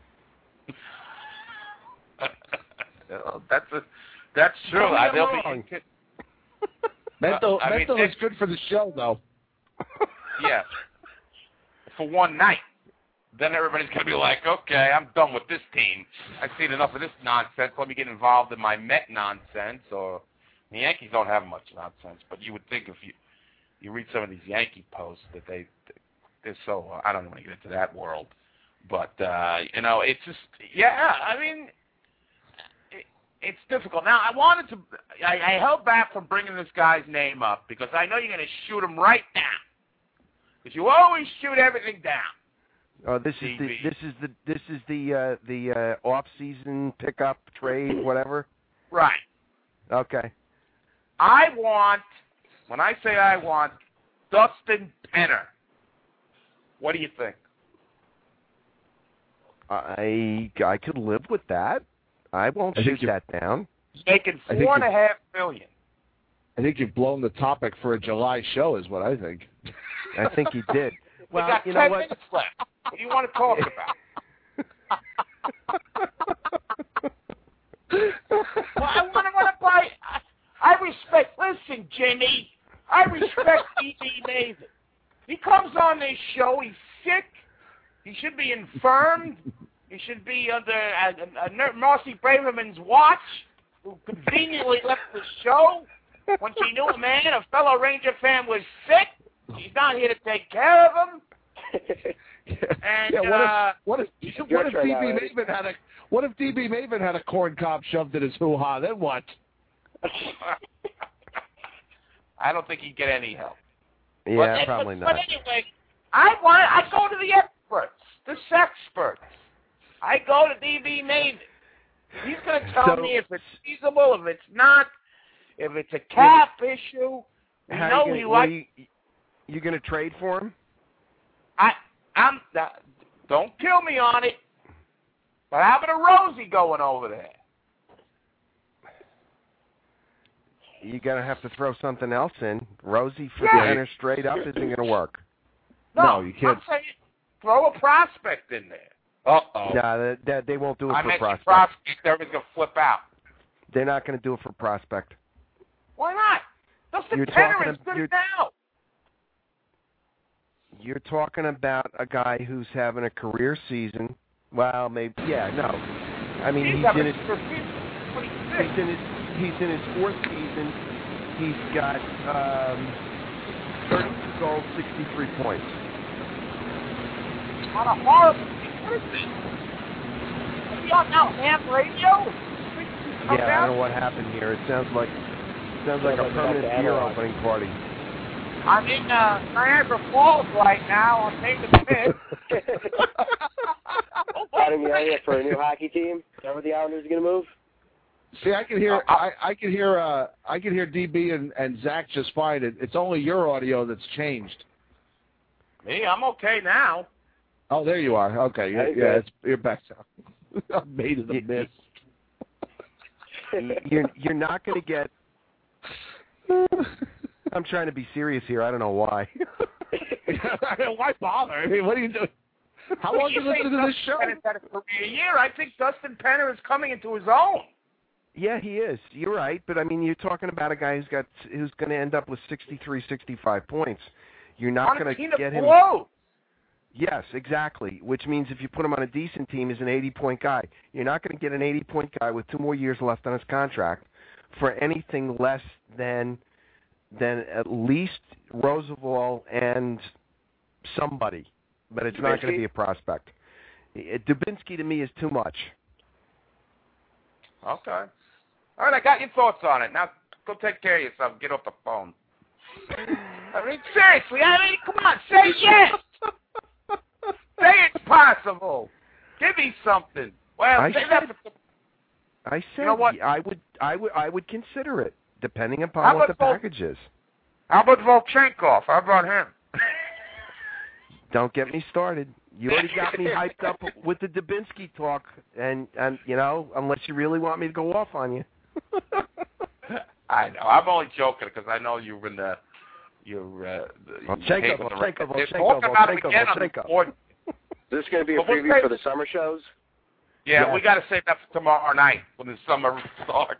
that's a, that's true. I, they'll wrong. be mental I mental mean, is good for the show, though. Yeah, for one night. Then everybody's going to be like, okay, I'm done with this team. I've seen enough of this nonsense. Let me get involved in my Met nonsense. Or the Yankees don't have much nonsense, but you would think if you you read some of these Yankee posts that they they're so uh, I don't want to get into that world, but uh, you know, it's just yeah. I mean, it, it's difficult. Now, I wanted to. I, I held back from bringing this guy's name up because I know you're going to shoot him right down. Because you always shoot everything down. Oh, this is the this is the this is the uh, the uh, off-season pickup trade, whatever. Right. Okay. I want. When I say I want, Dustin Penner. What do you think? I I could live with that. I won't I shoot think that down. He's making four and a half million. I think you've blown the topic for a July show, is what I think. I think he did. Well, we got you ten know what? minutes left. What do you want to talk about? Well, I want to want to buy. I, I respect. Listen, Jimmy. I respect D B Maven. He comes on this show. He's sick. He should be infirmed. He should be under uh, uh, Marcy Braverman's watch, who conveniently left the show when she knew a man, a fellow Ranger fan, was sick. She's not here to take care of him. And yeah, what uh, if what if, what if D B Maven had a what if D B Maven had a corn cob shoved in his hoo ha? Then what? I don't think he'd get any help. Yeah, but, probably but, not. But anyway, I want I go to the experts, the sexperts. I go to D B Maven. He's going to tell So, me if it's feasible, if it's not, if it's a cap yeah. issue. We How know you we gonna, like. you, you going to trade for him? I I'm uh, don't kill me on it. But how about a Rosie going over there? You're going to have to throw something else in. Rosie for yeah. the center straight up isn't going to work. No, no, you can't. I'm saying throw a prospect in there. Uh-oh. No, that, that, they won't do it I for prospect. prospect. Everybody's going to flip out. They're not going to do it for prospect. Why not? Dustin You're Penner talking is ab- good you're- now. You're talking about a guy who's having a career season. Well, maybe, yeah, no. I mean, he's, he's, having in his, a season. he's in his he's in his fourth season. He's got um, thirty-two goals, sixty-three points. On a horrible team. What is this? Is he on now ham radio? Yeah, I don't know what happened here. It sounds like sounds like a permanent beer opening party. I'm in uh, Niagara Falls right now on Nathan Smith. Got him area for a new hockey team. Is that where the Islanders are going to move? See, I can hear, I, I can hear, uh, I can hear D B and, and Zach just fine. It, it's only your audio that's changed. Me, I'm okay now. Oh, there you are. Okay, yeah, yeah it's, you're back. I'm made of the mist. You're you're not going to get. I'm trying to be serious here. I don't know why. Why bother? I mean, what are you doing? How long do you listen to this show? A year. I think Dustin Penner is coming into his own. Yeah, he is. You're right, but I mean, you're talking about a guy who's got who's going to end up with sixty-three, sixty-five points. You're not going to get him. Blow. Yes, exactly. Which means if you put him on a decent team, he's an eighty-point guy. You're not going to get an eighty-point guy with two more years left on his contract for anything less than than at least Roosevelt and somebody. But it's Dubinsky? Not going to be a prospect. Dubinsky to me is too much. Okay. All right, I got your thoughts on it. Now go take care of yourself. Get off the phone. I mean, seriously. I mean, come on, say yes. Say it's possible. Give me something. Well, I say said, that. I said you know what? I would, I would, I would consider it, depending upon what the Vol- package is. How about Volchenkov? How about him? Don't get me started. You already got me hyped up with the Dubinsky talk, and and you know, unless you really want me to go off on you. I know. I'm only joking because I know you've been uh, your uh, Well, the Checo, table of Checo, records. They're Checo, talking about him Checo, again on the Checo. board. Is this going to be a But we'll preview say- for the summer shows? Yeah, Yeah. we got to save that for tomorrow night when the summer starts.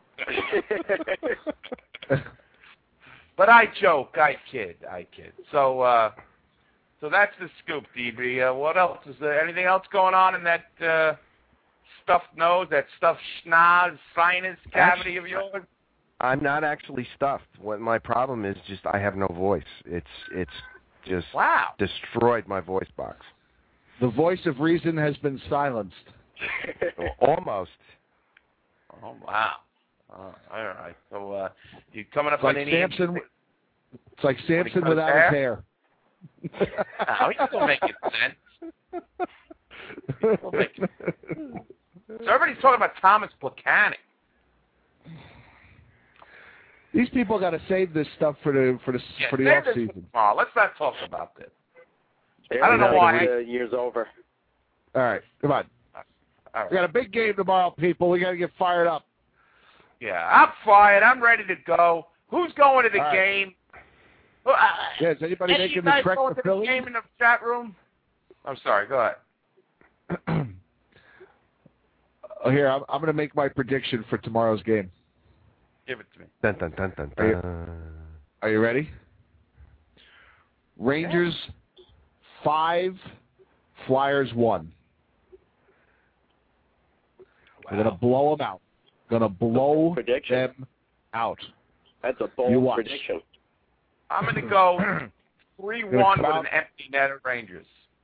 But I joke, I kid, I kid. So, uh, so that's the scoop, D B. Uh, what else? Is there anything else going on in that uh, stuffed nose, that stuffed schnoz, sinus cavity of yours? I'm not actually stuffed. What my problem is just I have no voice. It's it's just Wow. destroyed my voice box. The voice of reason has been silenced. Almost. Oh, wow. Uh, all right. So uh, you coming up It's like on any... Samson. It's like Samson cut his without his hair. Oh, he's still making sense. Still making sense. So everybody's talking about Thomas Plekanec. These people got to save this stuff for the for the Yeah, for the save off this season. for tomorrow. Let's not talk about this. They I don't know already why. know The year's over. All right, come on. All right. We got a big game tomorrow, people. We got to get fired up. Yeah, I'm fired. I'm ready to go. Who's going to the All right. game? Well, uh, Yeah, is anybody any making the guys trek going to to Philly? the game in the chat room? I'm sorry. Go ahead. Oh, here, I'm, I'm going to make my prediction for tomorrow's game. Give it to me. Dun, dun, dun, dun, Are you- dun. Are you ready? Rangers five, Flyers one. We're going to blow them out. Going to blow Prediction. them out. That's a You bold watch. prediction. I'm going to go three one with an empty net of Rangers.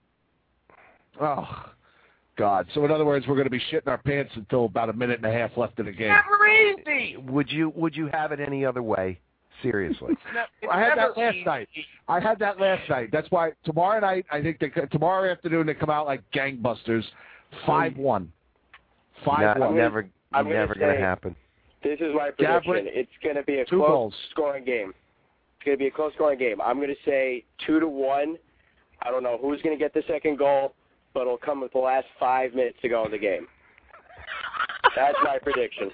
Oh, God. So, in other words, we're going to be shitting our pants until about a minute and a half left in the game. Never easy. Would you would you have it any other way? Seriously. It's I had never that last easy. night. I had that last night. That's why tomorrow night, I think they, tomorrow afternoon they come out like gangbusters. five one. five No, one. never I'm gonna never going to say- happen. This is my prediction. Gabrick, It's going to be a two close goals. scoring game. It's going to be a close scoring game. I'm going to say two to one. I don't know who's going to get the second goal, but it'll come with the last five minutes to go in the game. That's my prediction.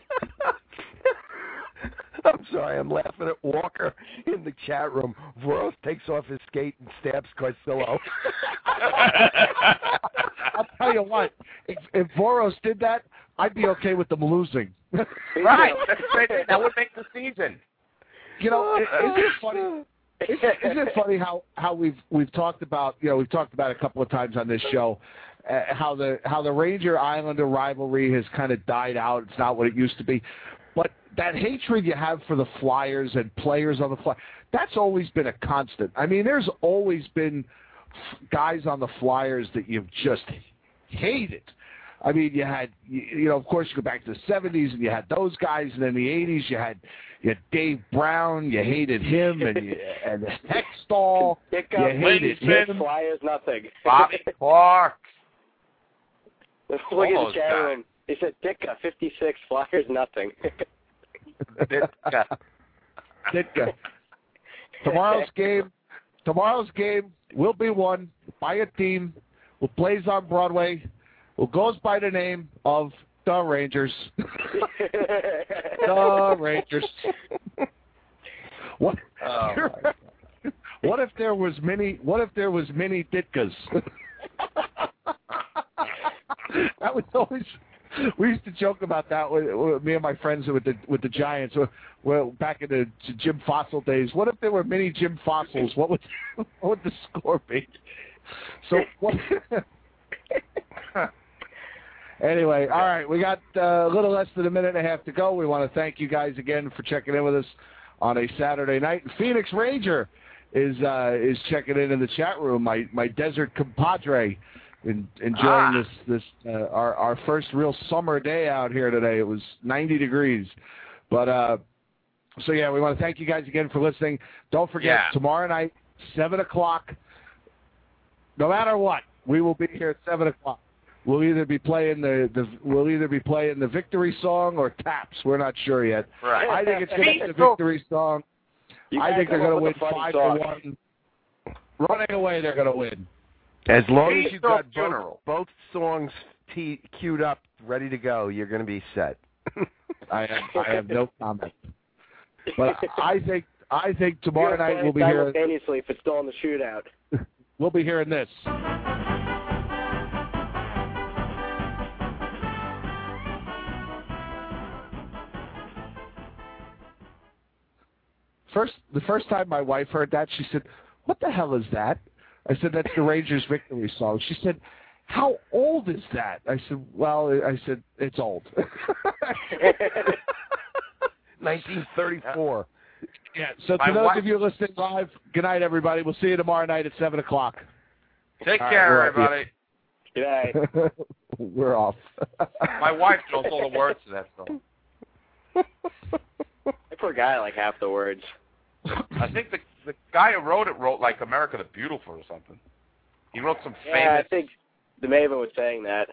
I'm sorry, I'm laughing at Walker in the chat room. Voros takes off his skate and stabs Carcillo. I'll tell you what. If, if Voros did that, I'd be okay with them losing. Right. That's right. That would make the season. You know, i- isn't it funny? Isn't, isn't it funny how, how we've we've talked about you know we've talked about it a couple of times on this show uh, how the how the Ranger Islander rivalry has kind of died out. It's not what it used to be, but that hatred you have for the Flyers and players on the Flyers, that's always been a constant. I mean, there's always been guys on the Flyers that you've just hated. I mean, you had, you, you know, of course, you go back to the seventies, and you had those guys, and in the eighties, you had, you had Dave Brown, you hated him, and you, and Hextall, Pick you up hated Smith, him. Flyers, nothing. Bobby Clark. Look All at the those chat guys. room. They said Ditka, fifty-six, Flyers, nothing. Ditka. Ditka. Tomorrow's game, tomorrow's game will be won by a team who plays on Broadway, who goes by the name of the Rangers. The Rangers. What? Oh, my What if there was many? What if there was many Ditkas? That was always. We used to joke about that with, with me and my friends with the with the Giants. Well, back in the Jim Fossil days. What if there were many Jim Fossils? What would what would the score be? So what? Anyway, all right, we got uh, a little less than a minute and a half to go. We want to thank you guys again for checking in with us on a Saturday night. Phoenix Ranger is uh, is checking in in the chat room. My my desert compadre, in, enjoying Ah. this this uh, our our first real summer day out here today. It was ninety degrees, but uh, so yeah, we want to thank you guys again for listening. Don't forget Yeah. tomorrow night, seven o'clock. No matter what, we will be here at seven o'clock. We'll either be playing the, the we'll either be playing the victory song or taps. We're not sure yet. Right. I think it's going to be the Peaceful. victory song. You I gotta think they're come up going to with win a funny five to song. one. Running away, they're going to win. As long as Peace you've got of both, General. both songs te- queued up, ready to go, you're going to be set. I have I have no comment. But I think I think tomorrow We'll night we'll be play hearing. simultaneously if it's still in the shootout. We'll be hearing this. First, the first time my wife heard that, she said, "What the hell is that?" I said, "That's the Rangers victory song." She said, "How old is that?" I said, "Well," I said, "it's old." nineteen thirty-four. Yeah, so to My those wife- of you listening live, good night, everybody. We'll see you tomorrow night at seven o'clock. Take All care, right, we're everybody. Good night. We're off. My wife knows all the words to that song. I forgot like half the words. I think the the guy who wrote it wrote like America the Beautiful or something. He wrote some Yeah, famous. I think the Maven was saying that.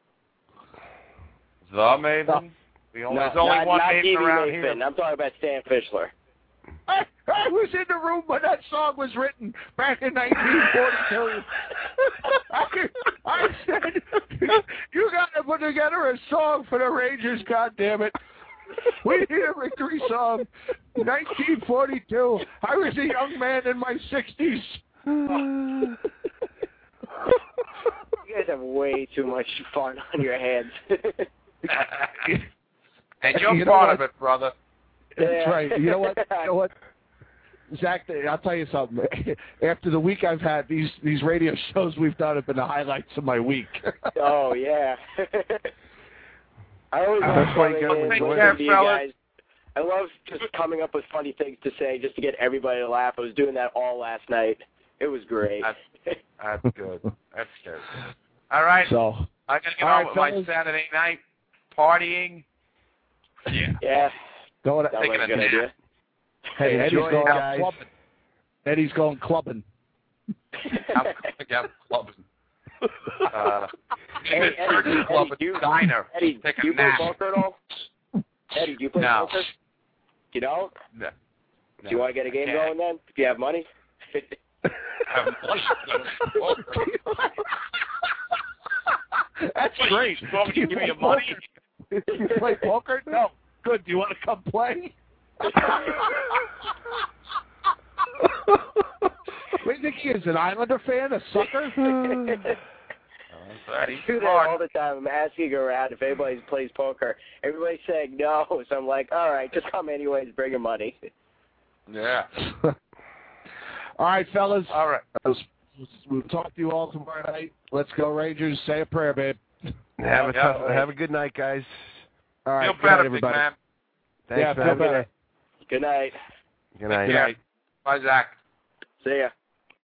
The Maven. We only, No, there's only not, one not Maven Stevie around Maven. here. I'm talking about Stan Fischler. I, I was in the room when that song was written back in nineteen forty-two. I, I said, "You got to put together a song for the Rangers, goddammit. We need a victory song." nineteen forty-two. I was a young man in my sixties. You guys have way too much fun on your hands. And you're You know part what? of it, brother. That's Yeah. right. You know what? You know what? Zach, I'll tell you something. After the week I've had, these these radio shows we've done have been the highlights of my week. Oh yeah. I always love That's why you coming gotta in, enjoy listening it. to you guys. I love just coming up with funny things to say just to get everybody to laugh. I was doing that all last night. It was great. That's, that's good. That's good. All right. So, I gotta get all on right, with my fellas. Saturday night partying. Yeah. Yeah. going Sounds Taking like a a good nap. idea. Hey, Eddie's enjoy it, going guys. clubbing. Eddie's going clubbing. I'm going clubbing. Uh, Hey, Eddie, Eddie, Eddie, Club do you, Diner. Eddie, Take do a you play nap. poker at all? Eddie, do you play No. poker? You don't? No. Do you want to get a game Okay. going then? If you have money? I'm That's What, great. you want me to give you money? You play poker? No. Good. Do you want to come play? What do you think he is, an Islander fan, a sucker? I do that all the time. I'm asking around if anybody plays poker. Everybody's saying no, so I'm like, all right, just come anyways, bring your money. Yeah. All right, fellas. All right. We'll talk to you all tomorrow night. Let's go, Rangers. Say a prayer, babe. Have a Yeah, tough, yeah. have a good night, guys. All right. Feel good better, night, big everybody. man. Thanks, yeah, feel man. better. Good night. Good night. Yeah. Bye, Zach. See ya.